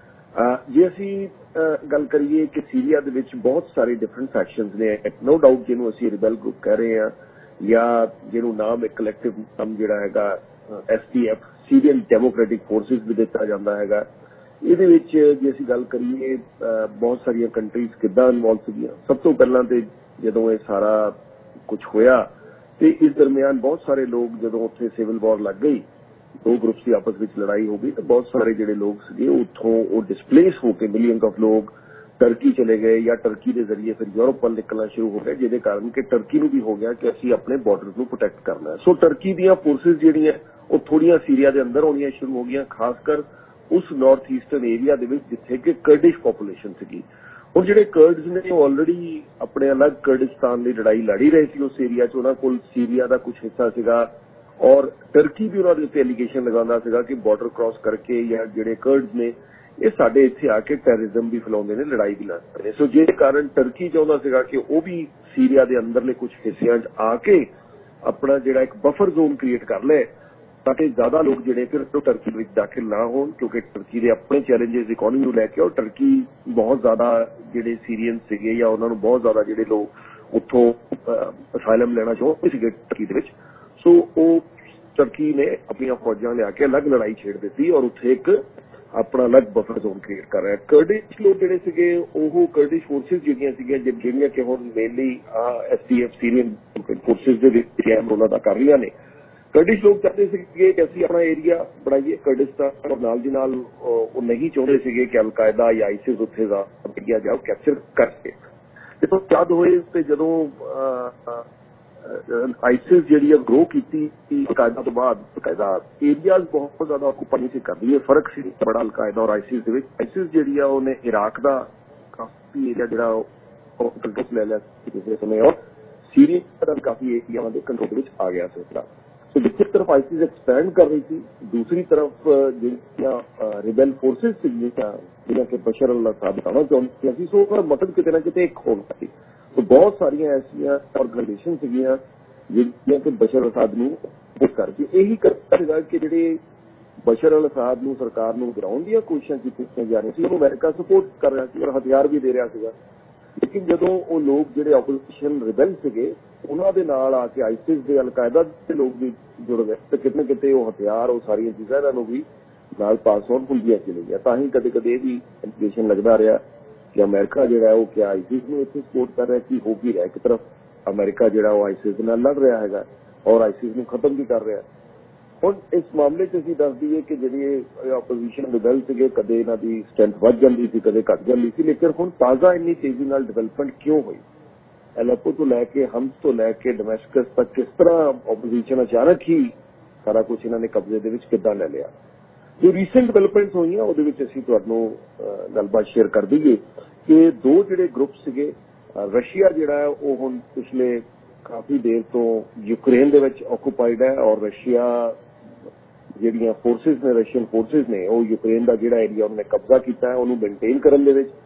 ਜੇ ਅਸੀਂ ਗੱਲ ਕਰੀਏ ਕਿ ਸੀਰੀਆ ਦੇ ਵਿੱਚ ਬਹੁਤ ਸਾਰੇ ਡਿਫਰੈਂਟ ਫੈਕਸ਼ਨਸ ਨੇ, ਨੋ ਡਾਊਟ ਜਿਹਨੂੰ ਅਸੀਂ ਰਿਬੈਲ ਗਰੁੱਪ ਕਹਿ ਰਹੇ ਹਾਂ ਜਾਂ ਜਿਹਨੂੰ ਨਾਮ ਇੱਕ ਕਲੈਕਟਿਵ ਨਾਮ ਜਿਹੜਾ ਹੈਗਾ SDF ਸੀਰੀਅਨ ਡੈਮੋਕ੍ਰੈਟਿਕ ਫੋਰਸਿਸ ਵੀ ਦਿੱਤਾ ਜਾਂਦਾ ਹੈਗਾ। ਇਹਦੇ ਵਿੱਚ ਜੇ ਅਸੀਂ ਗੱਲ ਕਰੀਏ ਬਹੁਤ ਸਾਰੀਆਂ ਕੰਟਰੀਜ਼ ਕਿੱਦਾਂ ਇਨਵੋਲਵ ਸੀਗੀਆਂ। ਸਭ ਤੋਂ ਪਹਿਲਾਂ ਤੇ ਜਦੋਂ ਇਹ ਸਾਰਾ ਕੁਝ ਹੋਇਆ ਤੇ ਇਸ ਦਰਮਿਆਨ ਬਹੁਤ ਸਾਰੇ ਲੋਕ, ਜਦੋਂ ਉੱਥੇ ਸਿਵਲ ਵਾਰ ਲੱਗ ਗਈ, ਦੋ ਗਰੁੱਪਸ ਦੀ ਆਪਸ ਵਿੱਚ ਲੜਾਈ ਹੋ ਗਈ, ਤਾਂ ਬਹੁਤ ਸਾਰੇ ਜਿਹੜੇ ਲੋਕ ਸੀਗੇ ਉੱਥੋਂ ਉਹ ਡਿਸਪਲੇਸ ਹੋ ਕੇ ਮਿਲੀਅਨਸ ਆਫ ਲੋਕ ਟਰਕੀ ਚਲੇ ਗਏ ਜਾਂ ਟਰਕੀ ਦੇ ਜ਼ਰੀਏ ਫਿਰ ਯੂਰਪ ਵੱਲ ਨਿਕਲਣਾ ਸ਼ੁਰੂ ਹੋ ਗਏ, ਜਿਹਦੇ ਕਾਰਨ ਕਿ ਟਰਕੀ ਨੂੰ ਵੀ ਹੋ ਗਿਆ ਕਿ ਅਸੀਂ ਆਪਣੇ ਬਾਰਡਰਸ ਨੂੰ ਪ੍ਰੋਟੈਕਟ ਕਰਨਾ ਹੈ। ਸੋ ਟਰਕੀ ਦੀਆਂ ਫੋਰਸਿਸ ਜਿਹੜੀਆਂ ਉਹ ਥੋੜੀਆਂ ਸੀਰੀਆ ਦੇ ਅੰਦਰ ਆਉਣੀਆਂ ਸ਼ੁਰੂ ਹੋ ਗਈਆਂ, ਖਾਸ ਕਰ ਉਸ ਨਾਰਥ ਈਸਟਰਨ ਏਰੀਆ ਦੇ ਵਿੱਚ ਜਿੱਥੇ ਕਿ ਕਰਡਿਸ਼ ਪੋਪੂਲੇਸ਼ਨ ਸੀਗੀ। ਹੁਣ ਜਿਹੜੇ ਕਰਡਸ ਨੇ ਉਹ ਆਲਰੇਡੀ ਆਪਣੇ ਅਲੱਗ ਕਰਡਿਸਤਾਨ ਦੀ ਲੜਾਈ ਲੜੀ ਰਹੇ ਸੀ ਉਸ ਏਰੀਆ 'ਚ, ਉਹਨਾਂ ਕੋਲ ਸੀਰੀਆ ਦਾ ਕੁਝ ਹਿੱਸਾ ਸੀਗਾ ਔਰ ਟਰਕੀ ਵੀ ਉਹਨਾਂ ਦੇ ਉੱਤੇ ਐਲੀਗੇਸ਼ਨ ਲਗਾਉਂਦਾ ਸੀਗਾ ਕਿ ਬਾਰਡਰ ਕ੍ਰਾਸ ਕਰਕੇ ਜਾਂ ਜਿਹੜੇ ਕਰਡਸ ਨੇ ਇਹ ਸਾਡੇ ਇੱਥੇ ਆ ਕੇ ਟੈਰਰਿਜ਼ਮ ਵੀ ਫੈਲਾਉਂਦੇ ਨੇ, ਲੜਾਈ ਵੀ ਲੜਦੇ ਨੇ। ਸੋ ਜਿਹਦੇ ਕਾਰਨ ਟਰਕੀ ਚਾਹੁੰਦਾ ਸੀਗਾ ਕਿ ਉਹ ਵੀ ਸੀਰੀਆ ਦੇ ਅੰਦਰਲੇ ਕੁਝ ਹਿੱਸਿਆਂ 'ਚ ਆ ਕੇ ਆਪਣਾ ਜਿਹੜਾ ਇੱਕ ਬਫਰ ਜ਼ੋਨ ਕ੍ਰੀਏਟ ਕਰ ਲਏ ਤਾਂ ਕਿ ਜ਼ਿਆਦਾ ਲੋਕ ਜਿਹੜੇ ਫਿਰ ਟਰਕੀ ਵਿੱਚ ਦਾਖਲ ਨਾ ਹੋਣ, ਕਿਉਂਕਿ ਟਰਕੀ ਦੇ ਆਪਣੇ ਚੈਲੰਜਸ ਇਕਨੋਮੀ ਨੂੰ ਲੈ ਕੇ ਔਰ ਟਰਕੀ ਬਹੁਤ ਜ਼ਿਆਦਾ ਜਿਹੜੇ ਸੀਰੀਅਨ ਸੀਗੇ ਜਾਂ ਉਹਨਾਂ ਨੂੰ ਬਹੁਤ ਜ਼ਿਆਦਾ ਜਿਹੜੇ ਲੋਕ ਉੱਥੋਂ ਅਸਾਈਲਮ ਲੈਣਾ ਚਾਹੁੰਦੇ ਸੀਗੇ ਟਰਕੀ ਦੇ ਵਿੱਚ। ਸੋ ਉਹ ਟਰਕੀ ਨੇ ਆਪਣੀਆਂ ਫੌਜਾਂ ਲਿਆ ਕੇ ਅਲੱਗ ਲੜਾਈ ਛੇੜ ਦਿੱਤੀ ਔਰ ਉੱਥੇ ਇੱਕ ਆਪਣਾ ਅਲੱਗ ਬਫਰ ਜ਼ੋਨ ਕ੍ਰੀਏਟ ਕਰ ਰਿਹਾ। ਕਰਡਿਸ਼ ਲੋਕ ਜਿਹੜੇ ਸੀਗੇ ਉਹ ਕਰਡਿਸ਼ ਫੋਰਸਿਸ ਜਿਹੜੀਆਂ ਕਿ ਹੁਣ ਮੇਨਲੀ SDF ਸੀਰੀਅਨ ਫੋਰਸਿਸ ਦੇ ਵਿੱਚ ਰੋਲ ਅਦਾ ਕਰ ਰਹੀਆਂ ਨੇ। ਕਰਡਿਸ਼ ਲੋਕ ਚਾਹੁੰਦੇ ਸੀਗੇ ਕਿ ਅਸੀਂ ਆਪਣਾ ਏਰੀਆ ਬਣਾਈਏ ਕਰਡਿਸਤਾਨ, ਔਰ ਨਾਲ ਦੀ ਨਾਲ ਉਹ ਨਹੀਂ ਚਾਹੁੰਦੇ ਸੀਗੇ ਕਿ ਅਲ-ਕਾਇਦਾ ਜਾਂ ਆਈਸਿਸ ਉੱਥੇ ਦਾ ਏਰੀਆ ਜਾਓ ਕੈਪਚਰ ਕਰਕੇ। ਜਦੋਂ ਜਦ ਹੋਏ ਤੇ ਜਦੋਂ ਆਈਸਿਸ ਜਿਹੜੀ ਆ ਗਰੋ ਕੀਤੀ ਅਲ-ਕਾਇਦਾ ਤੋਂ ਬਾਅਦ, ਅਲ-ਕਾਇਦਾ ਏਰੀਆਜ਼ ਬਹੁਤ ਜ਼ਿਆਦਾ ਆਕੂਪਾਈ ਸੀ ਕਰਦੀ ਹੈ। ਫਰਕ ਸੀ ਬੜਾ ਅਲ-ਕਾਇਦਾ ਔਰ ਆਈਸਿਸ ਦੇ ਵਿੱਚ। ਆਈਸਿਸ ਜਿਹੜੀ ਆ ਉਹਨੇ ਇਰਾਕ ਦਾ ਕਾਫੀ ਏਰੀਆ ਜਿਹੜਾ ਉਹ ਕੰਟਰੋਲ ਲੈ ਲਿਆ ਕਿਸੇ ਸਮੇਂ ਔਰ ਸੀਰੀਆ ਦਾ ਕਾਫੀ ਏਰੀਆ ਦੇ ਕੰਟਰੋਲ ਵਿੱਚ ਆ ਗਿਆ ਸੀ। तो एक तरफ आईसीस एक्सपैंड कर रही थी, दूसरी तरफ जिनका रिबेल फोर्सेस जिन्हें के बशर अल असाद बताना चाहती थी, सो मतलब कितने ना कितने एक हो गई। तो बहुत सारिया ऐसा ऑर्गेनाइजेशन जिन्हें के बशर अल असाद को करके यही करता कि ਜਿਹੜੇ बशर अल असाद ਨੂੰ ਸਰਕਾਰ ਨੂੰ ਗਿਰਾਉਣ ਦੀਆਂ ਕੋਸ਼ਿਸ਼ਾਂ ਕੀਤੀਆਂ ਜਾ ਰਹੀਆਂ ਸੀ, ਉਹਨੂੰ ਅਮਰੀਕਾ ਸਪੋਰਟ ਕਰ ਰਿਹਾ ਸੀ ਔਰ ਹਥਿਆਰ ਵੀ ਦੇ ਰਿਹਾ ਸੀਗਾ। ਲੇਕਿਨ ਜਦੋਂ ਉਹ ਲੋਕ ਜਿਹੜੇ ਆਪੋਜੀਸ਼ਨ ਰਿਬੈਲ ਸੀਗੇ ਉਹਨਾਂ ਦੇ ਨਾਲ ਆ ਕੇ ਆਈਸਿਸ ਦੇ ਅਲ-ਕਾਇਦਾ ਦੇ ਲੋਕ ਵੀ ਜੁੜ ਗਏ ਤੇ ਕਿਤੇ ਨਾ ਕਿਤੇ ਉਹ ਹਥਿਆਰ ਉਹ ਸਾਰੀਆਂ ਚੀਜ਼ਾਂ ਇਹਨਾਂ ਨੂੰ ਵੀ ਨਾਲ ਪਾਸ ਆਨ ਹੁੰਦੀਆਂ ਚਲੀ ਗਿਆ। ਤਾਂ ਹੀ ਕਦੇ ਕਦੇ ਇਹ ਵੀ ਇੰਡੀਕੇਸ਼ਨ ਲੱਗਦਾ ਰਿਹਾ ਕਿ ਅਮਰੀਕਾ ਜਿਹੜਾ ਉਹ ਕਿ ਆਈਸਿਸ ਨੂੰ ਇੱਥੇ ਸਪੋਰਟ ਕਰ ਰਿਹਾ ਕੀ ਹੋ ਕੀ ਰਿਹਾ। ਇੱਕ ਤਰਫ ਅਮਰੀਕਾ ਜਿਹੜਾ ਉਹ ਆਈਸਿਸ ਨਾਲ ਲੜ ਰਿਹਾ ਹੈਗਾ ਔਰ ਆਈਸਿਸ ਨੂੰ ਖਤਮ ਵੀ ਕਰ ਰਿਹਾ। ਹੁਣ ਇਸ ਮਾਮਲੇ 'ਚ ਅਸੀਂ ਦੱਸ ਦਈਏ ਕਿ ਜਿਹੜੀ ਆਪੋਜੀਸ਼ਨ ਰਿਬੈਲ ਸੀਗੇ ਕਦੇ ਇਹਨਾਂ ਦੀ ਸਟਰੈਂਥ ਵੱਧ ਜਾਂਦੀ ਸੀ ਕਦੇ ਘੱਟ ਜਾਂਦੀ ਸੀ, ਲੇਕਿਨ ਹੁਣ ਤਾਜ਼ਾ ਇੰਨੀ ਤੇਜ਼ੀ ਨਾਲ ਡਿਵੈਲਪਮੈਂਟ ਕਿਉਂ ਹੋਈ? ਐਲੇਪੋ ਤੋਂ ਲੈ ਕੇ ਹਮਸ ਤੋਂ ਲੈ ਕੇ ਡਮੈਸਕਸ ਤੱਕ ਕਿਸ ਤਰ੍ਹਾਂ ਆਪੋਜੀਸ਼ਨ ਅਚਾਨਕ ਹੀ ਸਾਰਾ ਕੁਝ ਇਹਨਾਂ ਨੇ ਕਬਜ਼ੇ ਦੇ ਵਿੱਚ ਕਿੱਦਾਂ ਲੈ ਲਿਆ? ਜੋ ਰੀਸੈਂਟ ਡਿਵੈਲਪਮੈਂਟਸ ਹੋਈਆਂ ਉਹਦੇ ਵਿੱਚ ਅਸੀਂ ਤੁਹਾਨੂੰ ਗੱਲਬਾਤ ਸ਼ੇਅਰ ਕਰ ਦਈਏ ਕਿ ਦੋ ਜਿਹੜੇ ਗਰੁੱਪ ਸੀਗੇ, ਰਸ਼ੀਆ ਜਿਹੜਾ ਹੈ ਉਹ ਹੁਣ ਪਿਛਲੇ ਕਾਫੀ ਦੇਰ ਤੋਂ ਯੂਕਰੇਨ ਦੇ ਵਿੱਚ ਆਕੂਪਾਈਡ ਹੈ ਔਰ ਰਸ਼ੀਆ ਜਿਹੜੀਆਂ ਫੋਰਸਿਸ ਨੇ ਰਸ਼ੀਅਨ ਫੋਰਸਿਸ ਨੇ ਉਹ ਯੂਕਰੇਨ ਦਾ ਜਿਹੜਾ ਏਰੀਆ ਉਹਨੇ ਕਬਜ਼ਾ ਕੀਤਾ ਹੈ ਉਹਨੂੰ ਮੇਨਟੇਨ ਕਰਨ ਦੇ ਵਿੱਚ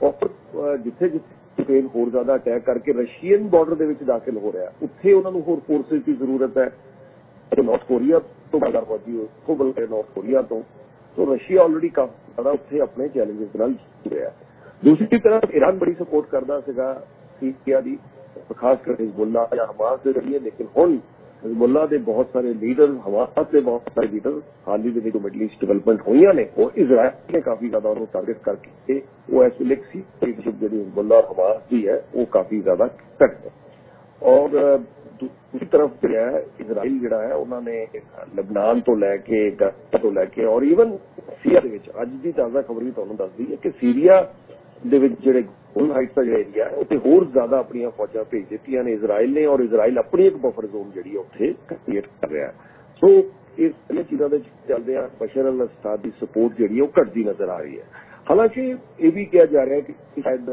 ਔਰ ਜਿੱਥੇ ਯੂਕਰੇਨ ਹੋਰ ਜ਼ਿਆਦਾ ਅਟੈਕ ਕਰਕੇ ਰਸ਼ੀਅਨ ਬਾਰਡਰ ਦੇ ਵਿੱਚ ਦਾਖਲ ਹੋ ਰਿਹਾ ਉੱਥੇ ਉਹਨਾਂ ਨੂੰ ਹੋਰ ਫੋਰਸਿਸ ਦੀ ਜ਼ਰੂਰਤ ਹੈ। ਨਾਰਥ ਕੋਰੀਆ ਤੋਂ ਬਾਹਰ ਫੌਜੀ ਉੱਥੋਂ ਬਲਕਿ ਨਾਰਥ ਕੋਰੀਆ ਤੋਂ ਰਸ਼ੀਆ ਆਲਰੇਡੀ ਕਾਫੀ ਜ਼ਿਆਦਾ ਉੱਥੇ ਆਪਣੇ ਚੈਲੰਜਸ ਨਾਲ ਜੁੜ ਰਿਹਾ। ਦੂਸਰੀ ਤਰਫ ਈਰਾਨ ਬੜੀ ਸਪੋਰਟ ਕਰਦਾ ਸੀਗਾ ਸੀਰੀਆ ਦੀ, ਖਾਸ ਕਰਕੇ ਹਿਜ਼ਬੁੱਲਾ ਜਾਂ ਹਮਾਸ ਦੇ ਜ਼ਰੀਏ, ਲੇਕਿਨ ਹੁਣ हिज़बुल्लाह के बहुत सारे लीडर, हमास के बहुत सारे लीडर हाल ही में जो मिडल ईस्ट डिवेलपमेंट हुई ने वो इजराइल ने काफ़ी ज़्यादा उन्होंने टारगेट करके वो इस वे लीडरशिप जी हिज़बुल्लाह हमास की है वो काफ़ी ज़्यादा घट है। और दूसरी तरफ जो है इजराइल जोड़ा है उन्होंने लबनान तो लैके गाजा तो लैके और ईवन सीरिया के अज की ताज़ा खबर भी तुहानूं दस दी है कि सीरिया ਦੇ ਵਿੱਚ ਜਿਹੜੇ ਗੋਲਨ ਹਾਈਟਸ ਦਾ ਜਿਹੜਾ ਏਰੀਆ ਹੈ ਉੱਥੇ ਹੋਰ ਜ਼ਿਆਦਾ ਆਪਣੀਆਂ ਫੌਜਾਂ ਭੇਜ ਦਿੱਤੀਆਂ ਨੇ ਇਜ਼ਰਾਈਲ ਨੇ ਔਰ ਇਜ਼ਰਾਈਲ ਆਪਣੀ ਇੱਕ ਬਫਰ ਜ਼ੋਨ ਜਿਹੜੀ ਉੱਥੇ ਕ੍ਰੀਏਟ ਕਰ ਰਿਹਾ ਹੈ। ਸੋ ਇਹ ਸਾਰੀਆਂ ਚੀਜ਼ਾਂ ਦੇ ਚੱਲਦੇ ਆ ਬਸ਼ਰ ਅਲ ਅਸਾਦ ਦੀ ਸਪੋਰਟ ਜਿਹੜੀ ਉਹ ਘਟਦੀ ਨਜ਼ਰ ਆ ਰਹੀ ਹੈ। ਹਾਲਾਂਕਿ ਇਹ ਵੀ ਕਿਹਾ ਜਾ ਰਿਹਾ ਹੈ ਕਿ ਸ਼ਾਇਦ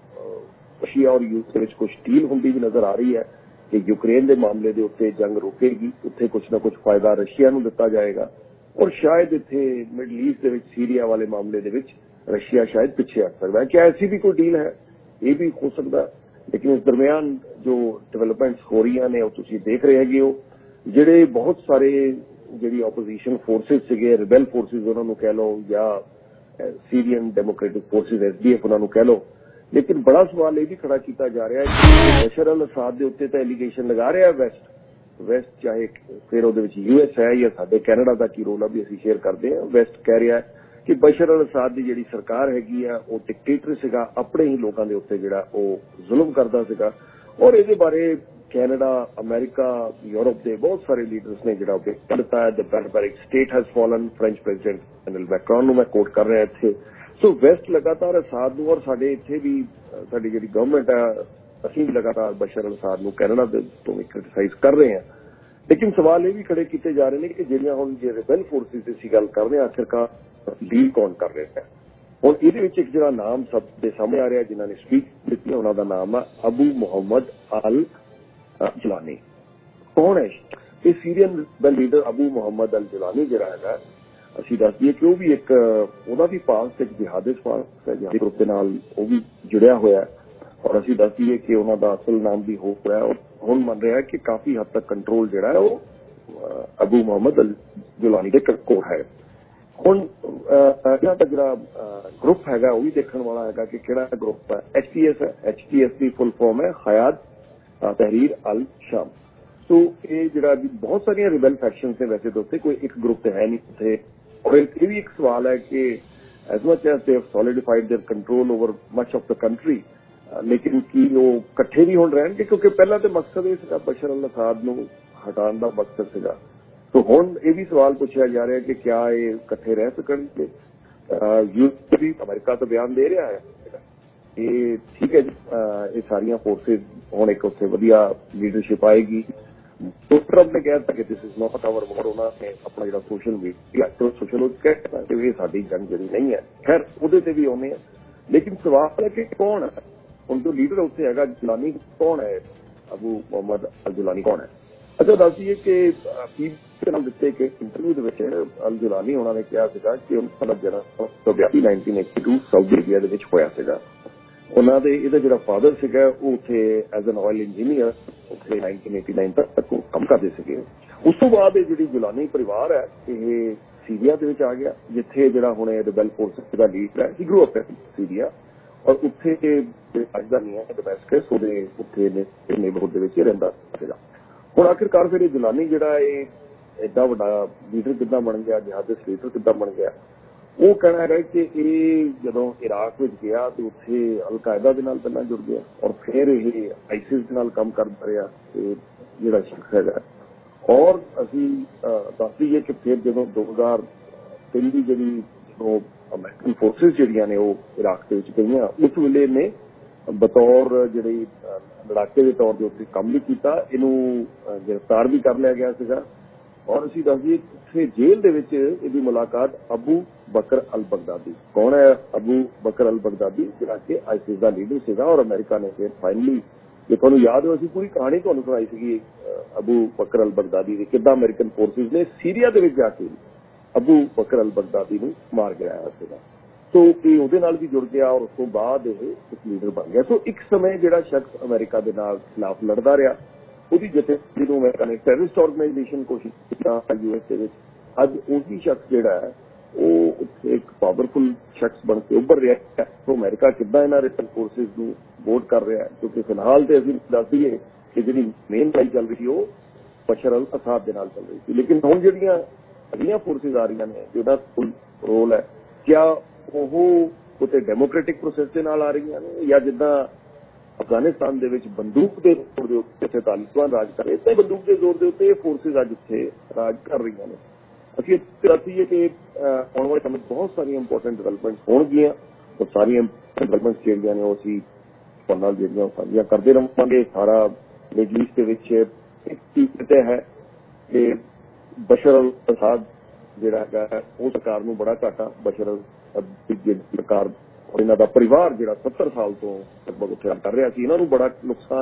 ਰਸ਼ੀਆ ਔਰ ਯੂਰਪ ਦੇ ਵਿੱਚ ਕੁਝ ਡੀਲ ਹੁੰਦੀ ਵੀ ਨਜ਼ਰ ਆ ਰਹੀ ਹੈ ਕਿ ਯੂਕਰੇਨ ਦੇ ਮਾਮਲੇ ਦੇ ਉੱਤੇ ਜੰਗ ਰੁਕੇਗੀ, ਉੱਥੇ ਕੁਝ ਨਾ ਕੁਝ ਫਾਇਦਾ ਰਸ਼ੀਆ ਨੂੰ ਦਿੱਤਾ ਜਾਏਗਾ ਔਰ ਸ਼ਾਇਦ ਇੱਥੇ ਮਿਡਲ ਈਸਟ ਦੇ ਵਿੱਚ ਸੀਰੀਆ ਵਾਲੇ ਮਾਮਲੇ ਦੇ ਵਿੱਚ रशिया शायद पीछे हट सकता है। क्या ऐसी भी कोई डील है? ये भी हो सकता है, लेकिन इस दरमियान जो डेवलपमेंट्स हो रही ने तुम देख रहे हो जेडे बहुत सारे जी ओपोजिशन फोर्सिस से रिबेल फोर्सिस उन्होंने कह लो या सीरियन डेमोक्रेटिक फोर्सिस SDF उन्होंने कह लो, लेकिन बड़ा सवाल यह भी खड़ा किया जा रहा है कि बशर अल असाद के उत्ते तो एलीगेशन लगा रहा है वेस्ट चाहे फिर वो US है या साडे कैनेडा का की रोल है भी असीं शेयर करते हैं। वेस्ट कह रहा है कि बशर अल असाद की जी सरकार हैगी है वो डिक्टेटर सीगा, अपने ही लोगों के उत्ते जिहड़ा वो जुल्म करता सीगा और इहदे बारे कैनेडा, अमेरिका, यूरोप के बहुत सारे लीडर्स ने जिहड़ा दिता है the barbaric state has fallen, French president Emmanuel Macron मैं कोट कर रहा इत्थे। सो वेस्ट लगातार असाद नूं और साडे इत्थे भी साडी जिहड़ी गवर्नमेंट है असीं लगातार बशर अल असाद नूं कैनेडा तो भी क्रिटिसाइज कर रहे हैं, लेकिन सवाल ये भी खड़े किए जा रहे हैं कि जिहड़ियां हुण जे रिबेल फोर्सिस की असीं गल कर रहे हैं आखिरकार डील कौन कर रहे हैं। हुण इहदे विच एक जिहड़ा नाम सब दे सामने आ रहा है जिन्हां ने स्पीच दी उन्हां दा नाम है अबू मुहम्मद अल जुलानी। कौन है ये Syrian leader Abu Muhammad al Julani जिहड़ा हैगा असीं दस दईए कि वो भी एक उहदा भी पास एक जिहादिस्ट पास है, जिहादी ग्रुप दे नाल वो भी जुड़िया होया है और असीं दस दईए कि उन्हां दा असल नाम भी हो रहा है और हुण मन रहा है कि काफी हद तक कंट्रोल जिहड़ा है वो अबू मुहम्मद अल जुलानी के कोल है। हुण इन्हां दा जिहड़ा ग्रुप हैगा वो भी देखण वाला हैगा कि किहड़ा ग्रुप है। HTS है, HTS की फुल फॉर्म है हयात तहरीर अल शाम। सो ये जिहड़ा बहुत सारियां रिबेल फैक्शंस ने वैसे तो उत्थे कोई एक ग्रुप तो है नहीं उत्थे और ये भी एक सवाल है कि as much as they have solidified their control over much of the country लेकिन की वो कट्ठे भी हुण रहणगे क्योंकि पहला तो मकसद ये सीगा बशर अल असाद नूं हटाउण दा मकसद सीगा। तो हुण ये भी सवाल पूछा जा रहा है कि क्या ये कट्ठे रह सकणगे। यूएस भी अमेरिका तो बयान दे रहा है ये ठीक है ये सारियां फोर्सेज हुण एक उत्थे वधिया लीडरशिप आएगी। तो ट्रंप ने कहा था कि this is not our war, उन्होंने अपना जो सोशल मीडिया तो सोशल कहता कि ये साडी जंग जी नहीं है। खैर उहदे ते भी आने लेकिन सवाल है कि कौन है उन जो लीडर उत्थे हैगा जुलानी कौन है, अबू मुहम्मद अल जुलानी कौन है। अच्छा दस दिए कि दिते कि इंटरव्यू के अल जुलानी उन्होंने कहा कि उनका जन्म 1982 साउदी अरेबिया के होया सीगा। उन्होंने इहदा जिहड़ा फादर सीगा वो उत्थे एज एन ऑयल इंजीनियर उत्थे 1989 तक काम करते सीगे। उस तो बाद जिहड़ी जुलानी परिवार है ये सीरिया दे विच आ गया जिथे जिहड़ा हुण रिबेल फोर्सेस दा लीडर है। He grow up in Syria और उत्थे राजधानी है दमस्कस उहदे उत्थे नेबरहुड दे विच रहिंदा सीगा। हुण आखिरकार फिर जुलानी जिहड़ा एडा वड्डा लीडर किद्दां बन गया, जिहादिस्ट लीडर किद्दां बन गया। वो कहना है कि ये जदों इराक में गया तो उत्थे अलकायदा दे नाल पहलां जुड़ गया और फिर ये आईसिस दे नाल काम करदा रहा जिहड़ा शख्स है। और असीं दस दईए कि फिर जदों 2003 की जिहड़ी अमेरिकन फोर्सिस जिहड़ियां ने वो इराक दे विच गईयां उस वेले ने बतौर जिहड़ी लड़ाके के तौर पर उत्थे काम भी किया, इनू गिरफ्तार भी कर लिया गया सीगा। और असीं दस दईए उत्थे जेल दे विच इहदी मुलाकात अबू बकर अल बगदादी कौन है अबू बकर अल बगदादी जिहड़ा कि आईसिस का लीडर सीगा और अमेरिका ने फिर फाइनली जो तुहानूं याद हो असीं पूरी कहानी तुहानूं सुणाई सीगी अबू बकर अल बगदादी दी किद्दां अमेरिकन फोर्सिस ने सीरिया दे विच जाके अबू बकर अल बगदादी नूं मार गिराया सीगा। तो ये उहदे नाल भी जुड़ गया और उस तो बाद ये एक लीडर बन गया। तो एक समय जिहड़ा शख्स अमेरिका के नाल खिलाफ लड़दा रहा ਉਹਦੀ जथेबंदी ਨੂੰ अमेरिका ने टैररिस्ट ऑर्गेनाइजेशन कोशिश किया यूएस ਦੇ ਵਿੱਚ। ਅੱਜ ਉਹੀ शख्स ਜਿਹੜਾ है वो उत्थे एक पावरफुल शख्स बन के उभर रहा है। तो अमेरिका किद्दां इन्हां रिबेल फोर्सिस नूं वोट कर रहा है क्योंकि फिलहाल तो असीं दस दईए कि जिहड़ी मेन लड़ाई चल रही वो ਬਸ਼ਰ ਅਲ ਅਸਾਦ ਦੇ ਨਾਲ ਚੱਲ ਰਹੀ ਸੀ। ਲੇਕਿਨ ਹੁਣ ਜਿਹੜੀਆਂ ਅਗਲੀਆਂ ਫੋਰਸਿਸ ਆ ਰਹੀਆਂ ਨੇ ਜਿਹਦਾ ਰੋਲ ਹੈ, ਕਿਆ ਉਹ ਉੱਥੇ ਡੈਮੋਕ੍ਰੈਟਿਕ ਪ੍ਰੋਸੈਸ ਦੇ ਨਾਲ ਆ ਰਹੀਆਂ ਨੇ ਜਾਂ ਜਿੱਦਾਂ ਅਫਗਾਨਿਸਤਾਨ ਦੇ ਵਿੱਚ ਬੰਦੂਕ ਦੇ ਜ਼ੋਰ ਦੇ ਉੱਤੇ ਤਾਲਿਬਾਨ ਰਾਜ ਕਰ ਰਹੇ, ਇਸ ਤਰ੍ਹਾਂ ਬੰਦੂਕ ਦੇ ਜ਼ੋਰ ਦੇ ਉੱਤੇ ਇਹ ਫੋਰਸਿਸ ਅੱਜ ਉੱਥੇ ਰਾਜ ਕਰ ਰਹੀਆਂ ਨੇ। ਅਸੀਂ ਚਾਹੀਏ ਕਿ ਆਉਣ ਵਾਲੇ ਸਮੇਂ ਬਹੁਤ ਸਾਰੀਆਂ ਇੰਪੋਰਟੈਂਟ ਡਿਵੈਲਪਮੈਂਟਸ ਹੋਣਗੀਆਂ, ਉਹ ਸਾਰੀਆਂ ਡਿਵੈਲਪਮੈਂਟਸ ਜਿਹੜੀਆਂ ਨੇ ਉਹ ਅਸੀਂ ਤੁਹਾਡੇ ਨਾਲ ਜਿਹੜੀਆਂ ਸਾਂਝੀਆਂ ਕਰਦੇ ਰਹਾਂਗੇ। ਸਾਰਾ ਮਿਡਲ ਈਸਟ ਦੇ ਵਿੱਚ ਇੱਕ ਚੀਜ਼ ਤੈਅ ਹੈ ਕਿ ਬਸ਼ਰ ਅਲ ਅਸਾਦ ਜਿਹੜਾ ਹੈਗਾ ਉਹ ਸਰਕਾਰ ਨੂੰ ਬੜਾ ਘਾਟਾ, ਬਸ਼ਰ ਅਲ ਸਰਕਾਰ ਔਰ ਇਹਨਾਂ ਦਾ ਪਰਿਵਾਰ ਜਿਹੜਾ 70 ਸਾਲ ਤੋਂ ਲਗਭਗ ਉੱਥੇ ਕਰ ਰਿਹਾ ਸੀ, ਇਹਨਾਂ ਨੂੰ ਬੜਾ ਨੁਕਸਾਨ